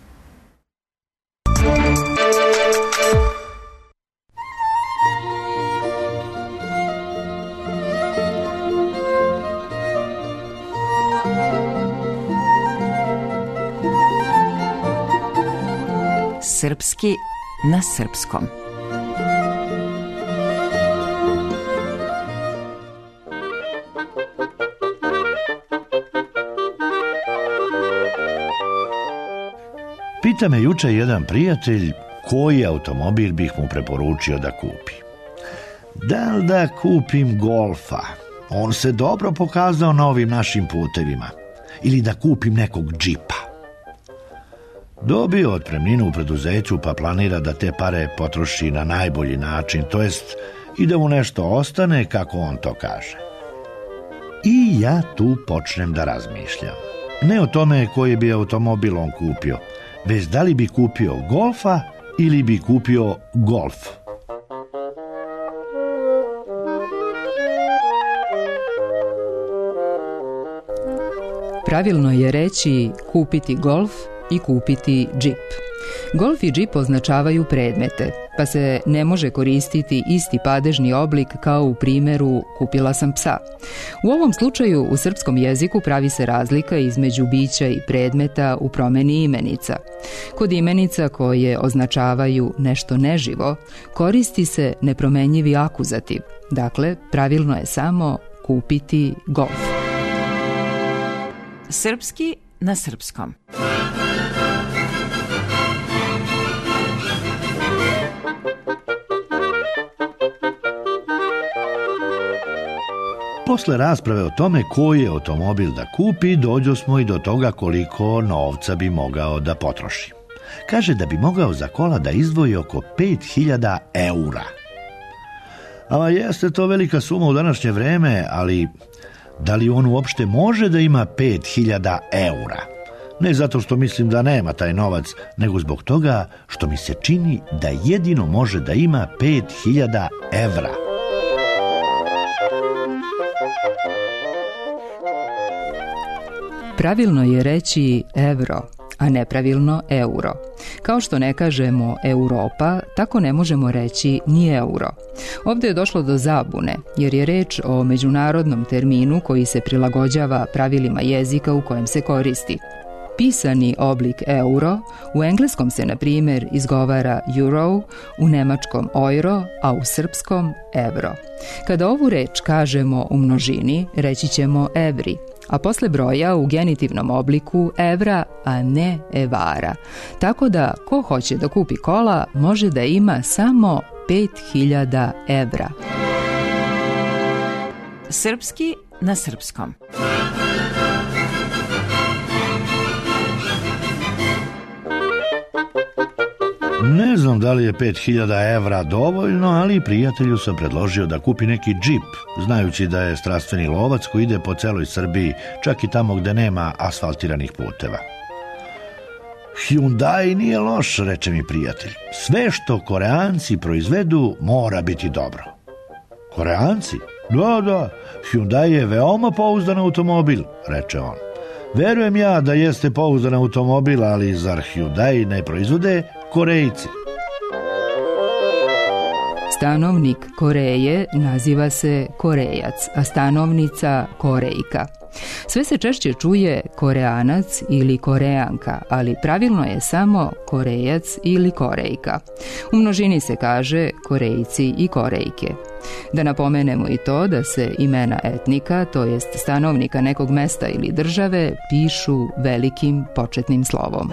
Srpski na srpskom. Pita me juče jedan prijatelj koji automobil bih mu preporučio da kupi. Da li da kupim Golfa? On se dobro pokazao na ovim našim putevima. Ili da kupim nekog džipa? Dobio otpremninu u preduzeću pa planira da te pare potroši na najbolji način, to jest i da mu nešto ostane kako on to kaže. I ja tu počnem da razmišljam. Ne o tome koji bi automobil on kupio, već da li bi kupio Golfa ili bi kupio Golf. Pravilno je reći kupiti Golf i kupiti džip. Golf i džip označavaju predmete, pa se ne može koristiti isti padežni oblik kao u primjeru kupila sam psa. U ovom slučaju u srpskom jeziku pravi se razlika između bića i predmeta u promeni imenica. Kod imenica koje označavaju nešto neživo, koristi se nepromenjivi akuzativ. Dakle, pravilno je samo kupiti Golf. Srpski na srpskom. Posle rasprave o tome koji automobil da kupi, dođo smo i do toga koliko novca bi mogao da potroši. Kaže da bi mogao za kola da izdvoji oko pet hiljada eura. A jeste to velika suma u današnje vreme, ali da li on uopšte može da ima pet hiljada eura? Ne zato što mislim da nema taj novac, nego zbog toga što mi se čini da jedino može da ima pet hiljada evra. Pravilno je reći evro, a nepravilno euro. Kao što ne kažemo Europa, tako ne možemo reći ni euro. Ovdje je došlo do zabune, jer je reč o međunarodnom terminu koji se prilagođava pravilima jezika u kojem se koristi. Pisani oblik euro u engleskom se, na primjer, izgovara euro, u nemačkom euro, a u srpskom evro. Kada ovu reč kažemo u množini, reći ćemo evri, a posle broja u genitivnom obliku evra, a ne evara. Tako da, ko hoće da kupi kola, može da ima samo pet hiljada evra. Srpski na srpskom. Ne znam da li je pet hiljada evra dovoljno, ali prijatelju sam predložio da kupi neki džip, znajući da je strastveni lovac koji ide po celoj Srbiji, čak i tamo gde nema asfaltiranih puteva. Hyundai nije loš, reče mi prijatelj. Sve što Koreanci proizvedu mora biti dobro. Koreanci? Da, da, Hyundai je veoma pouzdan automobil, reče on. Verujem ja da jeste pouzdan automobil, ali zar Hyundai ne proizvode Korejci? Stanovnik Koreje naziva se Korejac, a stanovnica Korejka. Sve se češće čuje Koreanac ili Koreanka, ali pravilno je samo Korejac ili Korejka. U množini se kaže Korejci i Korejke. Da napomenemo i to da se imena etnika, to jest stanovnika nekog mesta ili države, pišu velikim početnim slovom.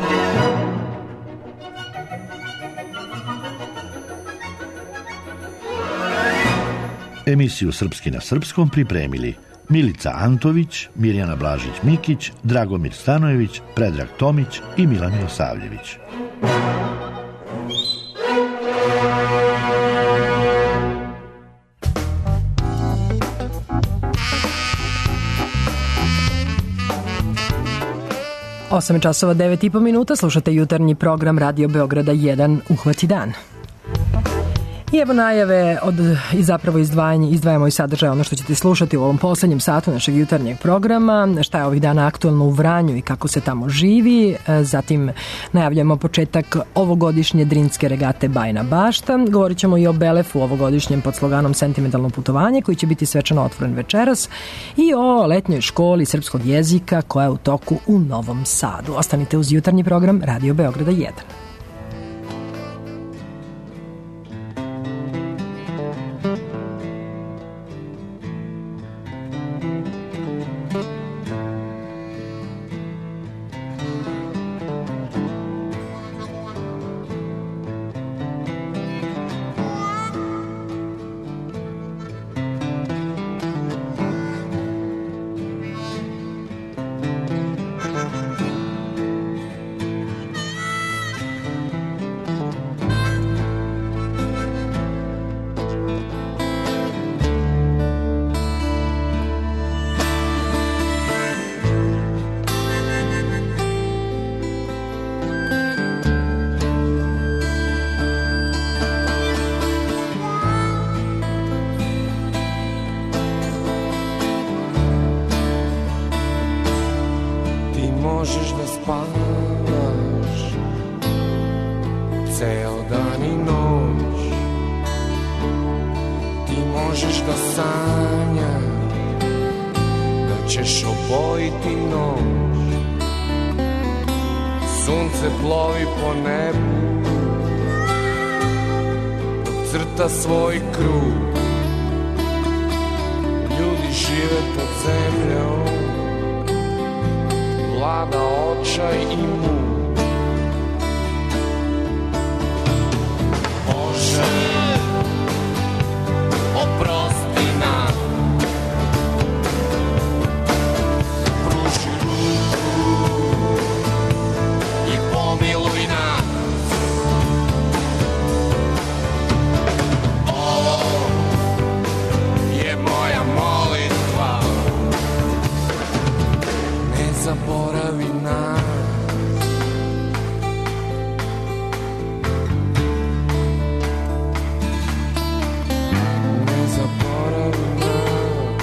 Emisiju Srpski na srpskom pripremili Milica Antović, Mirjana Blažić-Mikić, Dragomir Stanojević, Predrag Tomić i Milan Milosavljević. osam časova devet i po minuta, slušate jutarnji program Radio Beograda jedan, Uhvati dan. I evo najave od, i zapravo izdvajanje, izdvajamo i sadržaj ono što ćete slušati u ovom poslednjem satu našeg jutarnjeg programa, šta je ovih dana aktualno u Vranju i kako se tamo živi. Zatim najavljamo početak ovogodišnje Drinske regate Bajina Bašta. Govorit ćemo i o Belefu ovogodišnjem pod sloganom Sentimentalno putovanje koji će biti svečano otvoren večeras i o letnjoj školi srpskog jezika koja je u toku u Novom Sadu. Ostanite uz jutarnji program Radio Beograda jedan. Svoj krug, ljudi žive pod zemljom, vlada očaj i muk. Bože, oprosti nam, pruži ruku i pomiluj nas. Zaboravi nas. Ne zaboravi nas.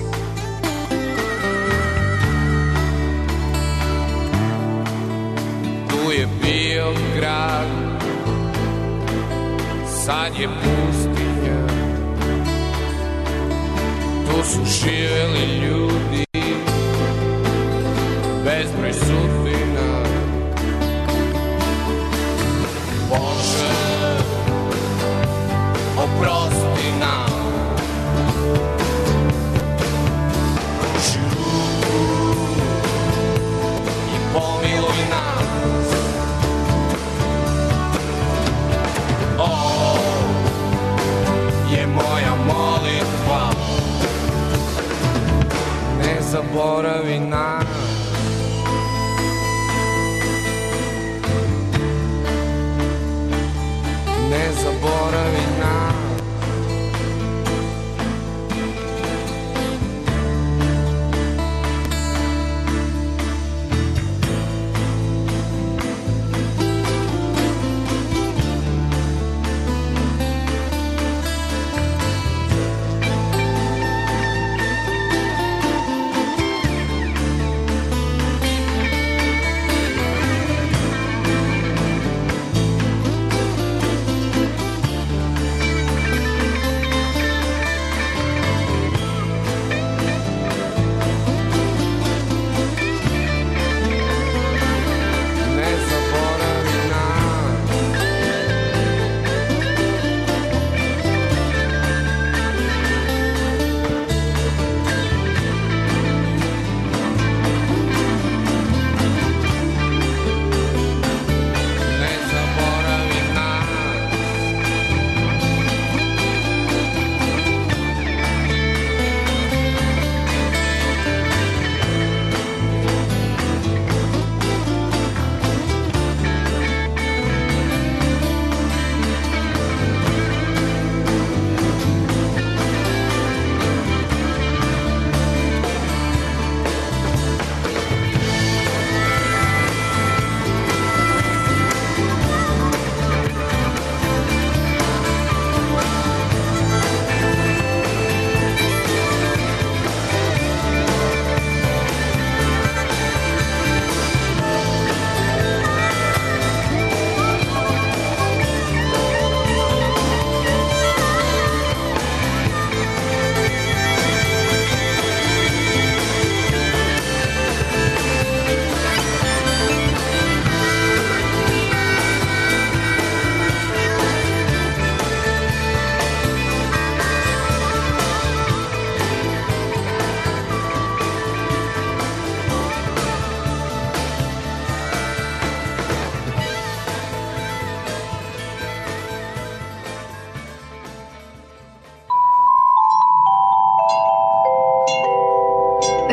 Tu je bio grad, sad je pustinja. Tu su živeli ljudi, bezbroj sudbina. Bože, oprosti nam. Pruži ruku i pomiluj nas. Ovo je moja molitva. Ne zaboravi nas. Ne zaboravi nas.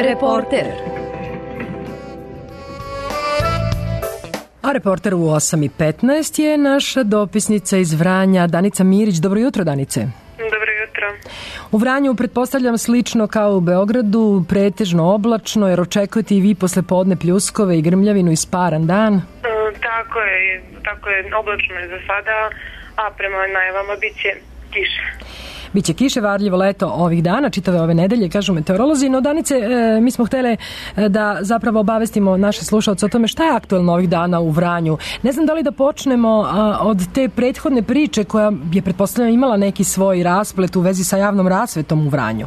Reporter. A reporter u osam i petnaest je naša dopisnica iz Vranja, Danica Mirić. Dobro jutro, Danice. Dobro jutro. U Vranju, pretpostavljam slično kao u Beogradu, pretežno oblačno, jer očekujete i vi posle podne pljuskove i grmljavinu i sparan dan? E, tako je, tako je, oblačno je za sada, a prema najavama bit će kiše. Biće kiše, varljivo leto ovih dana, čitave ove nedelje, kažu meteorolozi. No, Danice, e, mi smo htjeli da zapravo obavestimo naše slušalce o tome šta je aktuelno ovih dana u Vranju. Ne znam da li da počnemo a, od te prethodne priče koja je, pretpostavljam, imala neki svoj rasplet u vezi sa javnom rasvetom u Vranju.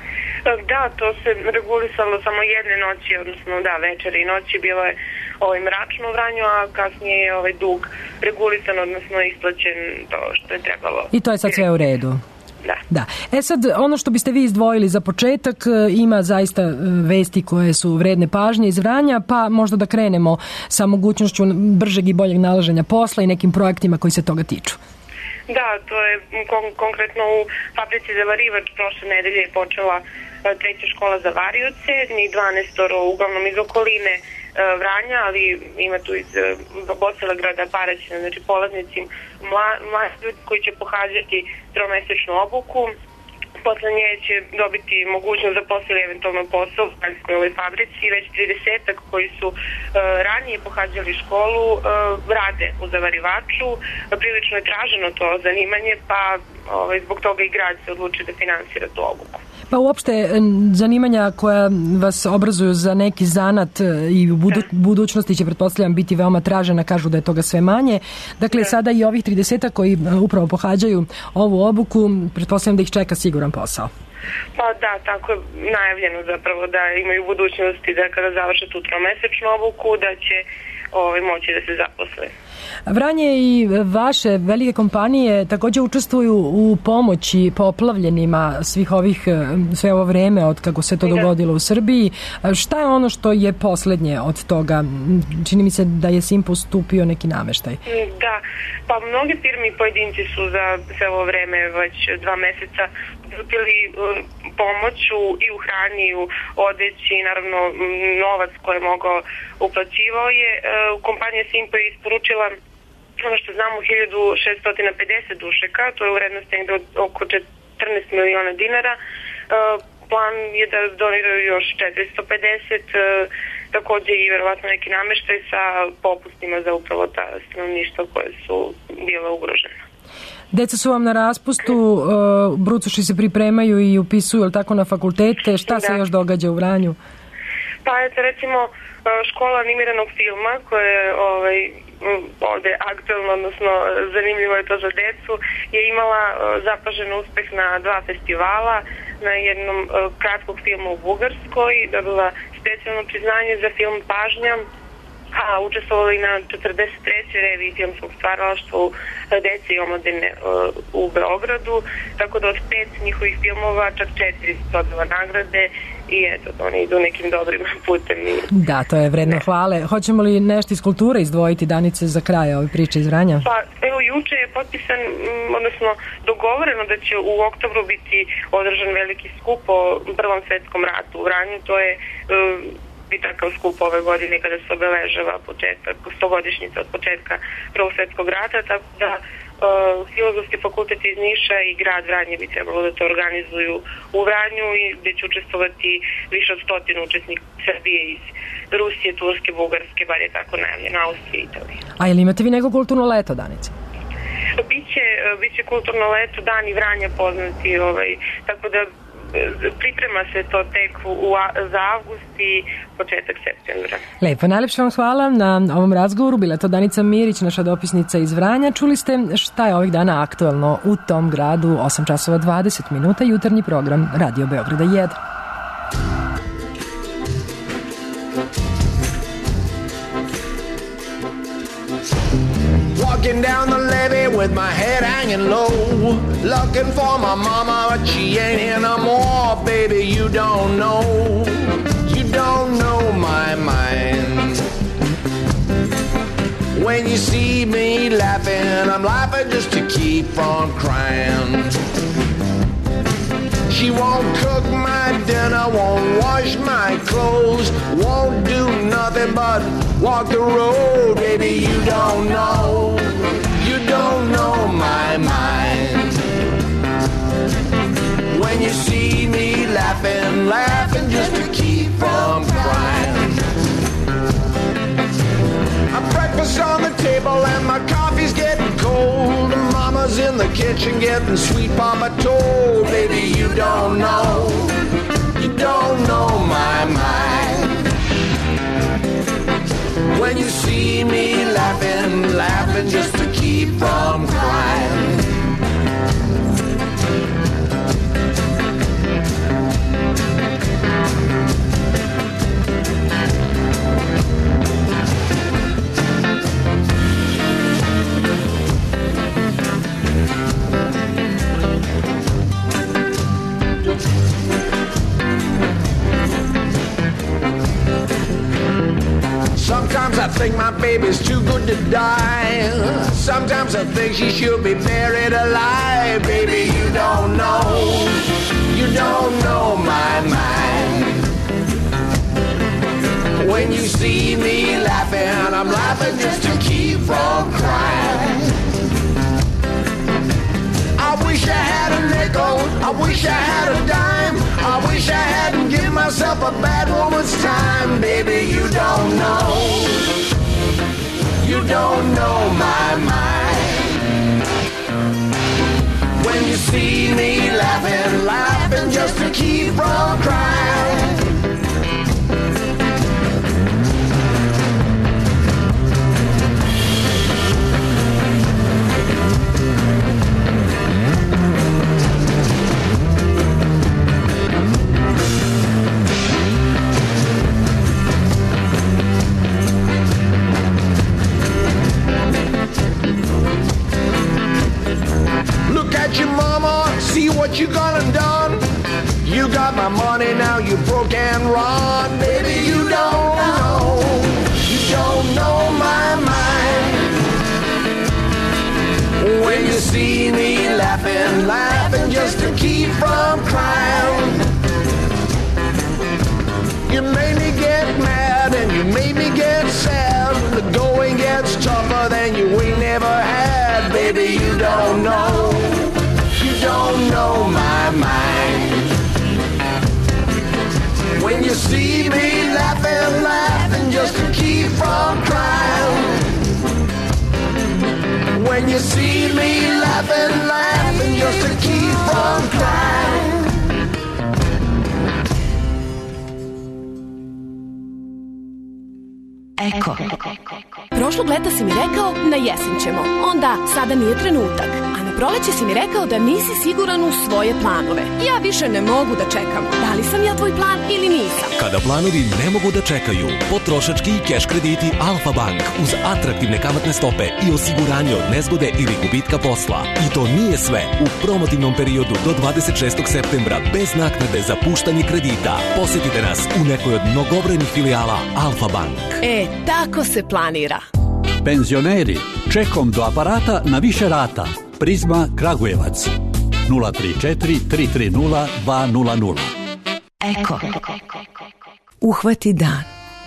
Da, to se regulisalo samo jedne noći, odnosno da, večer i noći bilo je ovaj mračno u Vranju, a kasnije je ovaj dug regulisan, odnosno isplaćen to što je trebalo. I to je sad sve u redu. Da. Da. E sad, ono što biste vi izdvojili za početak, ima zaista vesti koje su vredne pažnje iz Vranja, pa možda da krenemo sa mogućnošću bržeg i boljeg nalaženja posla i nekim projektima koji se toga tiču. Da, to je kon- konkretno u fabrici za varivač prošle nedelje je počela treća škola za varioce, njih dvanaestoro uglavnom iz okoline Vranja, ali ima tu iz Bosilegrada, Paraćina, znači polaznici, mla- mladi ljudi koji će pohađati tromesečnu obuku. Posle nje će dobiti mogućnost da posle eventualno posao u ovoj fabrici. Već tridesetak koji su uh, ranije pohađali školu uh, rade u zavarivaču. Prilično je traženo to zanimanje, pa ovaj, zbog toga i grad se odluči da finansira tu obuku. Pa uopšte zanimanja koja vas obrazuju za neki zanat i u budu, budućnosti će, pretpostavljam, biti veoma tražena, kažu da je toga sve manje. Dakle, da. Sada i ovih tridesetak koji upravo pohađaju ovu obuku, pretpostavljam da ih čeka siguran posao. Pa da, tako je najavljeno zapravo da imaju budućnosti da kada završe tu tromesečnu obuku da će ovaj, moći da se zaposle. Vranje i vaše velike kompanije također učestvuju u pomoći poplavljenima svih ovih, sve ovo vreme od kako se to dogodilo u Srbiji. Šta je ono što je posljednje od toga? Čini mi se da je Simpo stupio neki nameštaj. Da, pa mnoge firme i pojedinci su za sve ovo vreme već dva meseca upili pomoću i u hrani, i u odeći, i naravno novac koji je mogao uplaćivao je. Kompanija Simpo je isporučila ono što znamo hiljadu šesto pedeset dušeka, to je u vrednosti od oko četrnaest miliona dinara. Plan je da doniraju još četiristo pedeset, također i verovatno neki nameštaj sa popustima za upravo ta stanovništva koje su bile ugrožene. Deca su vam na raspustu, uh, brucoši se pripremaju i upisuju, ali tako, na fakultete. Šta da. se još događa u Vranju? Pa eto, recimo škola animiranog filma koja je ovaj, ovdje aktualno, odnosno zanimljivo je to za decu, je imala zapažen uspeh na dva festivala, na jednom kratkog filma u Bugarskoj, dobila specijalno priznanje za film Pažnja, a učestvovali na četrdeset trećoj reviji filmskog stvaralaštva u dece i omladine u Beogradu, tako da od pet njihovih filmova čak četiri su dobila nagrade i eto, oni idu nekim dobrim putem. Da, to je vredno hvale. Hoćemo li nešto iz kulture izdvojiti, Danice, za kraj ove priče iz Vranja? Pa, evo, juče je potpisan, odnosno dogovoreno da će u oktobru biti održan veliki skup o Prvom svetskom ratu u Vranju. To je i takav skup ove godine kada se obeležava početak, stogodišnjica od početka Prvog svjetskog rata, tako da uh, Filozofski fakultet iz Niša i grad Vranje bi trebalo da to organizuju u Vranju i gdje će učestvovati više od stotinu učesnika Srbije iz Rusije, Turske, Bugarske, bar je tako najavljeno, Austrije i Italije. A je li imate vi neko kulturno leto, Danice? Biće, biće kulturno leto, dani Vranja poznati, ovaj, tako da priprema se to tek u, za avgust i početak septembra. Lepo, najlepše vam hvala na ovom razgovoru. Bila je to Danica Mirić, naša dopisnica iz Vranja. Čuli ste šta je ovih dana aktuelno u tom gradu. osam časova dvadeset minuta, jutarnji program Radio Beograda jedan. Walking down the levee with my head hanging low, looking for my mama, but she ain't here no more. Baby, you don't know, you don't know my mind. When you see me laughing, I'm laughing just to keep from crying. She won't cook my dinner, won't wash my clothes, won't do nothing but walk the road. Baby, you don't know, you don't know my mind. When you see me laughing, laughing just to keep from crying. Breakfast on the table and my coffee's getting cold. Mama's in the kitchen getting sweet Papa told. Baby, you don't know, you don't know my mind. When you see me laughing, laughing just to keep from crying. Sometimes I think my baby's too good to die. Sometimes I think she should be buried alive. Baby, you don't know, you don't know my mind. When you see me laughing, I'm laughing just to keep from crying. I wish I had a nickel, I wish I had a dime. I wish I hadn't given myself a bad woman's time. Baby, you don't know, you don't know my mind. When you see me laughing, laughing just to keep from crying. Your mama, see what you gonna done. You got my money, now you broke and run. Baby, you don't know, you don't know my mind. When you see me laughing, laughing just to keep from crying. You made me get mad and you made me get sad. The going gets tougher than you ain't never had. Baby, you don't know, you don't know my mind. When you see me laughing, laughing just to keep from crying. When you see me laughing, laughing just to keep from crying. Eko. Prošlog leta si mi rekao na jesen ćemo, onda sada nije trenutak. A na proleće si mi rekao da nisi siguran u svoje planove. Ja više ne mogu da čekam. Da li sam ja tvoj plan ili nisam? Kada planovi ne mogu da čekaju, potrošački i keš krediti Alfa Bank uz atraktivne kamatne stope i osiguranje od nezgode ili gubitka posla. I to nije sve. U promotivnom periodu do dvadeset šestog septembra bez naknade za puštanje kredita. Posjetite nas u nekoj od mnogobrojnih filijala Alfa Bank. E, tako se planira. Penzioneri, čekom do aparata na više rata. Prizma Kragujevac. nula tri četiri tri tri nula dva nula nula. Eko. Uhvati dan.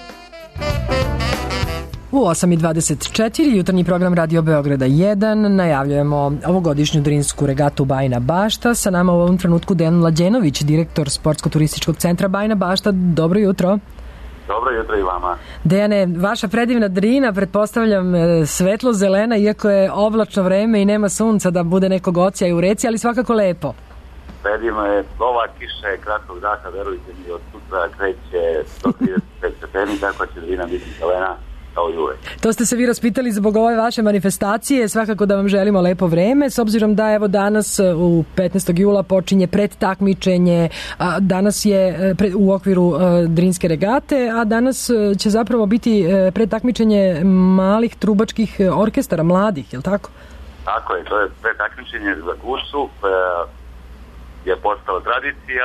U osam i dvadeset četiri jutarnji program Radio Beograda jedan najavljujemo ovogodišnju drinsku regatu Bajina Bašta. Sa nama u ovom trenutku Dejan Mlađenović, direktor Sportsko-turističkog centra Bajina Bašta. Dobro jutro. Dobro jutro i vama. Dejane, vaša predivna drina, pretpostavljam svetlo zelena, iako je oblačno vreme i nema sunca da bude nekog ocija u reci, ali svakako lepo. Predivno je, ova kiša je kratkog daha, verujte mi, od sutra kreće sto trideset pet stepeni, tako će drina biti zelena kao i uvek. To ste se vi raspitali zbog ove vaše manifestacije, svakako da vam želimo lepo vreme, s obzirom da evo danas u petnaestog jula počinje predtakmičenje, danas je u okviru drinske regate, a danas će zapravo biti predtakmičenje malih trubačkih orkestara, mladih, je li tako? Tako je, to je predtakmičenje za Gusu, koja je postala tradicija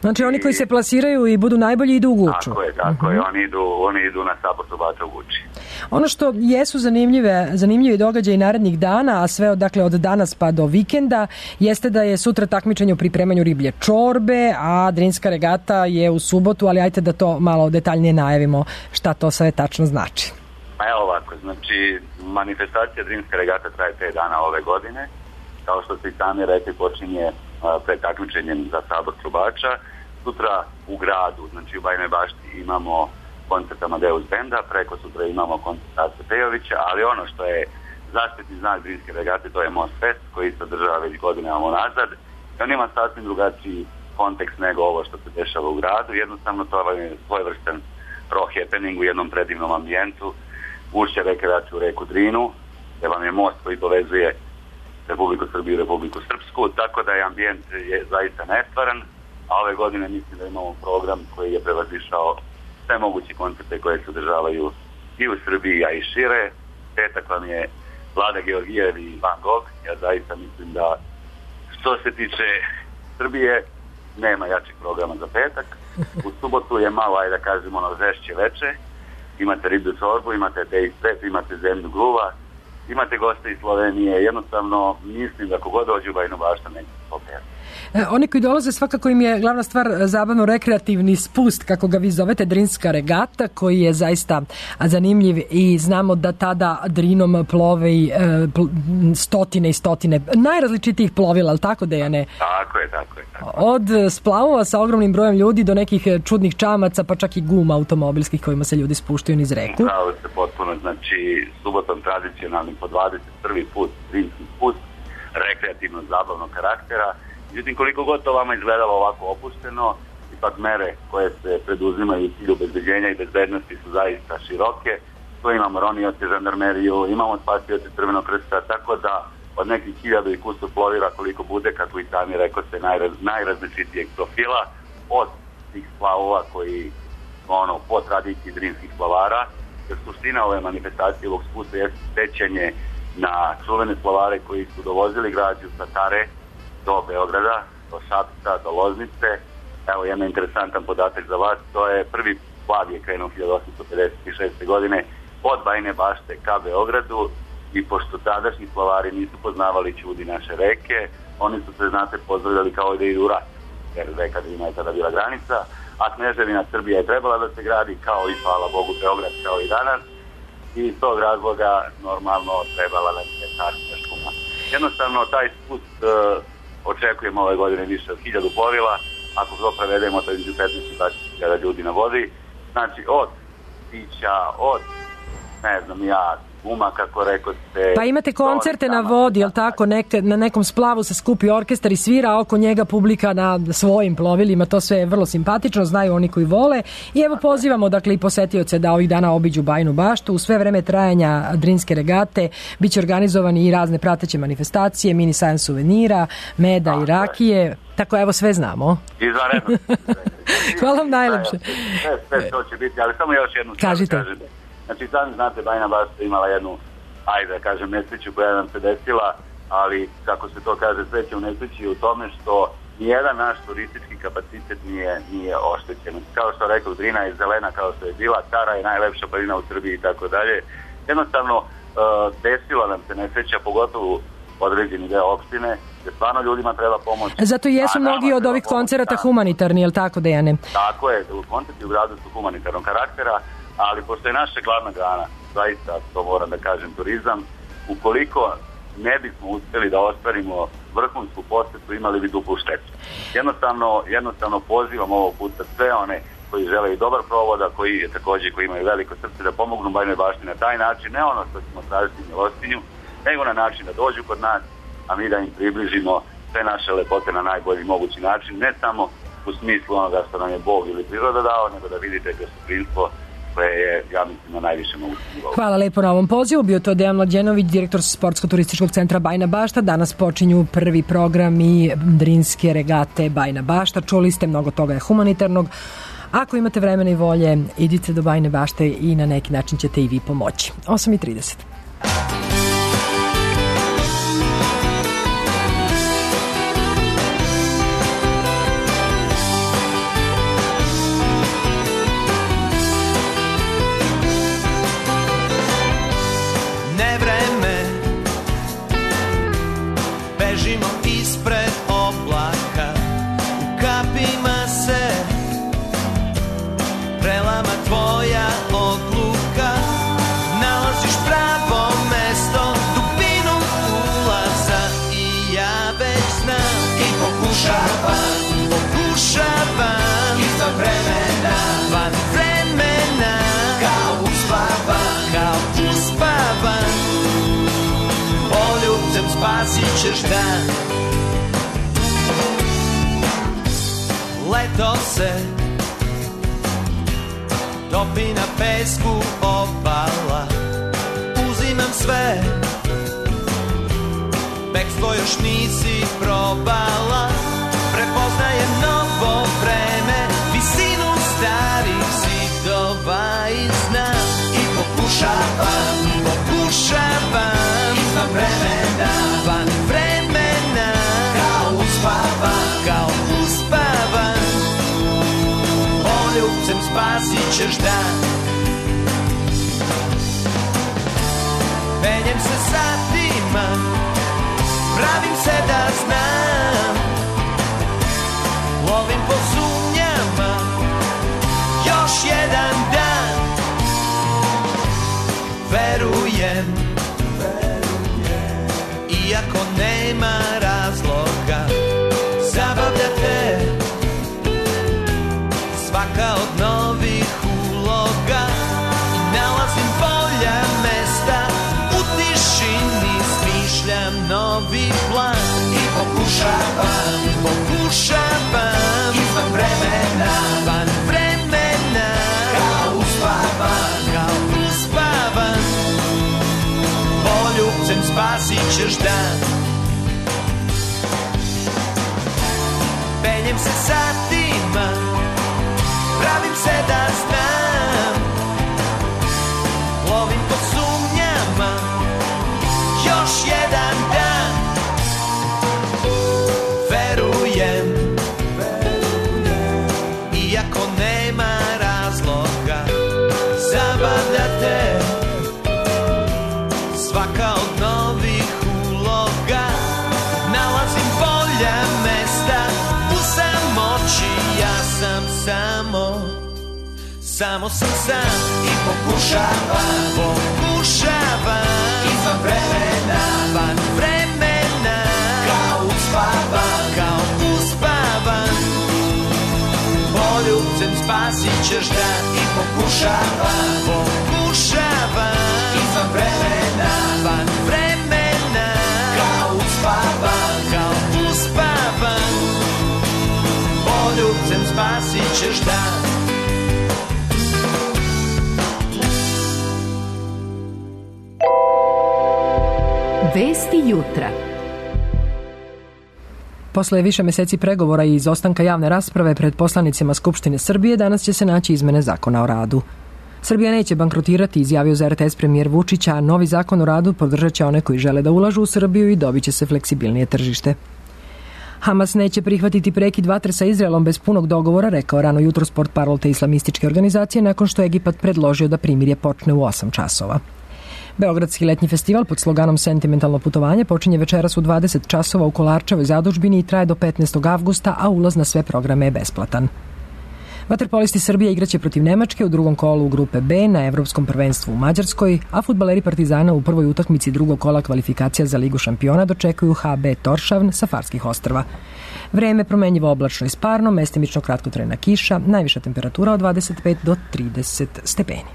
Znači oni koji se plasiraju i budu najbolji idu u Guču. Tako je, tako uh-huh. je, oni idu, oni idu na sabor trubača u Guči. Ono što jesu zanimljive, zanimljivi događaji narednih dana, a sve od, dakle, od danas pa do vikenda, jeste da je sutra takmičenje u pripremanju riblje čorbe, a Drinska regata je u subotu, ali ajte da to malo detaljnije najavimo šta to sve tačno znači. Pa evo ovako, znači manifestacija Drinska regata traje pet dana ove godine. Kao što ste i sami rekli, počinje uh, pred takmičenjem za sabor trubača. Sutra u gradu, znači u Bajinoj Bašti, imamo koncert Amadeus Benda, preko sutra imamo koncert Arce Pejovića, ali ono što je zaštitni znak Drinske regate, to je Most Fest, koji se održava već godinama unazad. I on ima sasvim drugačiji kontekst nego ovo što se dešava u gradu. Jednostavno to je svojevrstan rock happening u jednom predivnom ambijentu. Ušće reke vraća u reku Drinu, gdje vam je most koji povezuje Republiku Srbiju i Republiku Srpsku, tako da je ambijent je zaista nestvaran, a ove godine mislim da imamo program koji je prevazišao sve moguće koncerte koje se održavaju i u Srbiji, a i šire. Petak vam je Vlada Georgijev i Van Gogh. Ja zaista mislim da što se tiče Srbije nema jačih programa za petak. U subotu je malo, ajde da kažemo, ono žešće veče. Imate riblju čorbu, imate tejst, imate zemlju gluva, imate goste iz Slovenije. Jednostavno mislim da kogod dođe u Bajinu Bašta neće popijati. E, oni koji dolaze, svakako im je glavna stvar zabavno-rekreativni spust, kako ga vi zovete, Drinska regata, koji je zaista zanimljiv i znamo da tada Drinom plove i e, pl, stotine i stotine najrazličitijih plovila, ali tako da je ne? Tako je, tako je. Tako. Od splavova sa ogromnim brojem ljudi do nekih čudnih čamaca, pa čak i guma automobilskih kojima se ljudi spuštaju niz reku. Pravo se potpuno, znači subotom tradicionalnim po dvadeset prvi put Drinski spust, rekreativno zabavnog karaktera. Međutim, koliko god to vama izgledalo ovako opušteno, ipak mere koje se preduzimaju u cilju obezbeđenja i bezbednosti su zaista široke. Tu imamo ronioce, žandarmeriju, imamo spasioce Crvenog krsta, tako da od nekih hiljadu i kusur plovila koliko bude, kako i sami rekao se, najraz, najrazličitijeg profila, od tih splavova koji, ono, po tradiciji drinskih splavara, jer suština ove manifestacije ovog spusta je sećanje na čuvene splavare koji su dovozili građu sa Tare do Beograda, do Šapca, do Loznice. Evo jedan interesantan podatak za vas, to je prvi plav je krenuo hiljadu osamsto pedeset šeste. godine od Bajine Bašte ka Beogradu i pošto tadašnji plavari nisu poznavali čudi naše reke, oni su se, znate, pozdravljali kao da idu u rat, jer reka Drina je tada bila granica, a Kneževina Srbija je trebala da se gradi kao i, hvala Bogu, Beograd kao i danas, i iz tog razloga normalno trebala da se carska šuma. Jednostavno taj spust uh, očekujemo ove godine više od hiljadu plovila, ako to prevedemo to je između petnaest i dvadeset hiljada ljudi na vodi, znači od pića, od ne znam ja, guma, kako rekao ste. Pa imate koncerte na vodi, jel tako, Nek, na nekom splavu se skupi orkestar i svira, oko njega publika na svojim plovilima, to sve je vrlo simpatično, znaju oni koji vole. I evo pozivamo, dakle, i posetioce da ovih dana obiđu Bajinu Baštu. U sve vreme trajanja Drinske regate biće organizovani i razne prateće manifestacije, mini sajam suvenira, meda tako i rakije. Je. Tako, evo, sve znamo. Izvanredno. Hvala vam najlepše. Sve, sve to će biti, ali samo još jednu stvar. Kažite. Kažem. Znači, sami znate, Bajina Bašta imala jednu, ajde da kažem, nesreću koja nam se desila, ali, kako se to kaže, sreća u nesreći u tome što nijedan naš turistički kapacitet nije, nije oštećen. Kao što rekao, Drina je zelena kao što je bila, Tara je najlepša planina u Srbiji i tako dalje. Jednostavno, uh, desila nam se nesreća, pogotovo određeni deo opštine, gdje stvarno ljudima treba pomoć. Zato jesu mnogi od ovih koncerata humanitarni, je li tako, Dejane? Tako je, koncerti u gradu su humanitarnog karaktera, ali pošto je naša glavna grana, zaista to moram da kažem, turizam, ukoliko ne bismo uspjeli da ostvarimo vrhunsku posetu, imali bi duplu štetu. Jednostavno, jednostavno pozivam ovog puta sve one koji žele i dobar provoda, koji je također, koji imaju veliko srce, da pomognu Bajinoj Bašti na taj način, ne ono što ćemo tražiti milostinju, nego na način da dođu kod nas, a mi da im približimo sve naše lepote na najbolji mogući način, ne samo u smislu onoga što nam je Bog ili priroda dao, nego da vidite gostoprimstvo koje je, ja mislim, na najviše mogućem nivou. Hvala lepo na ovom pozivu. Bio to Dejan Mlađenović, direktor Sportsko-turističkog centra Bajina Bašta. Danas počinju prvi program i Drinske regate Bajina Bašta. Čuli ste, mnogo toga je humanitarnog. Ako imate vremena i volje, idite do Bajine Bašte i na neki način ćete i vi pomoći. osam i trideset. ispred oblaka, u kapima se prelama tvoja odluka. Nalaziš pravo mesto, dubinu ulaza i ja već znam. I pokušavam, pokušavam izvan vremena, van vremena, kao uspavan, kao uspavan. Poljubcem spasit ćeš dan. Leto se topi na pesku obala, uzimam sve, bekstvo još nisi probala. Prepoznajem novo vreme, visinu starih zidova i znam. I pokušavam, pokušavam izvan vremena, van vremena, kao uspavan, kao uspavan. Poljubcem spasit ćeš dan. Penjem se satima, pravim se da znam, lovim po sumnjama još jedan dan. Verujem, iako nema razloga, zabavlja te svaka od novih uloga. I nalazim bolja mesta, u tišini smišljam novi plan. I pokušavam, pokušavam izvan vremena, van vremena, kao uspavan, kao uspavan. Poljubcem spasit ćeš dan. Penjem se satima, pravim se da znam, lovim po sumnjama još jedan dan. Verujem, iako nema razloga, zabavlja te svaka od novih uloga. Nalazim bolja mesta, u samoći ja sam samo, samo sam sam. I pokušavam, pokušavam izvan vremena, van vremena, kao uspavan, kao uspavan. Poljubcem spasit ćeš dan. I pokušavam, pokušavam izvan vremena, van vremena, kao uspavan, kao uspavan. Poljubcem spasit ćeš dan. Vesti jutra. Posle više meseci pregovora i izostanka javne rasprave pred poslanicima Skupštine Srbije, danas će se naći izmene zakona o radu. Srbija neće bankrotirati, izjavio za er te es premijer Vučić, a novi zakon o radu podržat će one koji žele da ulažu u Srbiju i dobit će se fleksibilnije tržište. Hamas neće prihvatiti prekid vatre sa Izraelom bez punog dogovora, rekao rano jutro portparol te islamističke organizacije, nakon što je Egipat predložio da primirje počne u osam časova. Beogradski letnji festival pod sloganom Sentimentalno putovanje počinje večeras u dvadeset časova u Kolarčevoj zadužbini i traje do petnaestog avgusta, a ulaz na sve programe je besplatan. Vaterpolisti Srbije igraće protiv Nemačke u drugom kolu grupe B na Evropskom prvenstvu u Mađarskoj, a fudbaleri Partizana u prvoj utakmici drugog kola kvalifikacija za Ligu šampiona dočekuju ha be Toršavn sa Farskih ostrva. Vreme promenjivo, oblačno i sparno, mestimično kratkotrajna kiša, najviša temperatura od dvadeset pet do trideset stepeni.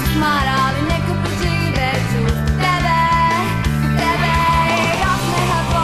Mara, ali neka prežive ću tebe, tebe.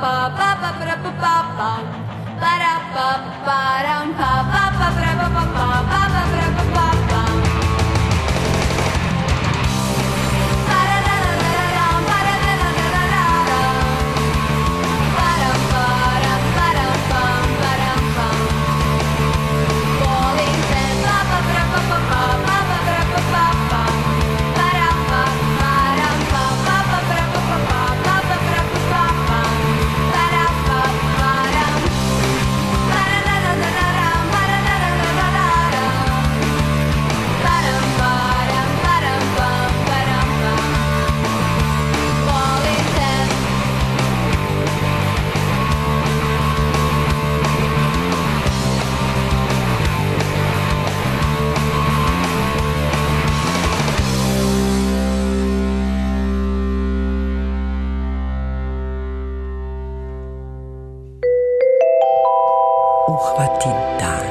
Uhvati dan.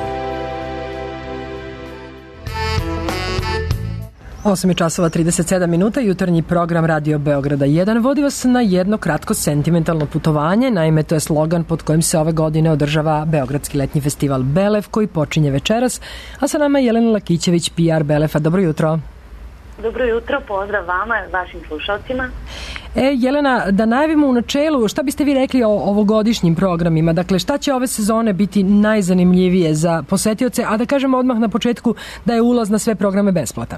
osam je časova trideset sedam minuta, jutarnji program Radio Beograda jedan vodi vas na jedno kratko sentimentalno putovanje. Naime, to je slogan pod kojim se ove godine održava Beogradski letnji festival Belev, koji počinje večeras, a sa nama je Jelena Lakićević, P R Belefa. Dobro jutro. Dobro jutro, pozdrav vama, vašim slušalcima. E, Jelena, da najavimo u načelu, šta biste vi rekli o ovogodišnjim programima? Dakle, šta će ove sezone biti najzanimljivije za posetioce, a da kažemo odmah na početku da je ulaz na sve programe besplatan?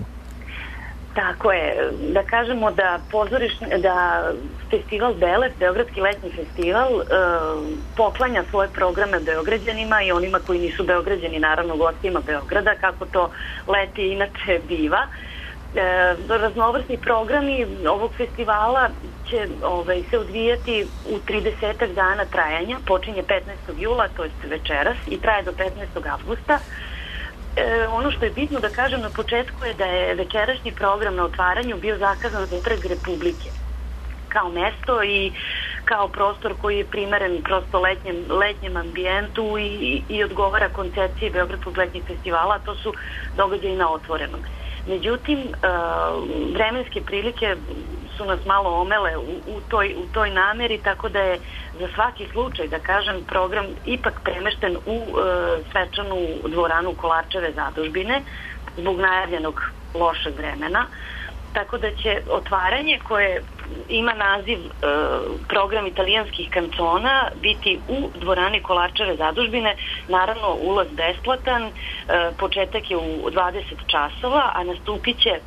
Tako je, da kažemo da pozorišni, da festival Belev, Beogradski letnji festival, e, poklanja svoje programe Beograđanima i onima koji nisu Beograđani, naravno gostima Beograda, kako to leti inače biva. E, raznovrsni programi ovog festivala će ovaj, se odvijati u tridesetak dana trajanja, počinje petnaestog jula, to je večeras, i traje do petnaestog avgusta. E, ono što je bitno da kažem na početku je da je večerašnji program na otvaranju bio zakazan za Trg Republike kao mesto i kao prostor koji je primeren prosto letnjem, letnjem ambijentu i, i odgovara koncepciji Beogradskog letnjeg festivala, a to su događaji na otvorenom. Međutim, vremenske prilike su nas malo omele u, u, toj, u toj nameri, tako da je za svaki slučaj, da kažem, program ipak premešten u e, svečanu dvoranu Kolarčeve zadužbine zbog najavljenog lošeg vremena. Tako da će otvaranje, koje ima naziv e, program italijanskih kancona, biti u dvorani Kolarčeve zadužbine, naravno ulaz besplatan, e, početak je u dvadeset časova, a nastupit će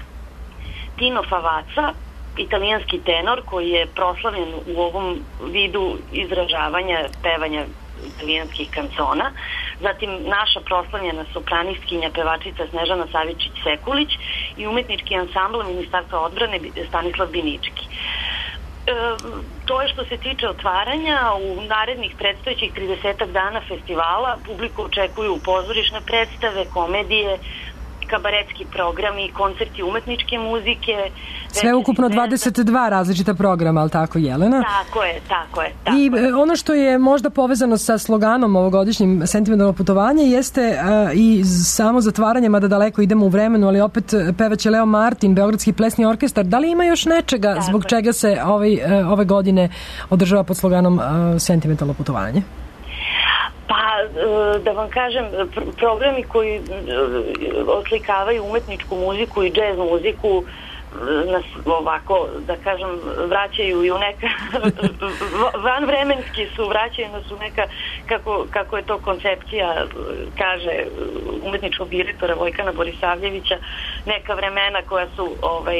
Tino Favaca, italijanski tenor koji je proslavljen u ovom vidu izražavanja, pevanja italijanskih kancona. Zatim naša proslavljena sopranistkinja, pevačica Snežana Savičić-Sekulić i umetnički ansambl Ministarstva odbrane Stanislav Binički. E, to je što se tiče otvaranja. U narednih predstojećih tridesetak dana festivala publiku očekuju pozorišne predstave, komedije, kabaretski programi, koncerti umetničke muzike. Sve ukupno dvadeset dva različita programa, ali tako, Jelena? Tako je, tako je. Tako I je. Ono što je možda povezano sa sloganom ovogodišnjim sentimentalno putovanje jeste a, i samo zatvaranje, mada daleko idemo u vremenu, ali opet pevaće Leo Martin, Beogradski plesni orkestar. Da li ima još nečega tako zbog je. čega se ovaj, ove godine održava pod sloganom a, sentimentalno putovanje? Pa, da vam kažem, programi koji oslikavaju umetničku muziku i džez muziku nas ovako, da kažem, vraćaju i u neka vanvremenski su, vraćaju nas u neka, kako, kako je to koncepcija, kaže umetničkog direktora Vojkana Borisavljevića, neka vremena koja su ovaj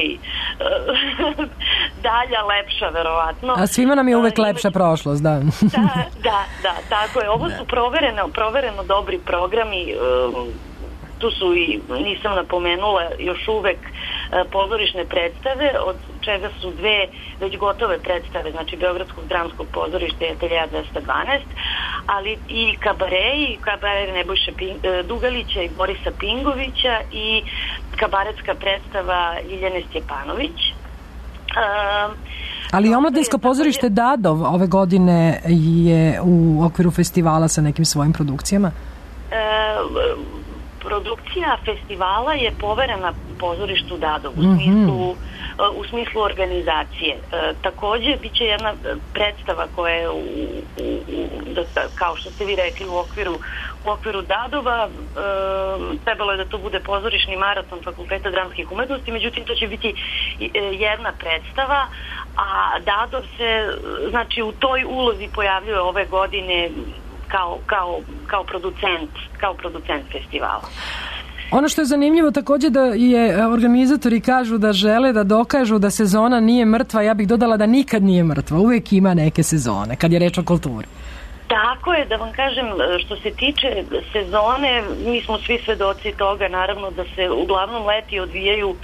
dalja, lepša, verovatno. A svima nam je uvek lepša prošlost, da. da, da, da, tako je. Ovo su provereno, provereno dobri programi. Tu su i, nisam napomenula, još uvek pozorišne predstave, od čega su dve već gotove predstave, znači Beogradskog dramskog pozorišta i Ateljeja dvesta dvanaest, ali i kabareji, kabare Nebojše Dugalića i Borisa Pingovića i kabaretska predstava Ljiljane Stjepanović. Uh, Ali omladinsko pozorište Dadov ove godine je u okviru festivala sa nekim svojim produkcijama? Uh, Produkcija festivala je poverena pozorištu Dadov, u smislu u smislu organizacije. Takođe, bit će jedna predstava koja je u, u, u, kao što ste vi rekli u okviru, u okviru Dadova, trebalo je da to bude pozorišni maraton Fakulteta dramskih umetnosti, međutim to će biti jedna predstava, a Dadov se znači u toj ulozi pojavljuje ove godine kao, kao, kao producent kao producent festivala. Ono što je zanimljivo takođe da je organizatori kažu da žele da dokažu da sezona nije mrtva, ja bih dodala da nikad nije mrtva, uvek ima neke sezone kad je reč o kulturi. Tako je, da vam kažem, što se tiče sezone, mi smo svi svedoci toga, naravno da se uglavnom leti odvijaju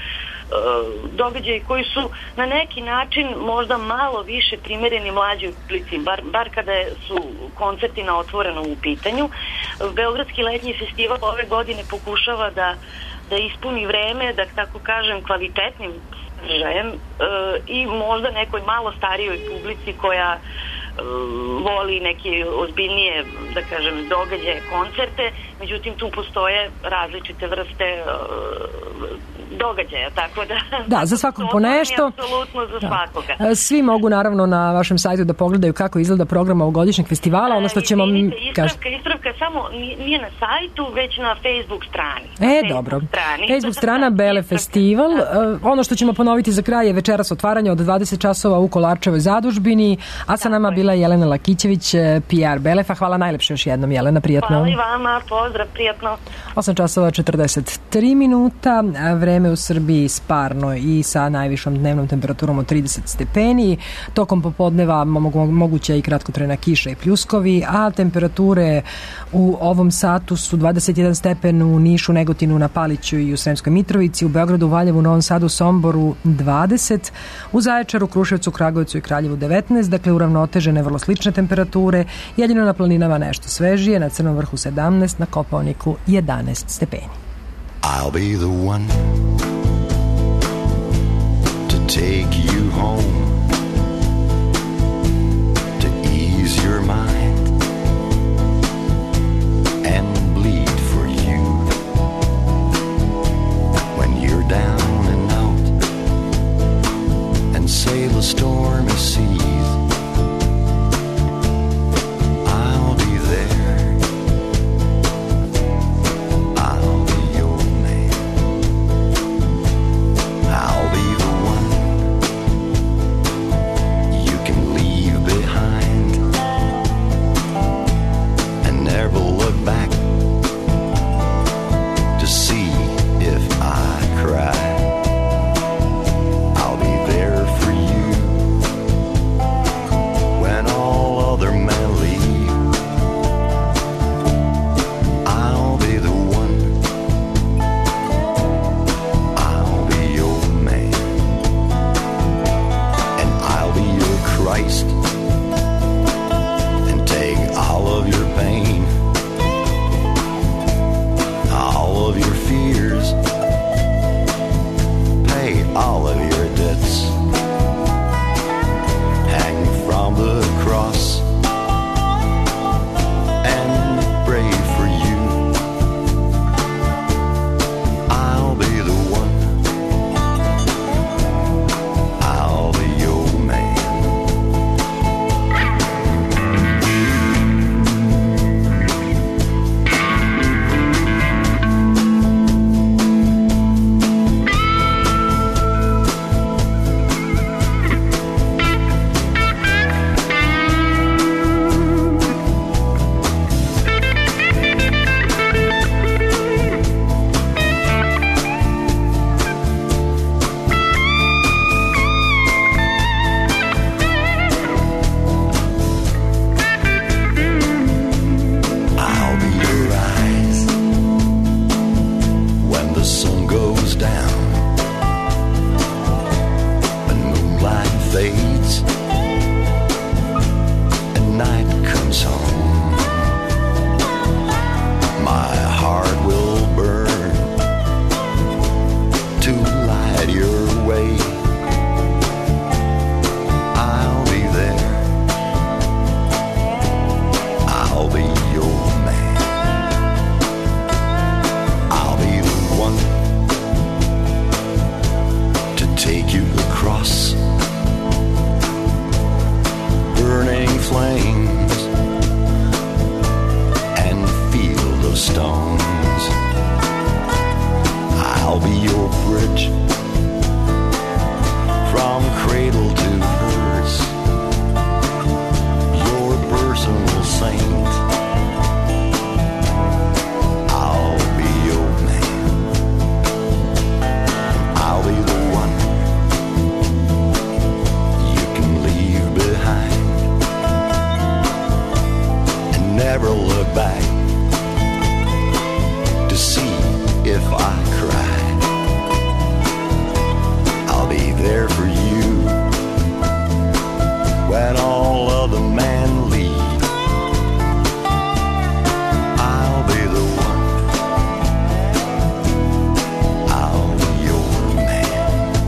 događaji koji su na neki način možda malo više primereni mlađoj publici, bar, bar kada su koncerti na otvorenom u pitanju. Beogradski letnji festival ove godine pokušava da, da ispuni vreme, da tako kažem, kvalitetnim sadržajem e, i možda nekoj malo starijoj publici koja voli neke ozbiljnije, da kažem, događaje, koncerte, međutim tu postoje različite vrste događaja, tako da... Da, za svakog po nešto. Apsolutno za da. svakoga. Svi mogu naravno na vašem sajtu da pogledaju kako izgleda program ovogodišnjeg festivala, ono što ćemo... Izvinite, ispravka, ispravka samo nije na sajtu, već na Facebook strani. E, Facebook dobro. Strani. Facebook strana Bele Festival. Ono što ćemo ponoviti za kraj je večeras otvaranja od dvadeset časova u Kolarčevoj zadužbini, a sa nama bila Jelena Lakićević, P R Belefa. Hvala najlepše još jednom, Jelena, prijatno. Hvala i vama, pozdrav, prijatno. osam časova četrdeset tri minuta, vreme u Srbiji sparno i sa najvišom dnevnom temperaturom od trideset stepeni. Tokom popodneva moguća i kratkotrajna kiša i pljuskovi, a temperature u ovom satu su dvadeset jedan stepen u Nišu, Negotinu, na Paliću i u Sremskoj Mitrovici, u Beogradu, Valjevu, Novom Sadu, Somboru dvadeset, u Zaječaru, Kruševcu, Kragujevcu i Kraljevu devetnaest, dakle uravnotežene vrlo slične temperature, jedino na planinama nešto svežije, na Crnom vrhu sedamnaest, na Kopaoniku jedanaest stepeni. I'll be the one to take you home, to ease your mind and bleed for you when you're down and out and sail the stormy seas. I'll be there, I'll be your man, I'll be the one never look back to see if I cry. I'll be there for you when all other men leave. I'll be the one. I'll be your man.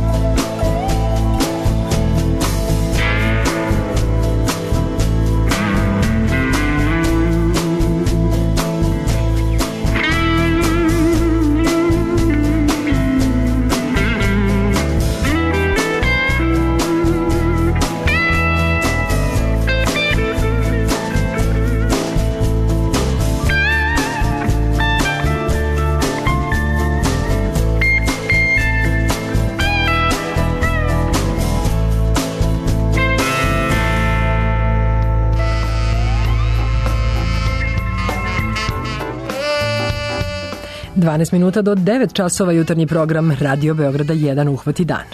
dvanaest minuta do devet časova, jutarnji program Radio Beograda jedan uhvati dan.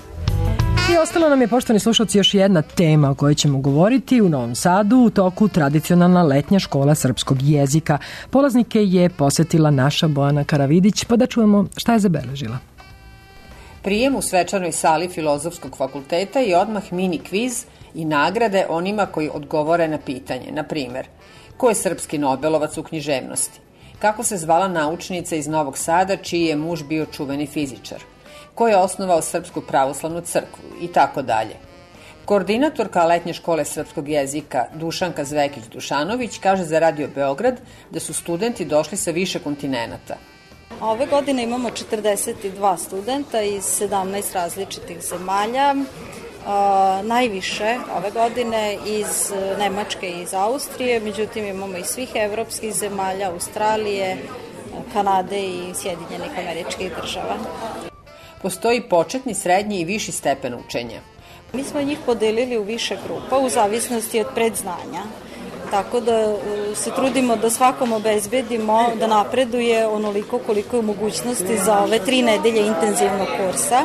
I ostalo nam je, poštovani slušalci, još jedna tema o kojoj ćemo govoriti. U Novom Sadu u toku tradicionalna letnja škola srpskog jezika. Polaznike je posetila naša Bojana Karavidić, pa da čujemo šta je zabeležila. Prijem u svečanoj sali Filozofskog fakulteta i odmah mini kviz i nagrade onima koji odgovore na pitanje. Na primer, ko je srpski Nobelovac u književnosti? Kako se zvala naučnica iz Novog Sada čiji je muž bio čuveni fizičar? Ko je osnovao Srpsku pravoslavnu crkvu? I tako dalje. Koordinatorka letnje škole srpskog jezika Dušanka Zvekić-Dušanović kaže za Radio Beograd da su studenti došli sa više kontinenata. Ove godine imamo četrdeset dva studenta iz sedamnaest različitih zemalja. Uh, najviše ove godine iz Nemačke i iz Austrije, međutim imamo i svih evropskih zemalja, Australije, Kanade i Sjedinjenih Američkih Država. Postoji početni, srednji i viši stepen učenja. Mi smo njih podelili u više grupa u zavisnosti od predznanja. Tako da se trudimo da svakom obezbedimo da napreduje onoliko koliko je mogućnosti za ove tri nedelje intenzivnog kursa.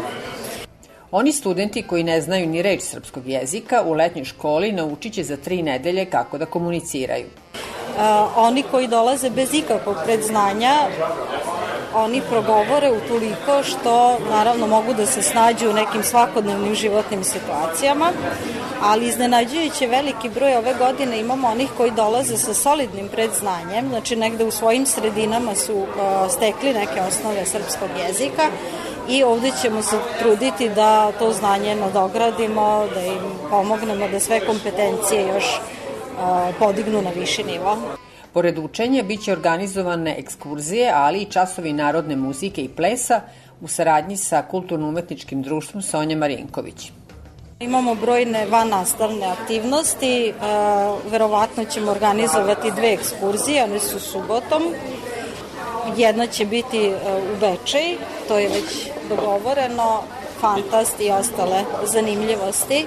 Oni studenti koji ne znaju ni reč srpskog jezika u letnjoj školi naučit će za tri nedelje kako da komuniciraju. Uh, oni koji dolaze bez ikakvog predznanja, oni progovore utoliko što naravno mogu da se snađu u nekim svakodnevnim životnim situacijama, ali iznenađujuće veliki broj ove godine imamo onih koji dolaze sa solidnim predznanjem, znači negde u svojim sredinama su uh, stekli neke osnove srpskog jezika i ovde ćemo se truditi da to znanje nadogradimo, da im pomognemo da sve kompetencije još uh, podignu na viši nivo. Pored učenja biće organizovane ekskurzije, ali i časovi narodne muzike i plesa u saradnji sa Kulturno-umetničkim društvom Sonja Marinković. Imamo brojne vannastavne aktivnosti, uh, verovatno ćemo organizovati dve ekskurzije, one su subotom. Jedna će biti uh, u Bečej, to je već dogovoreno, fantast i ostale zanimljivosti.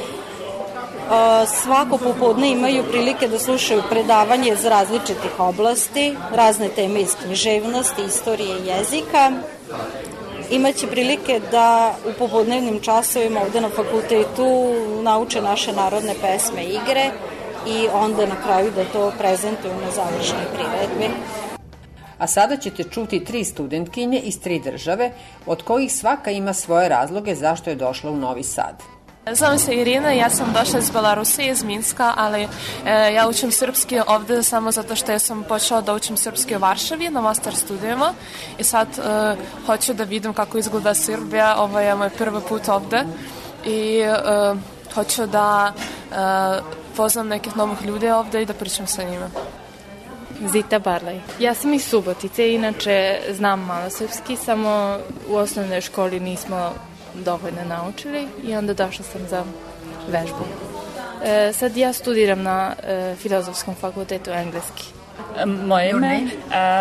Uh, svako popodne imaju prilike da slušaju predavanje iz različitih oblasti, razne teme iz književnosti, istorije i jezika. Imaće prilike da u popodnevnim časovima ovde na fakultetu nauče naše narodne pesme i igre i onda na kraju da to prezentuju na završnoj priredbi. A sada ćete čuti tri studentkinje iz tri države, od kojih svaka ima svoje razloge zašto je došla u Novi Sad. Zovem se Irina, ja sam došla iz Belorusije, iz Minska, ali e, ja učim srpski ovde samo zato što ja sam počela da učim srpski u Varšavi na master studijama i sad e, hoću da vidim kako izgleda Srbija, ovo je moj prvi put ovde i e, hoću da e, poznam nekih novih ljudi ovde i da pričam sa njima. Zita Barlaj. Ja sam iz Subotice, inače znam malo srpski, samo u osnovnoj školi nismo dovoljno naučili i onda došla sam za vežbu. E, sad ja studiram na e, Filozofskom fakultetu engleski. Moje ime je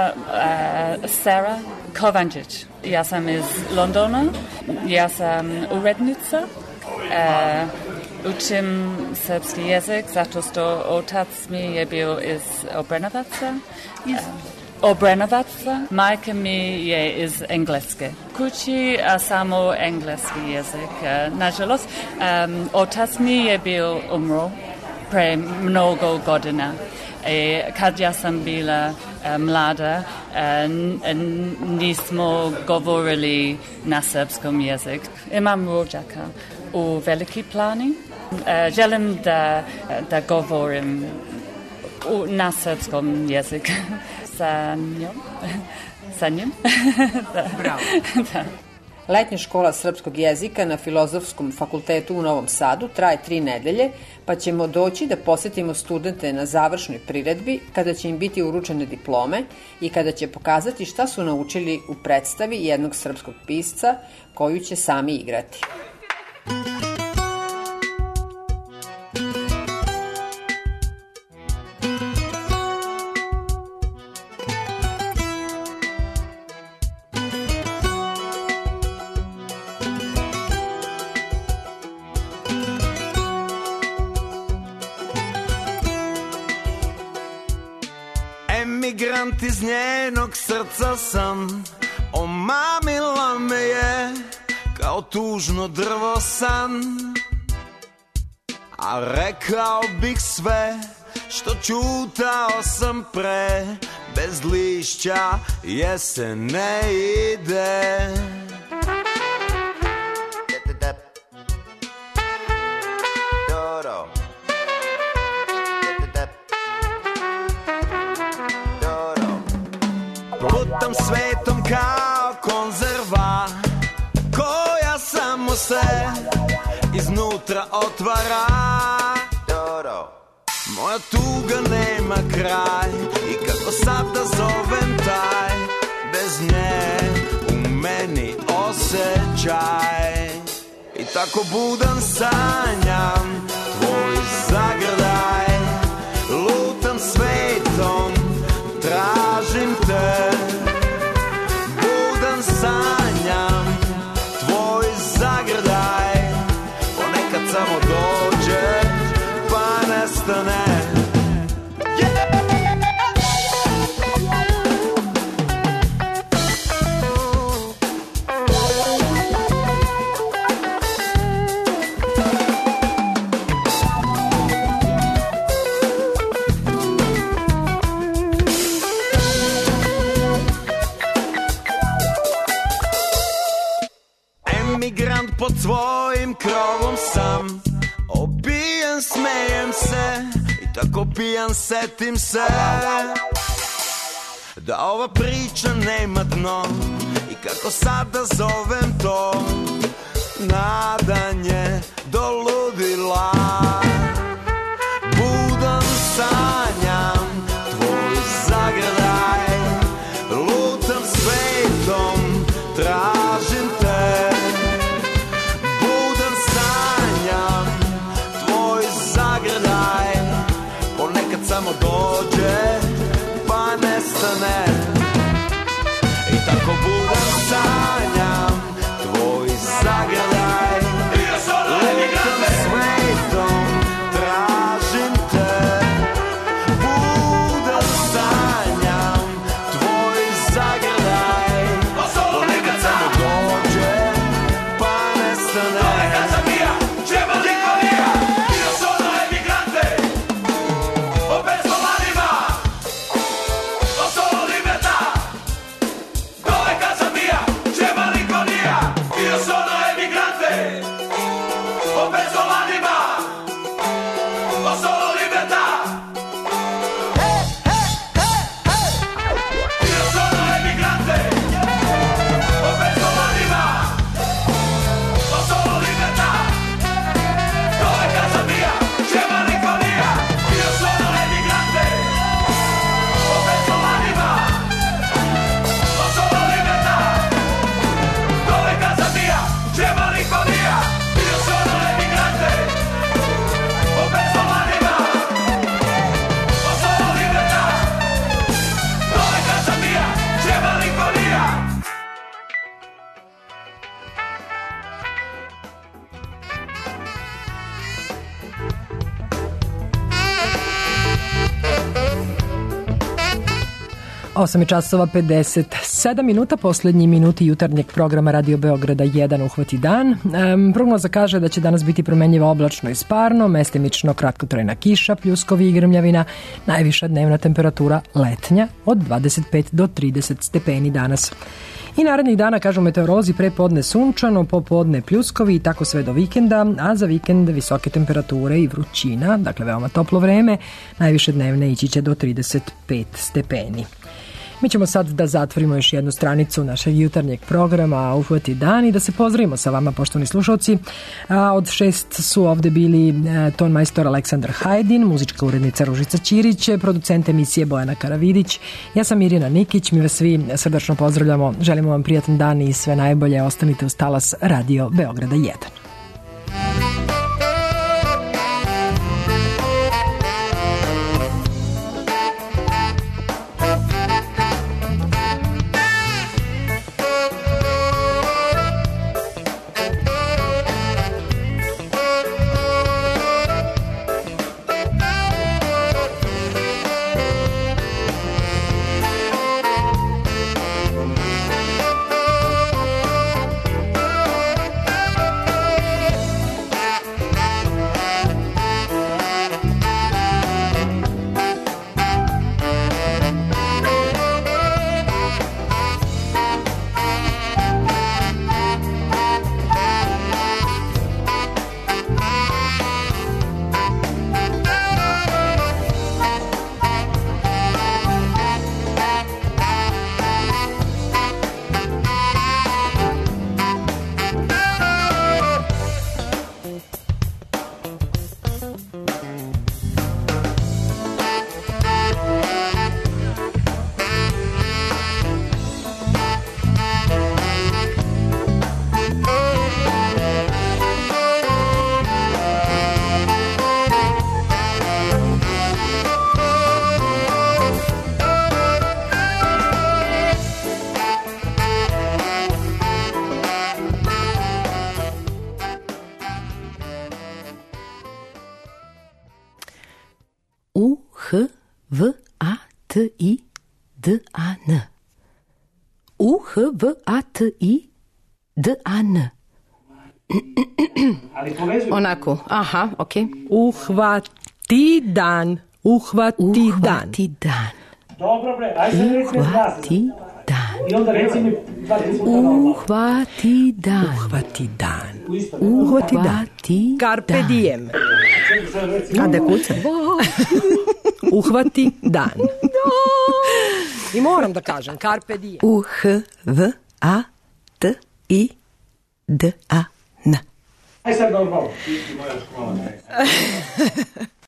Sarah Kovančić. Ja sam iz Londona. Ja sam urednica. E, učim srpski jezik zato što otac mi je bio iz Obrenovaca. Iz Obrenovaca. Majka mi je iz Engleske. Kući a samo engleski jezik. Nažalost, um, otac mi je bio umro pre mnogo godina. I kad ja sam bila e, mlada, e, n, nismo govorili na srpskom jeziku. Imam rođaka u Veliki Plani. E, želim da, da govorim u, na srpskom jeziku sa njom. Sa njim. Da. Bravo. Da. Letnja škola srpskog jezika na Filozofskom fakultetu u Novom Sadu traje tri nedelje, pa ćemo doći da posetimo studente na završnoj priredbi kada će im biti uručene diplome i kada će pokazati šta su naučili u predstavi jednog srpskog pisca koju će sami igrati. Emigrant iz njenog srca sam, omamila me je kao tužno drvo san. A rekao bih sve što čutao sam pre, bez lišća jesen ne ide. Putam svetom kao konzerva koja samo se iznutra otvara. Moja tuga nema kraj i kako sad da zovem taj bez nje u meni osjećaj. I tako budan sanjam tvoj zagrljaj, lutam svetom, tražim te. Budan sanjam tvoj zagrljaj, ponekad samo dođe pa nestane. Emigrant pod svojim krovom sam, opijan smejem se i tako pijan setim se da ova priča nema dno i kako sada zovem to nadanje do ludila. Budan sanjam tvoj zagrljaj, lutam svetom, tražim te. Budan sanjam tvoj zagrljaj, ponekad samo dođe pa nestane. I tako budan sanjam tvoj zagrljaj, lutam svetom, tražim te. Budan sanjam tvoj zagrljaj, ponekad samo dođe pa nestane. Dove casa osam časova pedeset sedam minuta, poslednji minuti jutarnjeg programa Radio Beograda jedan uhvati dan. Um, prognoza kaže da će danas biti promenljivo oblačno i sparno, mestimično kratkotrajna kiša, pljuskovi i grmljavina, najviša dnevna temperatura letnja od dvadeset pet do trideset stepeni danas. I narednih dana, kažu meteorolozi, prepodne sunčano, popodne pljuskovi i tako sve do vikenda, a za vikend visoke temperature i vrućina, dakle veoma toplo vreme, najviše dnevne ići će do trideset pet stepeni. Mi ćemo sad da zatvorimo još jednu stranicu našeg jutarnjeg programa Uhvati dan i da se pozdravimo sa vama, poštovani slušalci. A od šest su ovde bili ton majstor Aleksandar Hajdin, muzička urednica Ružica Ćirić, producent emisije Bojana Karavidić. Ja sam Mirjana Nikić, mi vas svi srdačno pozdravljamo, želimo vam prijatan dan i sve najbolje, ostanite uz talas Radio Beograda jedan. H V A T I D A N. U H V A T I D A N. Onako, aha, ok. Uhvati dan. Uhvati dan. Uhvati dan. Dobro bre, aj se reći Uhvati dan. I onda reci mi dva puta Uhvati dan. Uhvati dan. Uhvati dan. Carpe diem. Kada kuca? Uhvati dan. I moram da kažem, carpe diem. U H V A T I D A N. Aj sad normalno. Ti ti moja škola.